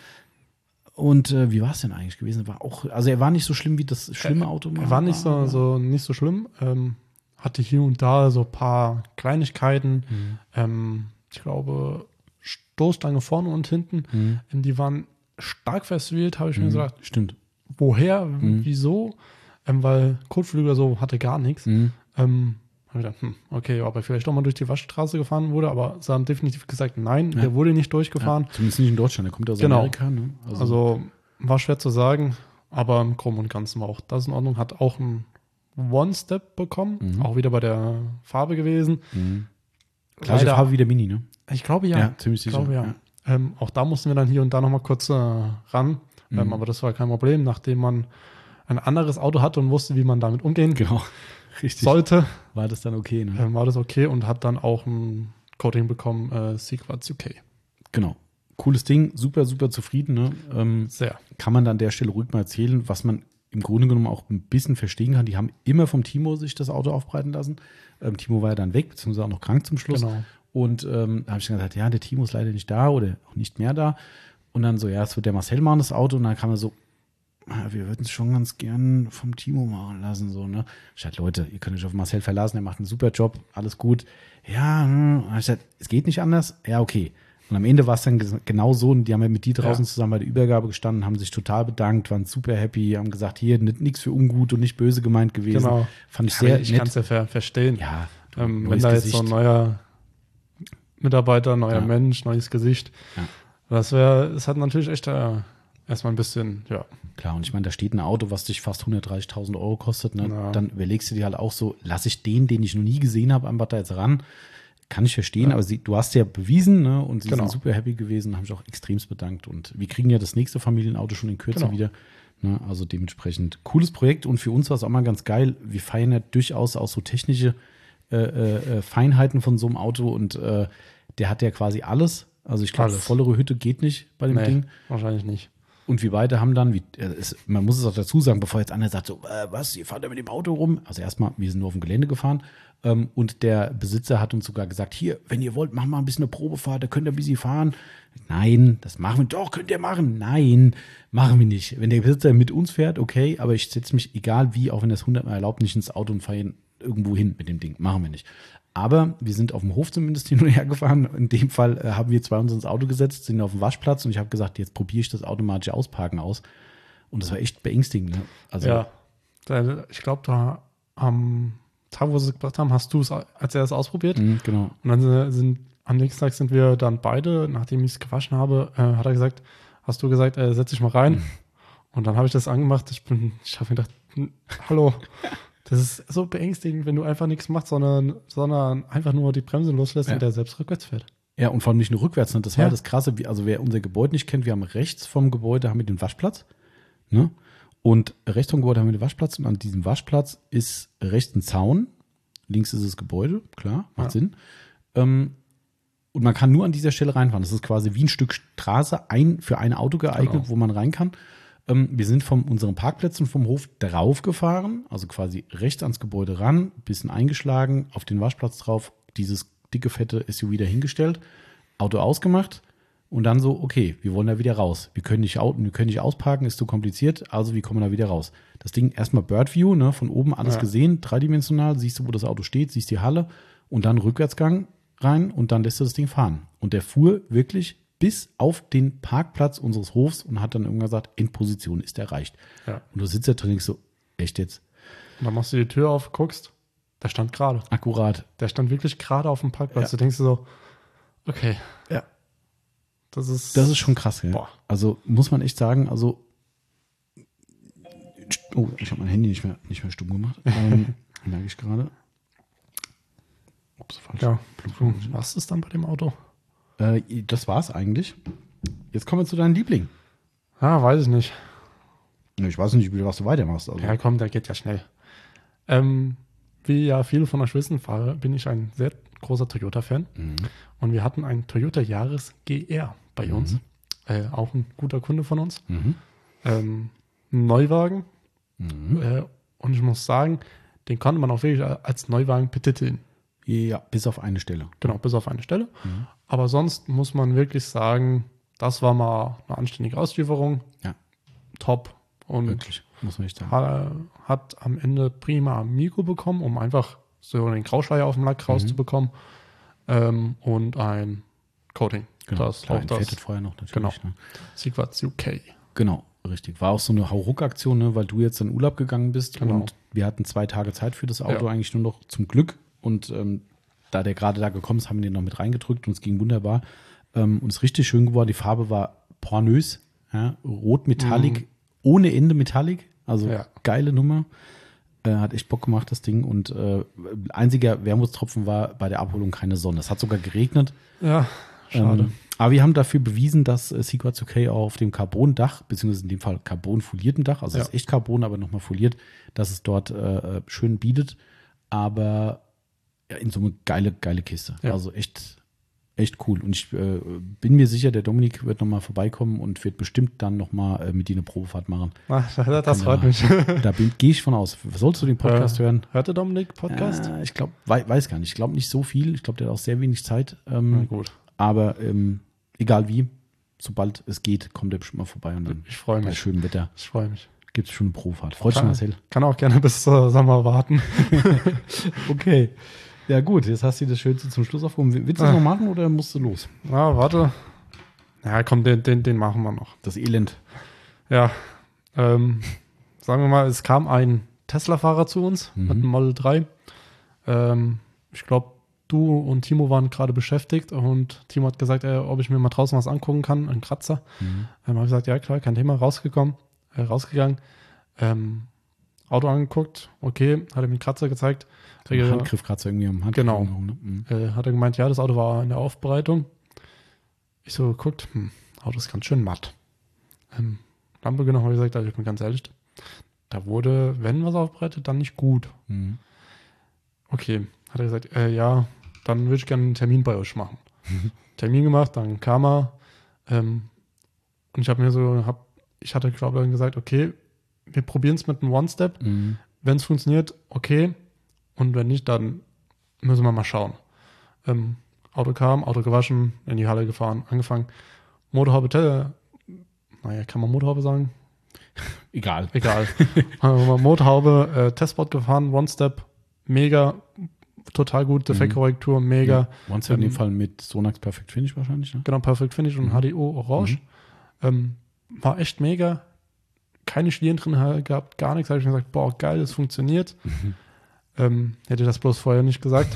Und wie war es denn eigentlich gewesen? Er war nicht so schlimm wie das schlimme Auto. Er war nicht so schlimm. Hatte hier und da so ein paar Kleinigkeiten. Ich glaube, Stoßstange vorne und hinten. Die waren stark verwählt, habe ich mir gesagt. Stimmt. Woher? Wieso? Weil Kotflügel so hatte gar nichts. Habe ich gedacht, okay, ob er vielleicht doch mal durch die Waschstraße gefahren wurde, aber sie haben definitiv gesagt, nein, der wurde nicht durchgefahren. Ja, zumindest nicht in Deutschland, der kommt aus Amerika. Ne? Also war schwer zu sagen, aber im Groben und Ganzen war auch das in Ordnung. Hat auch einen One-Step bekommen, auch wieder bei der Farbe gewesen. Gleiche Farbe wie der Mini, ne? Ich glaube ja. Ja, ziemlich sicher. Ja. Auch da mussten wir dann hier und da noch mal kurz ran, aber das war kein Problem, nachdem man ein anderes Auto hatte und wusste, wie man damit umgehen Genau, richtig. sollte, War das dann okay, ne? war das okay und hat dann auch ein Coating bekommen, Sequats UK. Genau. Cooles Ding, super, super zufrieden. Ne? Sehr. Kann man da an der Stelle ruhig mal erzählen, was man im Grunde genommen auch ein bisschen verstehen kann. Die haben immer vom Timo sich das Auto aufbreiten lassen. Timo war ja dann weg, beziehungsweise auch noch krank zum Schluss. Genau. Und da habe ich dann gesagt, ja, der Timo ist leider nicht da oder auch nicht mehr da. Und dann so, ja, es wird der Marcel machen, das Auto. Und dann kam er so, wir würden es schon ganz gern vom Timo machen lassen. So, ne? Ich sagte, Leute, ihr könnt euch auf Marcel verlassen, er macht einen super Job, alles gut. Ja, ich sagte, es geht nicht anders. Ja, okay. Und am Ende war es dann genau so, und die haben ja mit die draußen zusammen bei der Übergabe gestanden, haben sich total bedankt, waren super happy, haben gesagt, hier, nichts für ungut und nicht böse gemeint gewesen. Genau. Fand ich sehr nett. Ich kann es ja verstehen. Ja, wenn da jetzt so ein neuer Mitarbeiter, neuer Mensch, neues Gesicht, es hat natürlich echt erstmal ein bisschen, ja. Klar, und ich meine, da steht ein Auto, was dich fast 130.000 Euro kostet, ne? Ja. Dann überlegst du dir halt auch so, lasse ich den ich noch nie gesehen habe, einfach da jetzt ran. Kann ich verstehen, aber du hast ja bewiesen, ne? Und sie sind super happy gewesen, haben sich auch extremst bedankt. Und wir kriegen ja das nächste Familienauto schon in Kürze wieder. Ne? Also dementsprechend cooles Projekt. Und für uns war es auch mal ganz geil. Wir feiern ja durchaus auch so technische Feinheiten von so einem Auto. Und der hat ja quasi alles. Also ich glaube, vollere Hütte geht nicht bei dem Ding. Wahrscheinlich nicht. Und wir beide haben dann, man muss es auch dazu sagen, bevor jetzt einer sagt, so, was, ihr fahrt ja mit dem Auto rum? Also erstmal, wir sind nur auf dem Gelände gefahren. Und der Besitzer hat uns sogar gesagt, hier, wenn ihr wollt, machen wir ein bisschen eine Probefahrt, da könnt ihr ein bisschen fahren. Nein, das machen wir. Doch, könnt ihr machen. Nein, machen wir nicht. Wenn der Besitzer mit uns fährt, okay, aber ich setze mich, egal wie, auch wenn das 100-mal erlaubt, nicht ins Auto und fahre irgendwo hin mit dem Ding. Machen wir nicht. Aber wir sind auf dem Hof zumindest hin und her gefahren. In dem Fall haben wir zwei uns ins Auto gesetzt, sind auf dem Waschplatz und ich habe gesagt, jetzt probiere ich das automatische Ausparken aus. Und das war echt beängstigend. Ne? Also, ja, ich glaube, da am Tag, wo sie es gebracht haben, hast du es als erstes ausprobiert. Genau. Und dann am nächsten Tag sind wir dann beide, nachdem ich es gewaschen habe, hat er gesagt, hast du gesagt, setz dich mal rein. Und dann habe ich das angemacht. Ich habe mir gedacht, hallo, das ist so beängstigend, wenn du einfach nichts machst, sondern einfach nur die Bremse loslässt und der selbst rückwärts fährt. Ja, und vor allem nicht nur rückwärts. Ne? Das war das Krasse. Also wer unser Gebäude nicht kennt, wir haben rechts vom Gebäude haben wir den Waschplatz. Ne? Und rechts vom Gebäude haben wir den Waschplatz. Und an diesem Waschplatz ist rechts ein Zaun. Links ist das Gebäude. Klar, macht Sinn. Und man kann nur an dieser Stelle reinfahren. Das ist quasi wie ein Stück Straße für ein Auto geeignet, wo man rein kann. Wir sind von unseren Parkplätzen vom Hof drauf gefahren, also quasi rechts ans Gebäude ran, bisschen eingeschlagen, auf den Waschplatz drauf, dieses dicke, fette SUV dahingestellt, Auto ausgemacht und dann so, okay, wir wollen da wieder raus. Wir können nicht ausparken, ist zu kompliziert, also wie kommen wir da wieder raus? Das Ding erstmal Birdview, ne, von oben alles gesehen, dreidimensional, siehst du, wo das Auto steht, siehst die Halle und dann Rückwärtsgang rein und dann lässt du das Ding fahren. Und der fuhr wirklich bis auf den Parkplatz unseres Hofs und hat dann irgendwann gesagt, Endposition ist erreicht. Ja. Und du sitzt da drin und so, echt jetzt? Und dann machst du die Tür auf, guckst, der stand gerade. Akkurat. Der stand wirklich gerade auf dem Parkplatz. Ja. Du denkst dir so, okay. Ja. Das ist schon krass, ja. Also muss man echt sagen, also ich habe mein Handy nicht mehr stumm gemacht. Merke ich gerade. Ups, falsch. Ja. Was ist dann bei dem Auto? Das war's eigentlich. Jetzt kommen wir zu deinem Liebling. Ja, weiß ich nicht. Ich weiß nicht, was du weitermachst. Also. Ja, komm, der geht ja schnell. Wie ja viele von euch wissen, bin ich ein sehr großer Toyota-Fan. Und wir hatten einen Toyota Yaris GR bei uns. Auch ein guter Kunde von uns. Ein Neuwagen. Und ich muss sagen, den konnte man auch wirklich als Neuwagen betiteln. Ja, bis auf eine Stelle. Genau, bis auf eine Stelle. Aber sonst muss man wirklich sagen, das war mal eine anständige Auslieferung. Ja. Top. Und wirklich, muss man echt sagen. hat am Ende prima Amigo bekommen, um einfach so den Grauschleier auf dem Lack rauszubekommen. Und ein Coating. Genau, das klar, auch das. fettet vorher noch natürlich. Genau. Ne? Sequats UK. Genau, richtig. War auch so eine Hauruck-Aktion, ne, weil du jetzt in Urlaub gegangen bist Genau. und wir hatten 2 Tage Zeit für das Auto, eigentlich nur noch zum Glück. Und da der gerade da gekommen ist, haben wir den noch mit reingedrückt und es ging wunderbar. Und es ist richtig schön geworden. Die Farbe war pornös, ja, rot Metallic, ohne Ende Metallic. Also geile Nummer. Hat echt Bock gemacht, das Ding. Und einziger Wermutstropfen war bei der Abholung keine Sonne. Es hat sogar geregnet. Ja, schade. Aber wir haben dafür bewiesen, dass Secrets UK auch auf dem Carbon-Dach, beziehungsweise in dem Fall Carbon-folierten Dach, also es ist echt Carbon, aber nochmal foliert, dass es dort schön bietet. Aber ja, in Summe geile Kiste. Ja. Also echt cool. Und ich bin mir sicher, der Dominik wird nochmal vorbeikommen und wird bestimmt dann nochmal mit dir eine Probefahrt machen. Das freut mich. Da gehe ich von aus. Sollst du den Podcast hören? Hört der Dominik Podcast? Ich glaube, weiß gar nicht. Ich glaube nicht so viel. Ich glaube, der hat auch sehr wenig Zeit. Na gut. Aber egal wie, sobald es geht, kommt er bestimmt mal vorbei. Und dann Ich freue bei mich. schönem Wetter Ich freue mich. gibt es schon eine Probefahrt. Freut dich, Marcel? Kann auch gerne bis zur Sommer warten. Okay. Ja gut, jetzt hast du das Schönste zum Schluss aufgehoben. Willst du das noch machen oder musst du los? Ja, warte. Ja, komm, den machen wir noch. Das Elend. Ja, sagen wir mal, es kam ein Tesla-Fahrer zu uns mit einem Model 3. Ich glaube, du und Timo waren gerade beschäftigt und Timo hat gesagt, ob ich mir mal draußen was angucken kann, einen Kratzer. Habe ich gesagt, ja klar, kein Thema, rausgegangen. Auto angeguckt, okay, hat er mir einen Kratzer gezeigt. Handgriffkratzer irgendwie am Handgriff. Genau. Ne? Hat er gemeint, ja, das Auto war in der Aufbereitung. Ich so geguckt, Auto ist ganz schön matt. Lampe genommen, habe ich gesagt, also ich bin ganz ehrlich, da wurde, wenn was aufbereitet, dann nicht gut. Okay, hat er gesagt, ja, dann würde ich gerne einen Termin bei euch machen. Termin gemacht, dann kam er und ich habe mir so, ich hatte glaube ich dann gesagt, okay, wir probieren es mit einem One-Step. Wenn es funktioniert, okay. Und wenn nicht, dann müssen wir mal schauen. Auto kam, Auto gewaschen, in die Halle gefahren, angefangen. Motorhaube, kann man Motorhaube sagen? Egal. Motorhaube, Testspot gefahren, One-Step, mega, total gut, Defektkorrektur, mega. Ja. One-Step in dem Fall mit Sonax Perfect Finish wahrscheinlich, ne? Genau, Perfect Finish und HDO Orange. War echt mega. Keine Schlieren drin gehabt, gar nichts. Habe ich mir gesagt, boah, geil, das funktioniert. Hätte das bloß vorher nicht gesagt.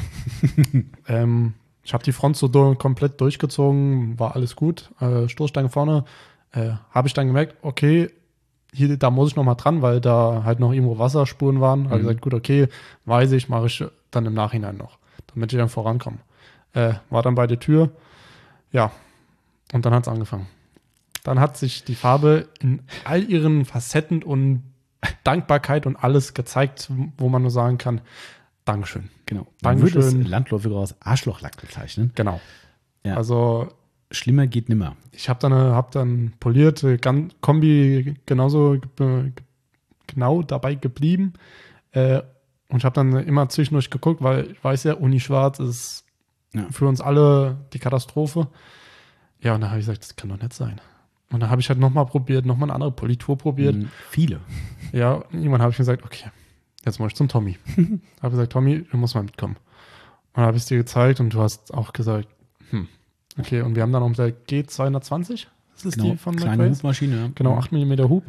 Ich habe die Front so komplett durchgezogen, war alles gut. Stoßstange vorne, habe ich dann gemerkt, okay, da muss ich noch mal dran, weil da halt noch irgendwo Wasserspuren waren. Habe gesagt, gut, okay, mache ich dann im Nachhinein noch, damit ich dann vorankomme. War dann bei der Tür, ja, und dann hat es angefangen. Dann hat sich die Farbe in all ihren Facetten und Dankbarkeit und alles gezeigt, wo man nur sagen kann, Dankeschön. Genau. Man würde es landläufig als Arschlochlack bezeichnen. Genau. Ja. Also schlimmer geht nimmer. Ich habe dann poliert, Kombi genauso genau dabei geblieben. Und ich habe dann immer zwischendurch geguckt, weil ich weiß ja, Uni Schwarz ist für uns alle die Katastrophe. Ja, und dann habe ich gesagt, das kann doch nicht sein. Und dann habe ich halt nochmal eine andere Politur probiert. Viele. Ja, und irgendwann habe ich mir gesagt, okay, jetzt muss ich zum Tommy. Habe gesagt, Tommy, du musst mal mitkommen. Und dann habe ich es dir gezeigt und du hast auch gesagt, okay, und wir haben dann auch mit der G220, das ist die von kleine Hubmaschine. Ja. Genau, 8 mm Hub.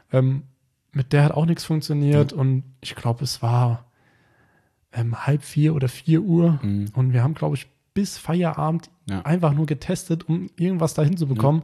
Mit der hat auch nichts funktioniert und ich glaube, es war 3:30 oder 4 Uhr und wir haben, glaube ich, bis Feierabend einfach nur getestet, um irgendwas dahin zu bekommen.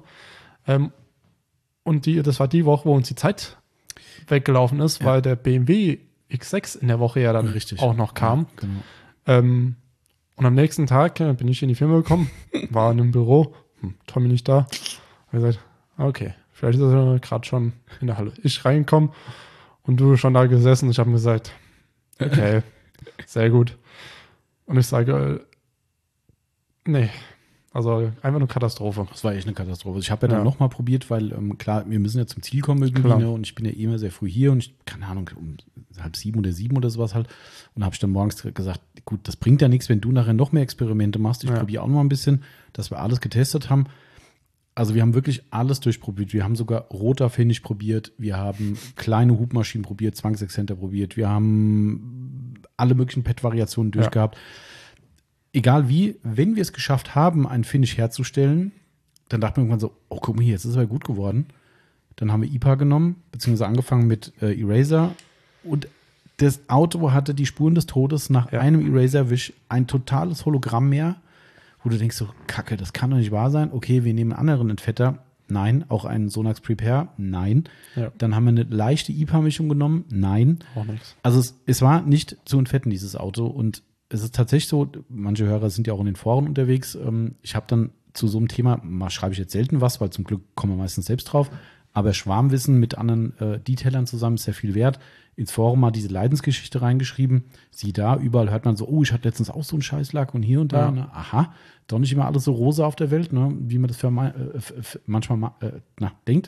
Und das war die Woche, wo uns die Zeit weggelaufen ist, weil der BMW X6 in der Woche ja dann auch noch kam. Ja, genau. Und am nächsten Tag bin ich in die Firma gekommen, war in einem Büro, Tommy nicht da. Habe gesagt, okay, vielleicht ist er gerade schon in der Halle. Ich reingekommen und du schon da gesessen. Ich habe mir gesagt, okay, sehr gut. Und ich sage, nee, also einfach nur Katastrophe. Das war echt eine Katastrophe. Ich habe ja dann nochmal probiert, weil klar, wir müssen ja zum Ziel kommen irgendwie, ne? Und ich bin ja immer sehr früh hier und ich, keine Ahnung, um 6:30 oder 7 oder sowas halt. Und habe ich dann morgens gesagt, gut, das bringt ja nichts, wenn du nachher noch mehr Experimente machst. Ich probiere auch noch mal ein bisschen, dass wir alles getestet haben. Also wir haben wirklich alles durchprobiert. Wir haben sogar roter Finish probiert. Wir haben kleine Hubmaschinen probiert, Zwangsexzenter probiert. Wir haben alle möglichen PET-Variationen durchgehabt. Egal wie, wenn wir es geschafft haben, einen Finish herzustellen, dann dachte man irgendwann so, oh, guck mal hier, jetzt ist es aber gut geworden. Dann haben wir IPA genommen, beziehungsweise angefangen mit Eraser. Und das Auto hatte die Spuren des Todes nach einem Eraser-Wisch ein totales Hologramm mehr, wo du denkst so, Kacke, das kann doch nicht wahr sein. Okay, wir nehmen einen anderen Entfetter. Nein. Auch einen Sonax Prepare? Nein. Ja. Dann haben wir eine leichte IPA-Mischung genommen? Nein. Auch nichts. Also es war nicht zu entfetten, dieses Auto. Und es ist tatsächlich so, manche Hörer sind ja auch in den Foren unterwegs. Ich habe dann zu so einem Thema schreibe ich jetzt selten was, weil zum Glück kommen wir meistens selbst drauf. Aber Schwarmwissen mit anderen Detailern zusammen ist sehr viel wert. Ins Forum mal diese Leidensgeschichte reingeschrieben. Sieh da, überall hört man so, oh, ich hatte letztens auch so einen Scheißlack und hier und da. Ja. Ne? Aha, doch nicht immer alles so rosa auf der Welt, ne? Wie man das manchmal denkt.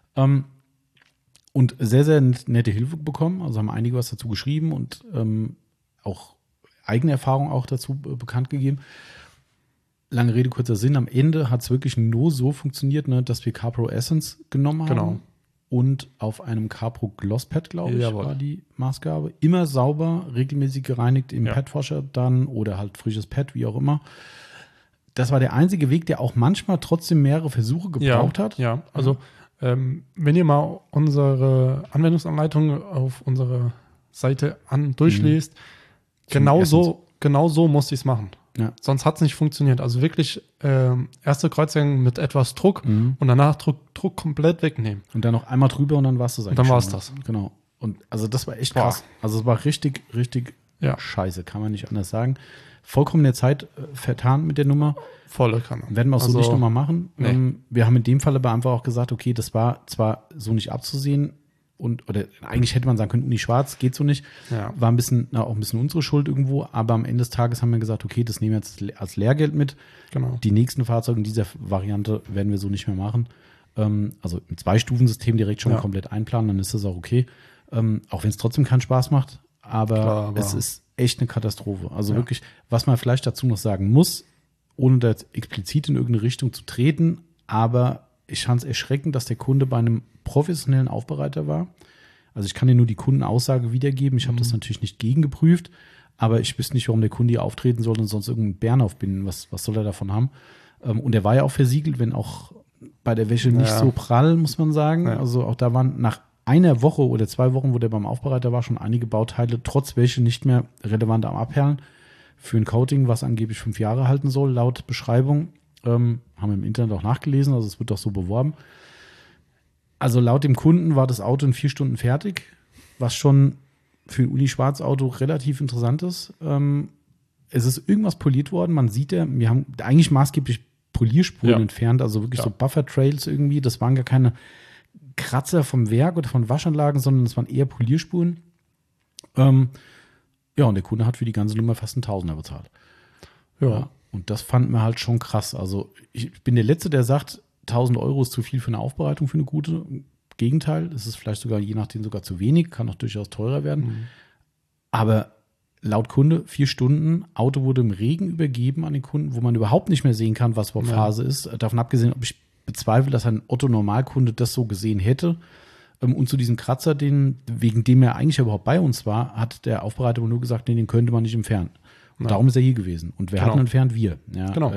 Und sehr, sehr nette Hilfe bekommen. Also haben einige was dazu geschrieben und auch eigene Erfahrungen auch dazu bekannt gegeben. Lange Rede, kurzer Sinn. Am Ende hat es wirklich nur so funktioniert, ne, dass wir CarPro Essence genommen haben. Genau. Und auf einem CarPro Glosspad, glaube ich, Jawohl. war die Maßgabe. Immer sauber, regelmäßig gereinigt im Ja. Padwasher dann oder halt frisches Pad, wie auch immer. Das war der einzige Weg, der auch manchmal trotzdem mehrere Versuche gebraucht hat. Ja, also wenn ihr mal unsere Anwendungsanleitung auf unserer Seite durchlest, genau so musste ich es machen. Ja. Sonst hat es nicht funktioniert. Also wirklich erste Kreuzgang mit etwas Druck und danach Druck komplett wegnehmen. Und dann noch einmal drüber und dann war es das eigentlich. dann war's schon, das. Genau. Und also das war echt Boah. krass. Also es war richtig, richtig Ja. scheiße, kann man nicht anders sagen. Vollkommen in der Zeit vertan mit der Nummer. Volle Kanne. Werden wir auch so nicht nochmal machen. Nee. Wir haben in dem Falle aber einfach auch gesagt, okay, das war zwar so nicht abzusehen oder eigentlich hätte man sagen können, Uni schwarz, geht so nicht. Ja. War auch ein bisschen unsere Schuld irgendwo, aber am Ende des Tages haben wir gesagt, okay, das nehmen wir jetzt als Lehrgeld mit. Genau. Die nächsten Fahrzeuge in dieser Variante werden wir so nicht mehr machen. Also im Zwei-Stufen-System direkt schon komplett einplanen, dann ist das auch okay. Auch wenn es trotzdem keinen Spaß macht, aber es ist echt eine Katastrophe. Also wirklich, was man vielleicht dazu noch sagen muss, ohne da jetzt explizit in irgendeine Richtung zu treten, aber ich fand es erschreckend, dass der Kunde bei einem professionellen Aufbereiter war. Also ich kann dir nur die Kundenaussage wiedergeben. Ich habe das natürlich nicht gegengeprüft, aber ich wüsste nicht, warum der Kunde hier auftreten soll und sonst irgendeinen Bären aufbinden. Was soll er davon haben? Und er war ja auch versiegelt, wenn auch bei der Wäsche nicht so prall, muss man sagen. Ja. Also auch da waren nach einer Woche oder 2 Wochen, wo der beim Aufbereiter war, schon einige Bauteile trotz Wäsche nicht mehr relevant am Abperlen. Für ein Coating, was angeblich 5 Jahre halten soll, laut Beschreibung. Haben wir im Internet auch nachgelesen, also es wird doch so beworben. Also laut dem Kunden war das Auto in 4 Stunden fertig, was schon für ein Uni-Schwarz-Auto relativ interessant ist. Es ist irgendwas poliert worden, man sieht ja, wir haben eigentlich maßgeblich Polierspuren entfernt, also wirklich so Buffer-Trails irgendwie. Das waren gar keine Kratzer vom Werk oder von Waschanlagen, sondern es waren eher Polierspuren. Und der Kunde hat für die ganze Nummer fast einen Tausender bezahlt. Ja. Und das fand man halt schon krass. Also ich bin der Letzte, der sagt, 1.000 Euro ist zu viel für eine Aufbereitung, für eine gute. Im Gegenteil, es ist vielleicht sogar je nachdem sogar zu wenig, kann auch durchaus teurer werden. Aber laut Kunde 4 Stunden, Auto wurde im Regen übergeben an den Kunden, wo man überhaupt nicht mehr sehen kann, was überhaupt Phase ist. Davon abgesehen, ob ich bezweifle, dass ein Otto-Normalkunde das so gesehen hätte. Und zu diesem Kratzer, wegen dem er eigentlich überhaupt bei uns war, hat der Aufbereiter nur gesagt, nee, den könnte man nicht entfernen. Und darum ist er hier gewesen. Und wer hat ihn entfernt? Wir. Ja, Genau.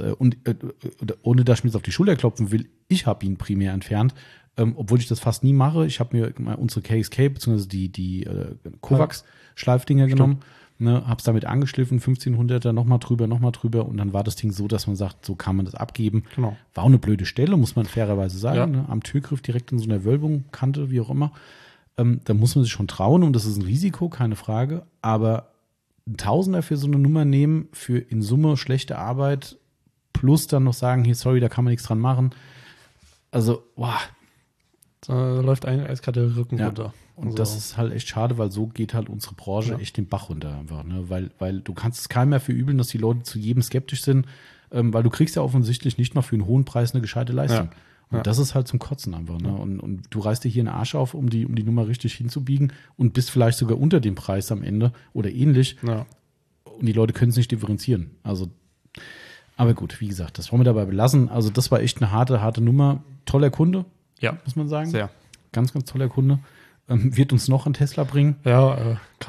Ohne dass ich mir jetzt auf die Schulter klopfen will, ich habe ihn primär entfernt, obwohl ich das fast nie mache. Ich habe mir mal unsere KXK bzw. die Kovacs-Schleifdinger genommen, ne, habe es damit angeschliffen, 1500er, nochmal drüber und dann war das Ding so, dass man sagt, so kann man das abgeben. Genau. War auch eine blöde Stelle, muss man fairerweise sagen, Ja. ne, am Türgriff direkt in so einer Wölbung, Kante, wie auch immer. Da muss man sich schon trauen und das ist ein Risiko, keine Frage, aber ein Tausender für so eine Nummer nehmen, für in Summe schlechte Arbeit, plus dann noch sagen, hier, sorry, da kann man nichts dran machen. Also, wow. Da läuft ein eiskalte Rücken Ja. runter. Und Also, das ist halt echt schade, weil so geht halt unsere Branche echt den Bach runter einfach, ne? Weil du kannst es keinem mehr verübeln, dass die Leute zu jedem skeptisch sind, weil du kriegst ja offensichtlich nicht mal für einen hohen Preis eine gescheite Leistung. Ja. Und das ist halt zum Kotzen einfach, ne? Und du reißt dir hier einen Arsch auf, um die Nummer richtig hinzubiegen und bist vielleicht sogar unter dem Preis am Ende oder ähnlich. ja. Und die Leute können es nicht differenzieren. Also, aber gut, wie gesagt, das wollen wir dabei belassen. Also, das war echt eine harte Nummer. Toller Kunde, muss man sagen. Sehr. Ganz, ganz toller Kunde. Wird uns noch ein Tesla bringen. Ja, ich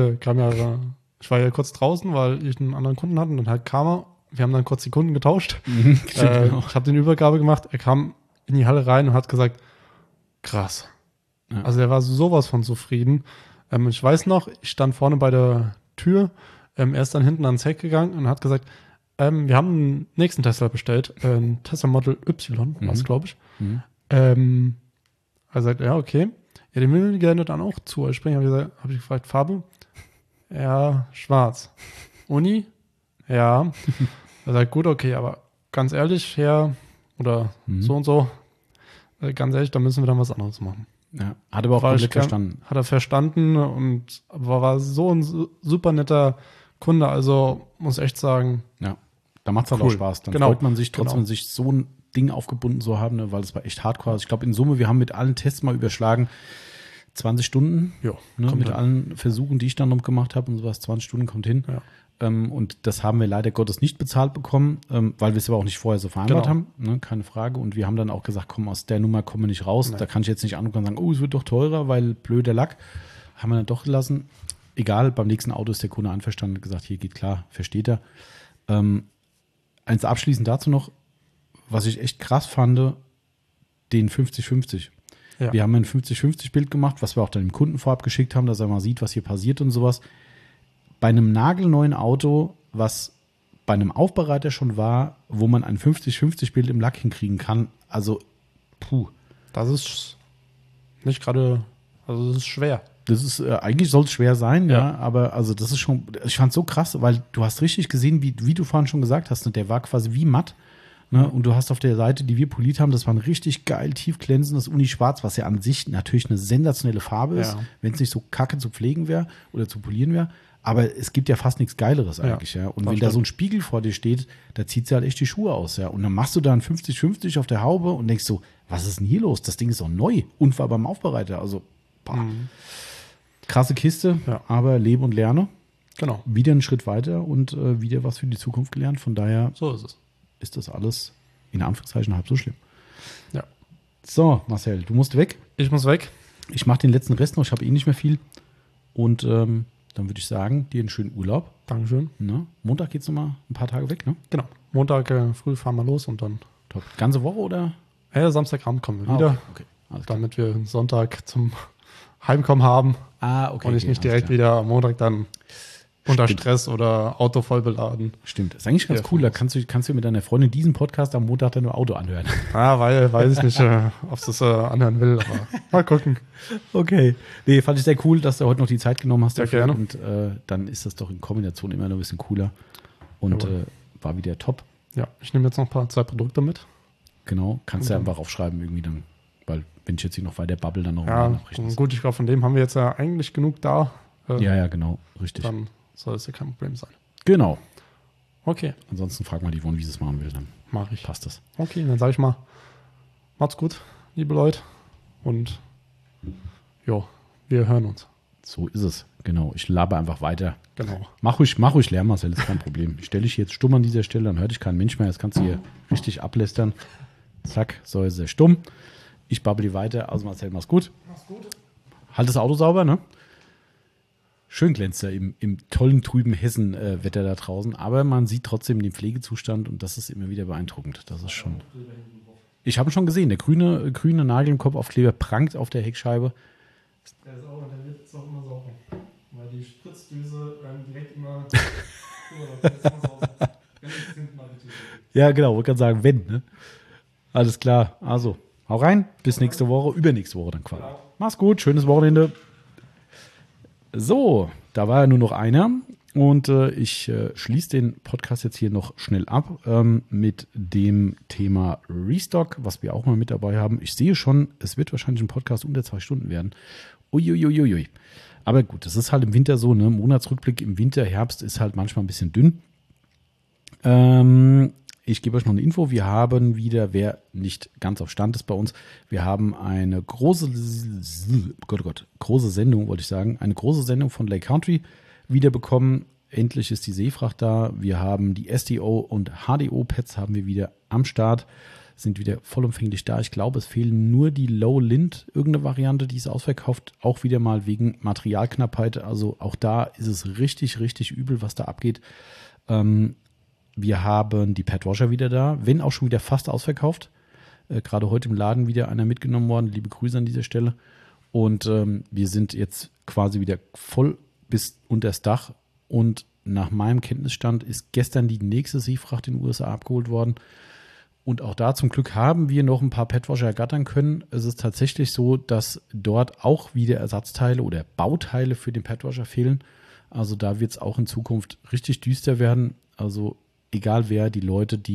war ja kurz draußen, weil ich einen anderen Kunden hatte und dann halt kam er. Wir haben dann kurz die Kunden getauscht. Genau. Ich habe den Übergabe gemacht. Er kam in die Halle rein und hat gesagt, krass. Ja. Also er war sowas von zufrieden. Ich weiß noch, ich stand vorne bei der Tür. Er ist dann hinten ans Heck gegangen und hat gesagt, wir haben einen nächsten Tesla bestellt. Ein Tesla Model Y, was glaube ich. Er sagt, ja, okay. Ja, den will ich gerne dann auch zu springen. Habe ich gefragt, Farbe? Ja, schwarz. Uni? Ja. Er sagt, gut, okay, aber ganz ehrlich, Herr oder so und so, ganz ehrlich, da müssen wir dann was anderes machen. Ja, hat aber auch komplett verstanden. Hat er verstanden und war so ein super netter Kunde, also muss echt sagen. Ja, da macht es halt auch Spaß. Dann freut man sich trotzdem, sich so ein Ding aufgebunden zu haben, ne, weil es war echt hardcore. Also ich glaube, in Summe, wir haben mit allen Tests mal überschlagen 20 Stunden. Ja, mit allen Versuchen, die ich dann noch gemacht habe und sowas, 20 Stunden kommt hin. Ja. Und das haben wir leider Gottes nicht bezahlt bekommen, weil wir es aber auch nicht vorher so vereinbart haben, ne, keine Frage. Und wir haben dann auch gesagt, komm, aus der Nummer kommen wir nicht raus. Da kann ich jetzt nicht anrufen und sagen, oh, es wird doch teurer, weil blöder Lack. Haben wir dann doch gelassen. Egal, beim nächsten Auto ist der Kunde einverstanden und gesagt, hier geht klar, versteht er. Eins abschließend dazu noch, was ich echt krass fand, den 50-50. Ja. Wir haben ein 50-50-Bild gemacht, was wir auch dann dem Kunden vorab geschickt haben, dass er mal sieht, was hier passiert und sowas. Bei einem nagelneuen Auto, was bei einem Aufbereiter schon war, wo man ein 50-50-Bild im Lack hinkriegen kann, also Das ist nicht gerade, also das ist schwer. Das ist, eigentlich soll es schwer sein, ja, aber also das ist schon, ich fand es so krass, weil du hast richtig gesehen, wie du vorhin schon gesagt hast, ne, der war quasi wie matt. Ne, und du hast auf der Seite, die wir poliert haben, das war ein richtig geil, tief glänzendes Uni-Schwarz, was ja an sich natürlich eine sensationelle Farbe ist, wenn es nicht so kacke zu pflegen wäre oder zu polieren wäre. Aber es gibt ja fast nichts Geileres eigentlich, ja. Und wenn da so ein Spiegel vor dir steht, da zieht sie halt echt die Schuhe aus, ja. Und dann machst du da ein 50-50 auf der Haube und denkst so, was ist denn hier los? Das Ding ist doch neu und war beim Aufbereiter. Also, krasse Kiste, aber lebe und lerne. Genau. Wieder einen Schritt weiter und wieder was für die Zukunft gelernt. Von daher so ist es. Ist das alles in Anführungszeichen halb so schlimm. Ja. So, Marcel, du musst weg. Ich muss weg. Ich mache den letzten Rest noch, ich habe nicht mehr viel. Und dann würde ich sagen, dir einen schönen Urlaub. Dankeschön. Ne? Montag geht es nochmal ein paar Tage weg, ne? Genau. Montag früh fahren wir los und dann. Top. Ganze Woche oder? Samstagabend kommen wir wieder. Okay. Damit wir Sonntag zum Heimkommen haben. Okay. Und ich nicht direkt wieder am Montag dann unter Stress oder Auto voll beladen. Stimmt. Das ist eigentlich ganz cool. Da kannst du mit deiner Freundin diesen Podcast am Montag dann nur Auto anhören. Weil weiß ich nicht, ob sie es anhören will, aber mal gucken. Okay. Nee, fand ich sehr cool, dass du heute noch die Zeit genommen hast dafür. Gerne. Und dann ist das doch in Kombination immer noch ein bisschen cooler. Und war wieder top. Ja, ich nehme jetzt noch 2 Produkte mit. Genau. Kannst du ja einfach aufschreiben irgendwie dann, weil wenn ich jetzt hier noch weiter babbel, dann noch gut, ich glaube, von dem haben wir jetzt ja eigentlich genug da. Ja, genau. Richtig. Dann soll es ja kein Problem sein. Genau. Okay. Ansonsten frag mal die Yvonne, wie sie es machen will. Dann mache ich. Passt das. Okay, dann sage ich mal, macht's gut, liebe Leute. Und wir hören uns. So ist es. Genau. Ich laber einfach weiter. Genau. Mach ruhig Lärm, Marcel, ist kein Problem. Ich stelle dich jetzt stumm an dieser Stelle, dann hört dich kein Mensch mehr. Jetzt kannst du hier richtig ablästern. Zack, so ist er stumm. Ich babbel die weiter. Also Marcel, mach's gut. Mach's gut. Halt das Auto sauber, ne? Schön glänzt er im tollen, trüben Hessen-Wetter da draußen. Aber man sieht trotzdem den Pflegezustand und das ist immer wieder beeindruckend. Das ist schon. Ich habe ihn schon gesehen. Der grüne Nagel im Kopfaufkleber prangt auf der Heckscheibe. Der wird jetzt auch immer sauber. Weil die Spritzdüse direkt immer. Ja, genau. Wollte gerade sagen, wenn, ne? Alles klar. Also, hau rein. Bis nächste Woche. Übernächste Woche dann quasi. Genau. Mach's gut. Schönes Wochenende. So, da war ja nur noch einer und ich schließe den Podcast jetzt hier noch schnell ab mit dem Thema Restock, was wir auch mal mit dabei haben. Ich sehe schon, es wird wahrscheinlich ein Podcast unter 2 Stunden werden. Uiuiuiui. Aber gut, das ist halt im Winter so, ne? Monatsrückblick im Winter, Herbst ist halt manchmal ein bisschen dünn. Ich gebe euch noch eine Info. Wir haben wieder, wer nicht ganz auf Stand ist bei uns, wir haben eine große Sendung, wollte ich sagen, eine große Sendung von Lake Country wieder bekommen. Endlich ist die Seefracht da. Wir haben die SDO und HDO-Pads haben wir wieder am Start, sind wieder vollumfänglich da. Ich glaube, es fehlen nur die Low Lint, irgendeine Variante, die ist ausverkauft, auch wieder mal wegen Materialknappheit. Also auch da ist es richtig, richtig übel, was da abgeht. Wir haben die Padwasher wieder da, wenn auch schon wieder fast ausverkauft. Gerade heute im Laden wieder einer mitgenommen worden. Liebe Grüße an dieser Stelle. Und wir sind jetzt quasi wieder voll bis unters Dach. Und nach meinem Kenntnisstand ist gestern die nächste Seefracht in den USA abgeholt worden. Und auch da zum Glück haben wir noch ein paar Padwasher ergattern können. Es ist tatsächlich so, dass dort auch wieder Ersatzteile oder Bauteile für den Padwasher fehlen. Also da wird es auch in Zukunft richtig düster werden. Also egal wer, die Leute, die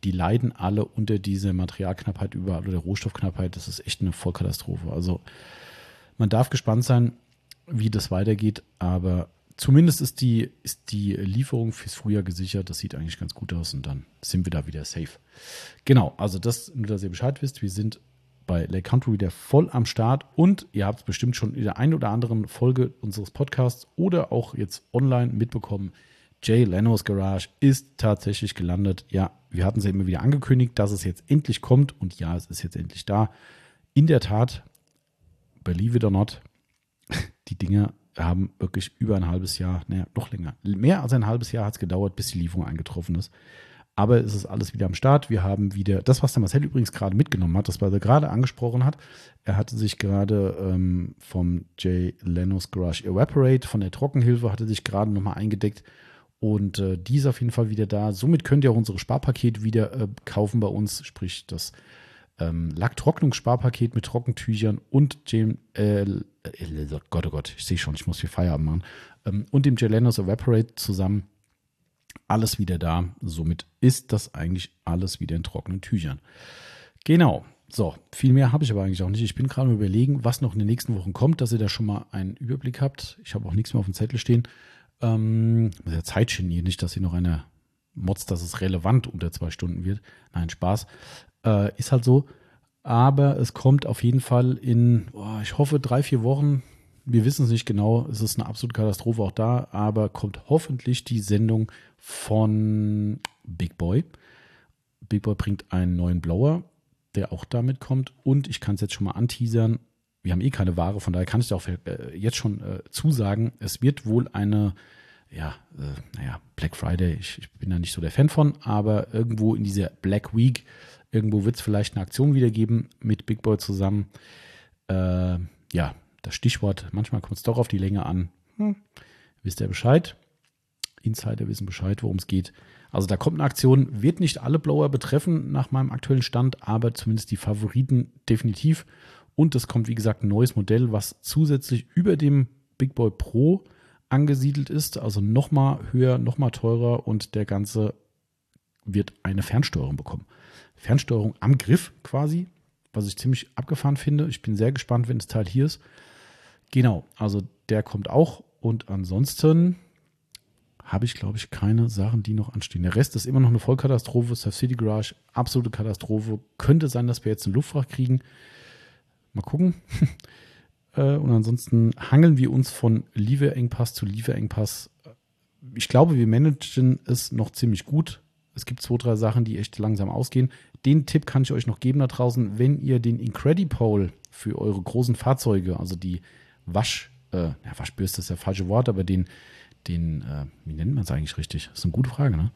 die leiden alle unter dieser Materialknappheit überall oder der Rohstoffknappheit. Das ist echt eine Vollkatastrophe. Also man darf gespannt sein, wie das weitergeht, aber zumindest ist die Lieferung fürs Frühjahr gesichert. Das sieht eigentlich ganz gut aus und dann sind wir da wieder safe. Genau, also das, nur dass ihr Bescheid wisst, wir sind bei Lake Country wieder voll am Start und ihr habt es bestimmt schon in der einen oder anderen Folge unseres Podcasts oder auch jetzt online mitbekommen, Jay Leno's Garage ist tatsächlich gelandet. Ja, wir hatten es ja immer wieder angekündigt, dass es jetzt endlich kommt und ja, es ist jetzt endlich da. In der Tat, believe it or not, die Dinger haben wirklich über ein halbes Jahr, naja, noch länger, mehr als ein halbes Jahr hat es gedauert, bis die Lieferung eingetroffen ist. Aber es ist alles wieder am Start. Wir haben wieder, das, was der Marcel übrigens gerade mitgenommen hat, das, was er gerade angesprochen hat, er hatte sich gerade vom Jay Leno's Garage Evaporate, von der Trockenhilfe, hatte sich gerade nochmal eingedeckt. Und die ist auf jeden Fall wieder da. Somit könnt ihr auch unsere Sparpaket wieder kaufen bei uns, sprich das Lacktrocknungssparpaket mit Trockentüchern und dem Gott, oh Gott, ich sehe schon, ich muss hier Feierabend machen. Und dem Jay Leno's Evaporate zusammen. Alles wieder da. Somit ist das eigentlich alles wieder in trockenen Tüchern. Genau. So, viel mehr habe ich aber eigentlich auch nicht. Ich bin gerade am Überlegen, was noch in den nächsten Wochen kommt, dass ihr da schon mal einen Überblick habt. Ich habe auch nichts mehr auf dem Zettel stehen. Der Zeitgenie, nicht, dass hier noch einer motzt, dass es relevant unter 2 Stunden wird. Nein, Spaß. Ist halt so. Aber es kommt auf jeden Fall in, ich hoffe, 3-4 Wochen. Wir wissen es nicht genau. Es ist eine absolute Katastrophe auch da. Aber kommt hoffentlich die Sendung von Big Boy. Big Boy bringt einen neuen Blower, der auch damit kommt. Und ich kann es jetzt schon mal anteasern. Wir haben keine Ware, von daher kann ich es auch jetzt schon zusagen. Es wird wohl eine, Black Friday, ich bin da nicht so der Fan von, aber irgendwo in dieser Black Week, irgendwo wird es vielleicht eine Aktion wieder geben mit Big Boy zusammen. Das Stichwort, manchmal kommt es doch auf die Länge an. Wisst ihr Bescheid? Insider wissen Bescheid, worum es geht. Also da kommt eine Aktion, wird nicht alle Blower betreffen nach meinem aktuellen Stand, aber zumindest die Favoriten definitiv. Und es kommt, wie gesagt, ein neues Modell, was zusätzlich über dem Big Boy Pro angesiedelt ist. Also nochmal höher, nochmal teurer und der Ganze wird eine Fernsteuerung bekommen. Fernsteuerung am Griff quasi, was ich ziemlich abgefahren finde. Ich bin sehr gespannt, wenn das Teil hier ist. Genau, also der kommt auch. Und ansonsten habe ich, glaube ich, keine Sachen, die noch anstehen. Der Rest ist immer noch eine Vollkatastrophe. Surf City Garage, absolute Katastrophe. Könnte sein, dass wir jetzt eine Luftfracht kriegen. Mal gucken. Und ansonsten hangeln wir uns von Lieferengpass zu Lieferengpass. Ich glaube, wir managen es noch ziemlich gut. Es gibt 2-3 Sachen, die echt langsam ausgehen. Den Tipp kann ich euch noch geben da draußen, wenn ihr den Incredipole für eure großen Fahrzeuge, also die Waschbürste ist das falsche Wort, aber den wie nennt man es eigentlich richtig? Das ist eine gute Frage, ne?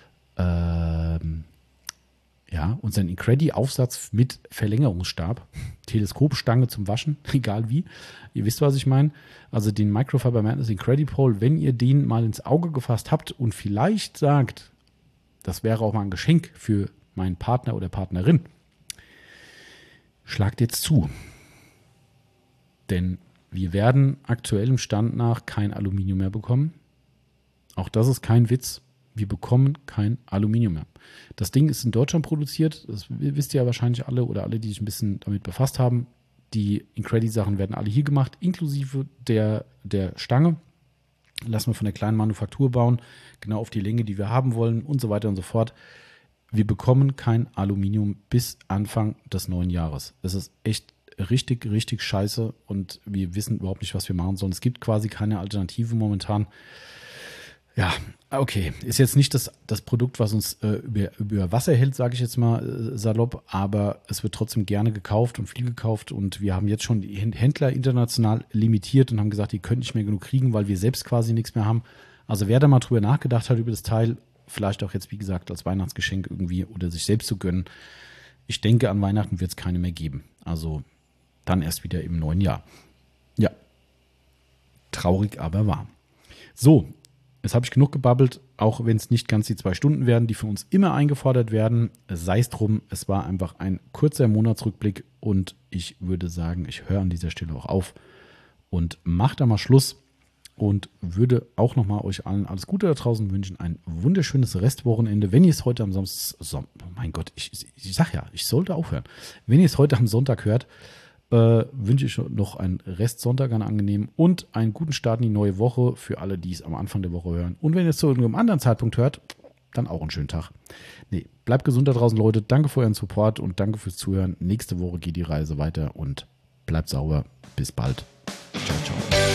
Unseren Incredi-Aufsatz mit Verlängerungsstab, Teleskopstange zum Waschen, egal wie. Ihr wisst, was ich meine. Also den Microfiber Madness Incredipole, wenn ihr den mal ins Auge gefasst habt und vielleicht sagt, das wäre auch mal ein Geschenk für meinen Partner oder Partnerin, schlagt jetzt zu. Denn wir werden aktuellem Stand nach kein Aluminium mehr bekommen. Auch das ist kein Witz. Wir bekommen kein Aluminium mehr. Das Ding ist in Deutschland produziert. Das wisst ihr ja wahrscheinlich alle oder alle, die sich ein bisschen damit befasst haben. Die Incredi-Sachen werden alle hier gemacht, inklusive der Stange. Lassen wir von der kleinen Manufaktur bauen, genau auf die Länge, die wir haben wollen und so weiter und so fort. Wir bekommen kein Aluminium bis Anfang des neuen Jahres. Das ist echt richtig, richtig scheiße und wir wissen überhaupt nicht, was wir machen sollen. Es gibt quasi keine Alternative momentan. Ja, okay. Ist jetzt nicht das Produkt, was uns über Wasser hält, sage ich jetzt mal salopp, aber es wird trotzdem gerne gekauft und viel gekauft und wir haben jetzt schon die Händler international limitiert und haben gesagt, die können nicht mehr genug kriegen, weil wir selbst quasi nichts mehr haben. Also wer da mal drüber nachgedacht hat über das Teil, vielleicht auch jetzt, wie gesagt, als Weihnachtsgeschenk irgendwie oder sich selbst zu gönnen, ich denke, an Weihnachten wird es keine mehr geben. Also dann erst wieder im neuen Jahr. Ja, traurig, aber wahr. So, jetzt habe ich genug gebabbelt, auch wenn es nicht ganz die 2 Stunden werden, die für uns immer eingefordert werden. Sei es drum, es war einfach ein kurzer Monatsrückblick und ich würde sagen, ich höre an dieser Stelle auch auf und mache da mal Schluss und würde auch nochmal euch allen alles Gute da draußen wünschen. Ein wunderschönes Restwochenende. Wenn ihr es heute am Samstag, mein Gott, ich sag ja, ich sollte aufhören. Wenn ihr es heute am Sonntag hört, wünsche ich noch einen Restsonntag, einen angenehmen und einen guten Start in die neue Woche für alle, die es am Anfang der Woche hören. Und wenn ihr es zu irgendeinem anderen Zeitpunkt hört, dann auch einen schönen Tag. Nee, bleibt gesund da draußen, Leute. Danke für euren Support und danke fürs Zuhören. Nächste Woche geht die Reise weiter und bleibt sauber. Bis bald. Ciao, ciao.